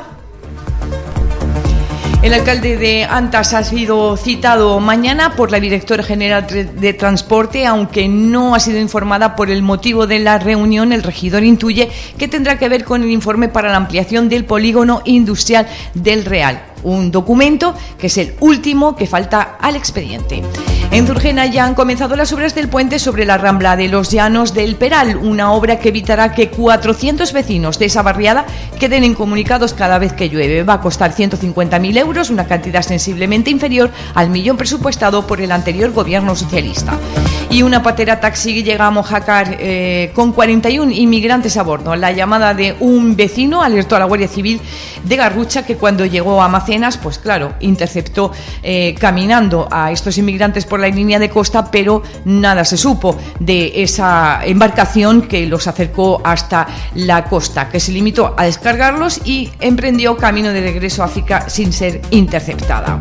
El alcalde de Antas ha sido citado mañana por la directora general de Transporte, aunque no ha sido informada por el motivo de la reunión. El regidor intuye que tendrá que ver con el informe para la ampliación del polígono industrial del Real. Un documento que es el último que falta al expediente. En Zurgena ya han comenzado las obras del puente sobre la Rambla de los Llanos del Peral, una obra que evitará que cuatrocientos vecinos de esa barriada queden incomunicados cada vez que llueve. Va a costar ciento cincuenta mil euros, una cantidad sensiblemente inferior al millón presupuestado por el anterior gobierno socialista. Y una patera taxi llega a Mojácar eh, con cuarenta y uno inmigrantes a bordo. La llamada de un vecino alertó a la Guardia Civil de Garrucha, que cuando llegó a Macenas, pues claro, interceptó eh, caminando a estos inmigrantes por la línea de costa, pero nada se supo de esa embarcación que los acercó hasta la costa, que se limitó a descargarlos y emprendió camino de regreso a África sin ser interceptada.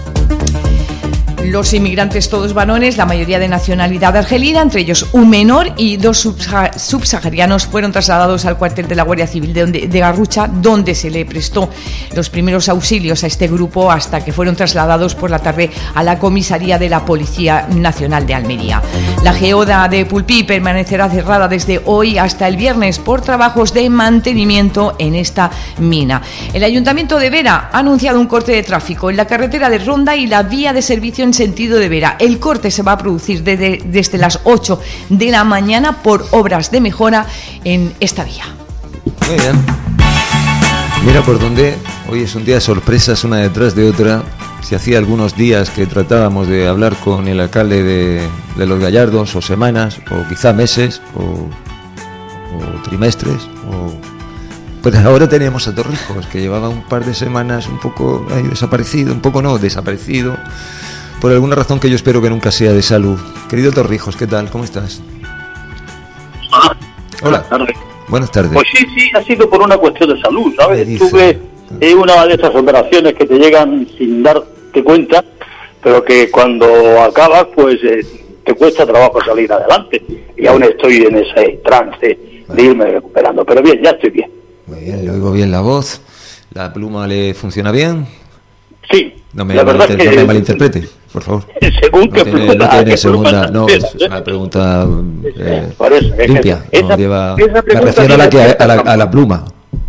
Los inmigrantes, todos varones, la mayoría de nacionalidad argelina, entre ellos un menor y dos subsaharianos, fueron trasladados al cuartel de la Guardia Civil de, de Garrucha, donde se le prestó los primeros auxilios a este grupo hasta que fueron trasladados por la tarde a la comisaría de la Policía Nacional de Almería. La geoda de Pulpí permanecerá cerrada desde hoy hasta el viernes por trabajos de mantenimiento en esta mina. El Ayuntamiento de Vera ha anunciado un corte de tráfico en la carretera de Ronda y la vía de servicio en sentido de Vera. El corte se va a producir desde, desde las ocho de la mañana por obras de mejora en esta vía. Muy bien. Mira por dónde. Hoy es un día de sorpresas, una detrás de otra. Si hacía algunos días que tratábamos de hablar con el alcalde de, de Los Gallardos, o semanas, o quizá meses, o, o trimestres, o... Pues ahora tenemos a Torrijos, que llevaba un par de semanas un poco ahí desaparecido, un poco no, desaparecido, por alguna razón que yo espero que nunca sea de salud. Querido Torrijos, ¿qué tal? ¿Cómo estás? Hola. Buenas tardes. Buenas tardes. Pues sí, sí, ha sido por una cuestión de salud, ¿sabes? Tuve eh, una de esas operaciones que te llegan sin darte cuenta, pero que cuando acabas, pues eh, te cuesta trabajo salir adelante. Y aún estoy en ese trance de irme recuperando. Pero bien, ya estoy bien. Muy bien, le oigo bien la voz. ¿La pluma le funciona bien? Sí. No me, la verdad malinter- que no me malinterprete, por favor. Según no que tiene, pluma, no tiene ¿qué segunda, pluma no, tienes, es una pregunta eh, Por eso, es limpia. que No, esa- lleva, esa me pregunta refiero a la, que, tiene- a, la, a la pluma.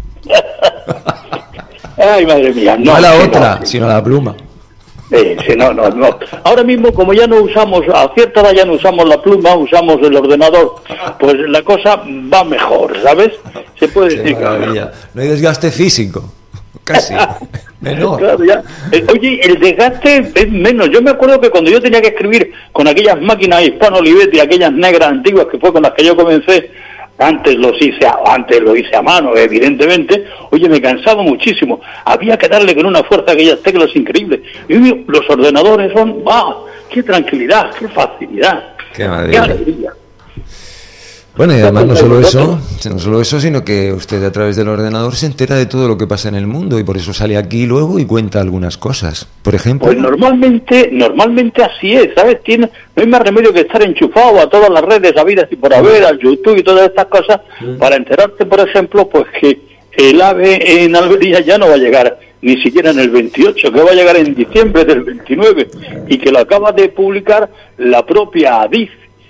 Ay, madre mía. No, a la sí, otra, no, sí. sino a la pluma. Sí, sí, no, no, no. Ahora mismo, como ya no usamos, a cierta edad ya no usamos la pluma, usamos el ordenador, pues la cosa va mejor, ¿sabes? Se puede decir. Qué maravilla. No hay desgaste físico, casi. Menor. Claro, ya. Eh, Oye, el desgaste es menos. Yo me acuerdo que cuando yo tenía que escribir con aquellas máquinas Hispano Olivetti, aquellas negras antiguas que fue con las que yo comencé, antes los hice a, antes lo hice a mano, evidentemente. Oye, me cansaba muchísimo. Había que darle con una fuerza a aquellas teclas increíbles. Y oye, los ordenadores son, ¡ah! ¡Qué tranquilidad! ¡Qué facilidad! Qué maravilla. ¡Qué alegría! Bueno, y además no solo eso, no solo eso, sino que usted a través del ordenador se entera de todo lo que pasa en el mundo y por eso sale aquí luego y cuenta algunas cosas. Por ejemplo... Pues normalmente, normalmente así es, ¿sabes? Tiene, no hay más remedio que estar enchufado a todas las redes habidas y por haber, al YouTube y todas estas cosas, mm. para enterarte, por ejemplo, pues que el AVE en Almería ya no va a llegar ni siquiera en el veintiocho, que va a llegar en diciembre del veintinueve, y que lo acaba de publicar la propia Adif.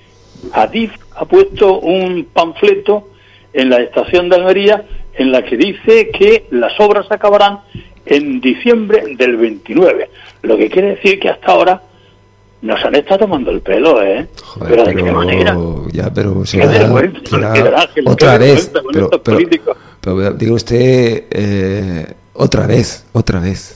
Adif ha puesto un panfleto en la estación de Almería en la que dice que las obras acabarán en diciembre del veintinueve, lo que quiere decir que hasta ahora nos han estado tomando el pelo, ¿eh? Joder, pero de pero, qué manera. Ya, pero será, qué vergüenza, será qué vergüenza, otra qué vez, vergüenza, pero, pero, pero digo usted, eh, otra vez, otra vez.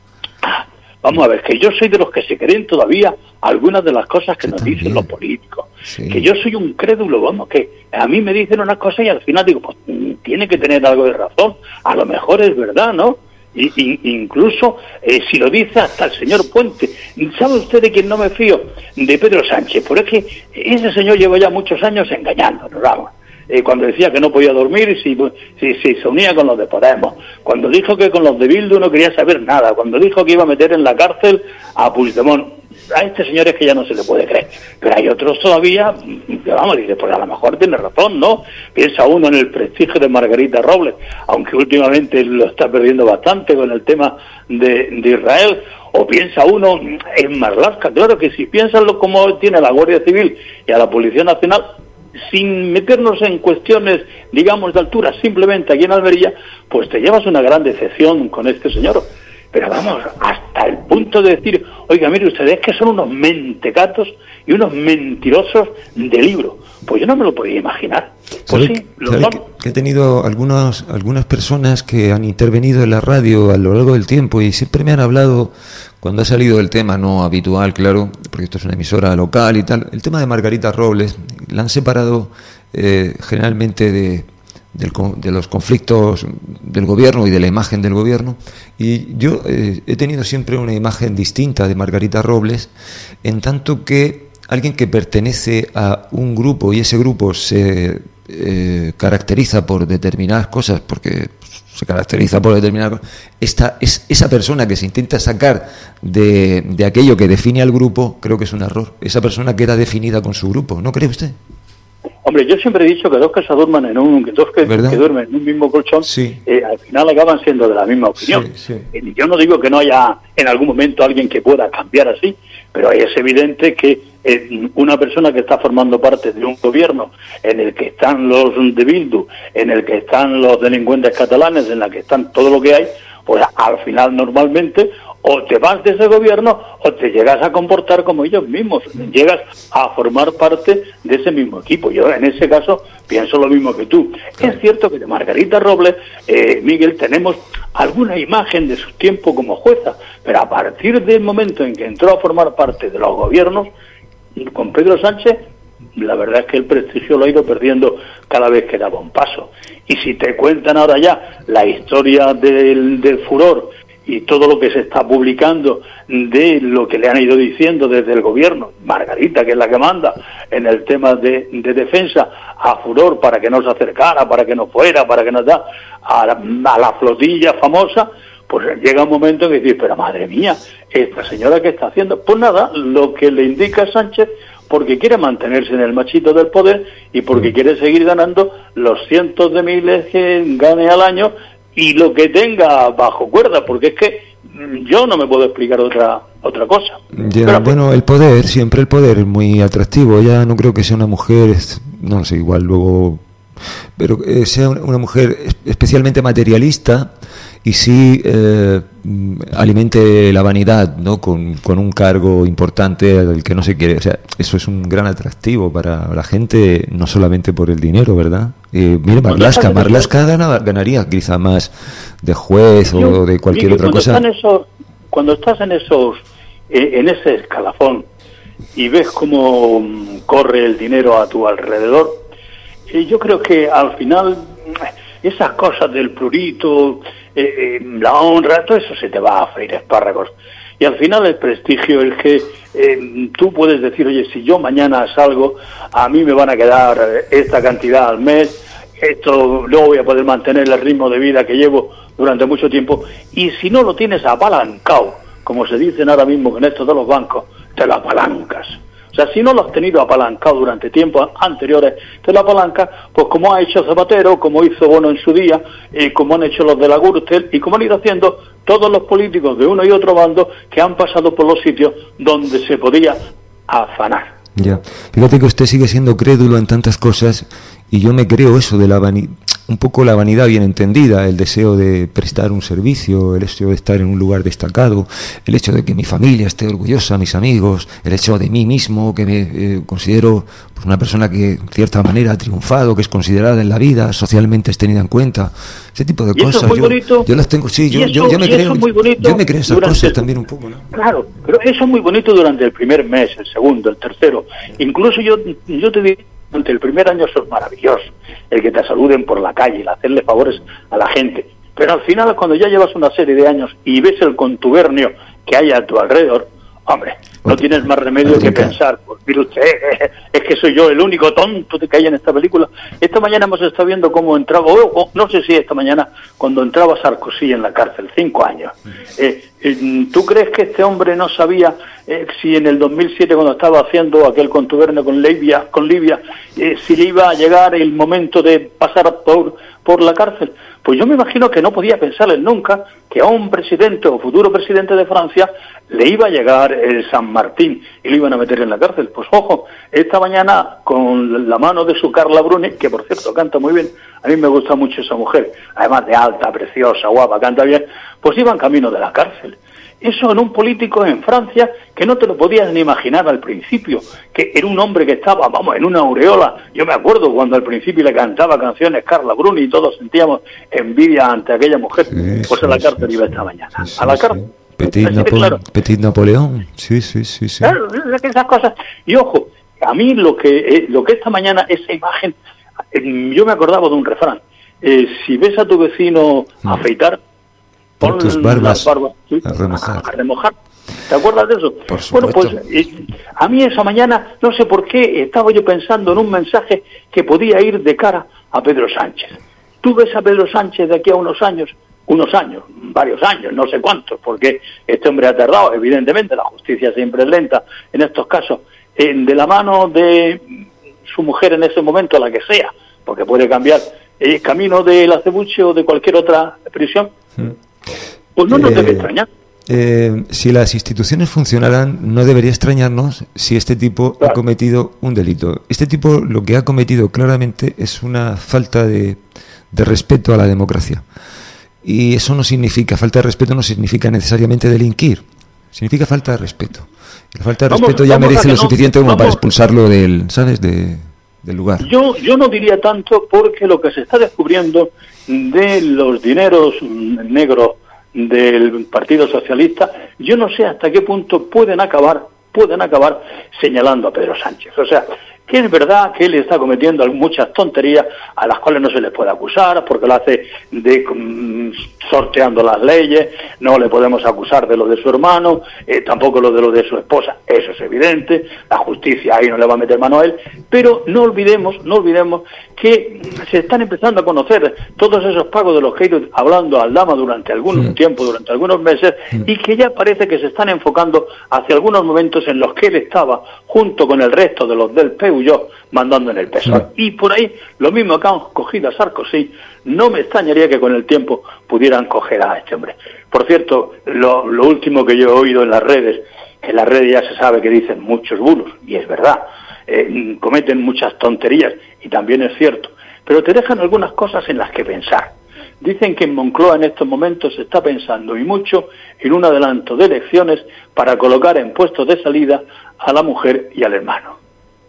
Vamos a ver, que yo soy de los que se creen todavía algunas de las cosas que yo nos también. Dicen los políticos. Sí. Que yo soy un crédulo, vamos, que a mí me dicen unas cosas y al final digo, pues tiene que tener algo de razón. A lo mejor es verdad, ¿no? Y, y, incluso eh, si lo dice hasta el señor Puente. ¿Sabe usted de quién no me fío? De Pedro Sánchez. Pero es que ese señor lleva ya muchos años engañándonos, vamos. Eh, cuando decía que no podía dormir si, si, si se unía con los de Podemos, cuando dijo que con los de Bildu no quería saber nada, cuando dijo que iba a meter en la cárcel a Puigdemont. A este señor es que ya no se le puede creer, pero hay otros todavía que vamos, dice, pues a lo mejor tiene razón, ¿no? Piensa uno en el prestigio de Margarita Robles, aunque últimamente lo está perdiendo bastante con el tema de, de Israel, o piensa uno en Marlaska. Claro que si piensas lo como tiene la Guardia Civil y a la Policía Nacional, sin meternos en cuestiones, digamos, de altura, simplemente aquí en Almería, pues te llevas una gran decepción con este señor. Pero vamos, hasta el punto de decir, oiga, mire ustedes que son unos mentecatos y unos mentirosos de libro. Pues yo no me lo podía imaginar. Pues sí, lo son. Que, que he tenido algunos, algunas personas que han intervenido en la radio a lo largo del tiempo y siempre me han hablado, cuando ha salido el tema, no habitual, claro, porque esto es una emisora local y tal, el tema de Margarita Robles, la han separado eh, generalmente de... Del, de los conflictos del gobierno y de la imagen del gobierno, y yo eh, he tenido siempre una imagen distinta de Margarita Robles, en tanto que alguien que pertenece a un grupo y ese grupo se eh, caracteriza por determinadas cosas, porque se caracteriza por determinadas cosas, esta, es, esa persona que se intenta sacar de, de aquello que define al grupo, creo que es un error. Esa persona queda definida con su grupo, ¿no cree usted? Hombre, yo siempre he dicho que dos que se duerman en un, que dos que, que duermen en un mismo colchón, sí. eh, al final acaban siendo de la misma opinión. Sí, sí. Eh, yo no digo que no haya en algún momento alguien que pueda cambiar así, pero es evidente que eh, una persona que está formando parte de un gobierno en el que están los de Bildu, en el que están los delincuentes catalanes, en la que están todo lo que hay, pues al final normalmente o te vas de ese gobierno o te llegas a comportar como ellos mismos, llegas a formar parte de ese mismo equipo. Yo en ese caso pienso lo mismo que tú. Es cierto que de Margarita Robles, eh, Miguel, tenemos alguna imagen de su tiempo como jueza, pero a partir del momento en que entró a formar parte de los gobiernos, con Pedro Sánchez, la verdad es que el prestigio lo ha ido perdiendo cada vez que daba un paso. Y si te cuentan ahora ya la historia del, del furor y todo lo que se está publicando de lo que le han ido diciendo desde el gobierno, Margarita, que es la que manda en el tema de, de defensa, a furor para que no se acercara, para que no fuera, para que no da, a la, a la flotilla famosa, pues llega un momento en que dices, pero madre mía, esta señora ¿qué está haciendo? Pues nada, lo que le indica Sánchez, porque quiere mantenerse en el machito del poder y porque quiere seguir ganando los cientos de miles que gane al año y lo que tenga bajo cuerda, porque es que yo no me puedo explicar otra otra cosa. Ya, pero, bueno, el poder, siempre el poder es muy atractivo. Ya no creo que sea una mujer, no sé, igual luego, pero eh, sea una mujer especialmente materialista y sí eh, alimente la vanidad, ¿no? Con, con un cargo importante del que no se quiere. O sea, eso es un gran atractivo para la gente, no solamente por el dinero, ¿verdad? Eh, mire, Marlaska, Marlaska gana, ganaría quizá más de juez o de cualquier otra cosa. Esos, cuando estás en esos, eh, en ese escalafón y ves cómo corre el dinero a tu alrededor, eh, yo creo que al final esas cosas del prurito, eh, eh, la honra, todo eso se te va a freír espárragos. Y al final el prestigio, el que eh, tú puedes decir, oye, si yo mañana salgo, a mí me van a quedar esta cantidad al mes, esto no voy a poder mantener el ritmo de vida que llevo durante mucho tiempo, y si no lo tienes apalancado, como se dicen ahora mismo con esto de los bancos, te lo apalancas. O sea, si no lo has tenido apalancado durante tiempos anteriores, te lo apalancas, pues como ha hecho Zapatero, como hizo Bono en su día, eh, como han hecho los de la Gürtel, y como han ido haciendo todos los políticos de uno y otro bando que han pasado por los sitios donde se podía afanar. Ya, fíjate que usted sigue siendo crédulo en tantas cosas, y yo me creo eso de la vanidad, un poco la vanidad bien entendida, el deseo de prestar un servicio, el hecho de estar en un lugar destacado, el hecho de que mi familia esté orgullosa, mis amigos, el hecho de mí mismo, que me eh, considero pues, una persona que en cierta manera ha triunfado, que es considerada en la vida, socialmente es tenida en cuenta, ese tipo de y cosas. Eso es muy yo, bonito, yo las tengo, sí, yo, eso, yo, yo me creo, yo me creo esas cosas el, también un poco, ¿no? Claro, pero eso es muy bonito durante el primer mes, el segundo, el tercero, incluso yo, yo te digo, durante el primer año eso es maravilloso, el que te saluden por la calle, el hacerle favores a la gente, pero al final cuando ya llevas una serie de años y ves el contubernio que hay a tu alrededor, hombre, no tienes más remedio que pensar, pues mire usted, es que soy yo el único tonto que hay en esta película. Esta mañana hemos estado viendo cómo entraba, o, o no sé si esta mañana, cuando entraba Sarkozy en la cárcel, cinco años. Eh, eh, ¿Tú crees que este hombre no sabía eh, si en el dos mil siete, cuando estaba haciendo aquel contubernio con Libia, con Libia eh, si le iba a llegar el momento de pasar por, por la cárcel? Pues yo me imagino que no podía pensarle nunca que a un presidente o futuro presidente de Francia le iba a llegar el San Martín y lo iban a meter en la cárcel. Pues ojo, esta mañana con la mano de su Carla Bruni, que por cierto canta muy bien, a mí me gusta mucho esa mujer, además de alta, preciosa, guapa, canta bien, pues iban camino de la cárcel. Eso en un político en Francia que no te lo podías ni imaginar al principio, que era un hombre que estaba, vamos, en una aureola. Yo me acuerdo cuando al principio le cantaba canciones Carla Bruni y todos sentíamos envidia ante aquella mujer. Sí, pues sí, a la cárcel sí, iba esta mañana. Sí, a la cárcel. Sí. Petit, Napo claro. Petit Napoleón, sí, sí, sí, sí. Claro, esas cosas. Y ojo, a mí lo que eh, lo que esta mañana, esa imagen, eh, yo me acordaba de un refrán. Eh, si ves a tu vecino mm. afeitar, pon tus barbas, barbas ¿sí? a remojar. A, a remojar. ¿Te acuerdas de eso? Por supuesto. Bueno, pues eh, a mí esa mañana, no sé por qué, estaba yo pensando en un mensaje que podía ir de cara a Pedro Sánchez. Tú ves a Pedro Sánchez de aquí a unos años, unos años, varios años, no sé cuántos, porque este hombre ha tardado, evidentemente, la justicia siempre es lenta en estos casos, eh, de la mano de su mujer en ese momento, la que sea, porque puede cambiar, eh, camino del acebuche o de cualquier otra prisión, pues no nos eh, debe extrañar. Eh, si las instituciones funcionaran, no debería extrañarnos si este tipo claro. ha cometido un delito. Este tipo lo que ha cometido claramente es una falta de, de respeto a la democracia. Y eso no significa, falta de respeto no significa necesariamente delinquir, significa falta de respeto. Y la falta de vamos, respeto ya merece lo no, suficiente como vamos, para expulsarlo del, ¿sabes?, de, del lugar. Yo, yo no diría tanto, porque lo que se está descubriendo de los dineros negros del Partido Socialista, yo no sé hasta qué punto pueden acabar, pueden acabar señalando a Pedro Sánchez. O sea, que es verdad que él está cometiendo muchas tonterías a las cuales no se les puede acusar, porque lo hace de um, sorteando las leyes, no le podemos acusar de lo de su hermano, eh, tampoco lo de lo de su esposa, eso es evidente, la justicia ahí no le va a meter mano a él, pero no olvidemos, no olvidemos que se están empezando a conocer todos esos pagos de los que he ido hablando al Dama durante algún sí. tiempo, durante algunos meses, sí. y que ya parece que se están enfocando hacia algunos momentos en los que él estaba, junto con el resto de los del P U yo mandando en el P S O E. Sí. Y por ahí, lo mismo que han cogido a Sarkozy, no me extrañaría que con el tiempo pudieran coger a este hombre. Por cierto, lo, lo último que yo he oído en las redes, que en las redes ya se sabe que dicen muchos bulos, y es verdad, eh, cometen muchas tonterías, y también es cierto, pero te dejan algunas cosas en las que pensar. Dicen que en Moncloa en estos momentos se está pensando, y mucho, en un adelanto de elecciones para colocar en puestos de salida a la mujer y al hermano.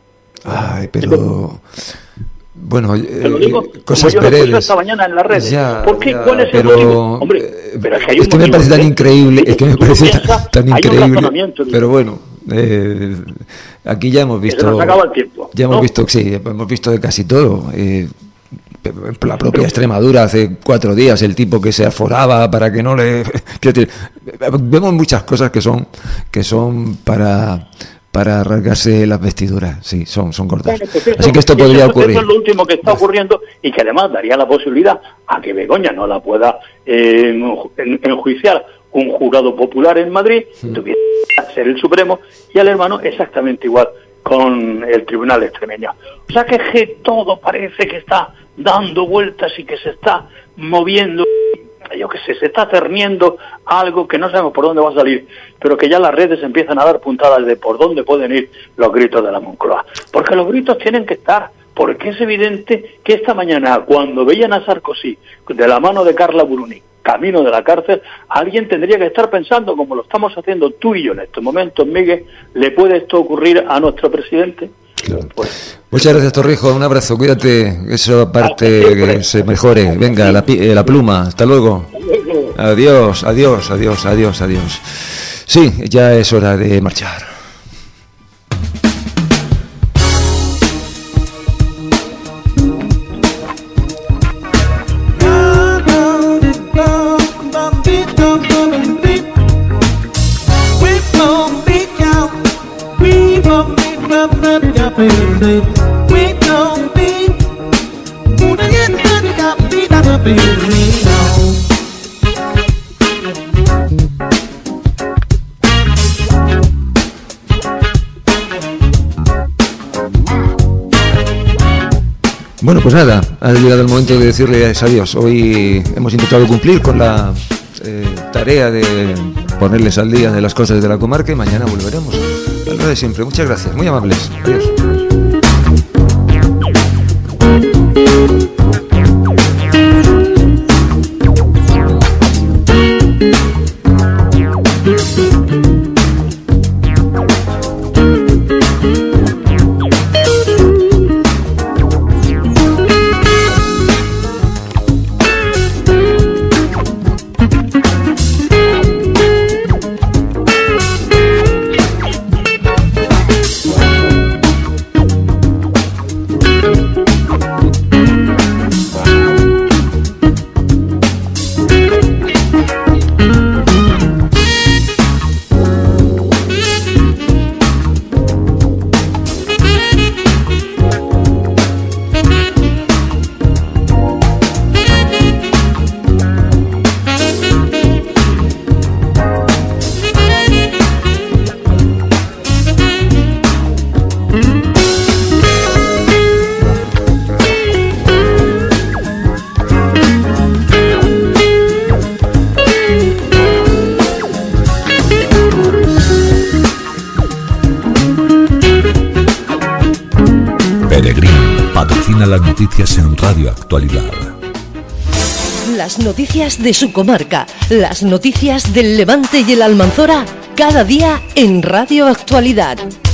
Ay, pero... Bueno, te lo digo, eh, cosas como yo peredes. Lo esta mañana en las redes. Ya, ¿Por qué? Ya, ¿Cuál es pero, el motivo? Hombre, pero es que hay un es que motivo, me parece tan ¿eh? increíble, es que me parece piensa, tan increíble. Un pero bueno, eh, aquí ya hemos visto... Se nos acaba el tiempo, ya hemos ¿no? visto, sí, hemos visto de casi todo. Eh, la propia Extremadura hace cuatro días, el tipo que se aforaba para que no le... Vemos muchas cosas que son que son para para rasgarse las vestiduras, sí, son son cortas. Bueno, pues eso, así que esto podría eso, ocurrir. Eso es lo último que está ocurriendo y que además daría la posibilidad a que Begoña no la pueda eh, enjuiciar un jurado popular en Madrid, sí. Tuviera que ser el Supremo, y al hermano exactamente igual con el Tribunal Extremeño. O sea que, que todo parece que está dando vueltas y que se está moviendo, yo que sé, se está cerniendo algo que no sabemos por dónde va a salir, pero que ya las redes empiezan a dar puntadas de por dónde pueden ir los gritos de la Moncloa. Porque los gritos tienen que estar, porque es evidente que esta mañana, cuando veían a Sarkozy de la mano de Carla Bruni, camino de la cárcel, alguien tendría que estar pensando, como lo estamos haciendo tú y yo en estos momentos, Miguel, ¿le puede esto ocurrir a nuestro presidente? Claro. Pues, muchas gracias, Torrijos, un abrazo, cuídate, eso aparte que se mejore. Venga, la, eh, la pluma, hasta luego. Adiós, adiós, adiós, adiós, adiós. Sí, ya es hora de marchar. Bueno, pues nada, ha llegado el momento de decirles adiós. Hoy hemos intentado cumplir con la eh, tarea de ponerles al día de las cosas de la comarca y mañana volveremos a lo de siempre. Muchas gracias, muy amables. Adiós. Las noticias en Radio Actualidad. Las noticias de su comarca, las noticias del Levante y el Almanzora, cada día en Radio Actualidad.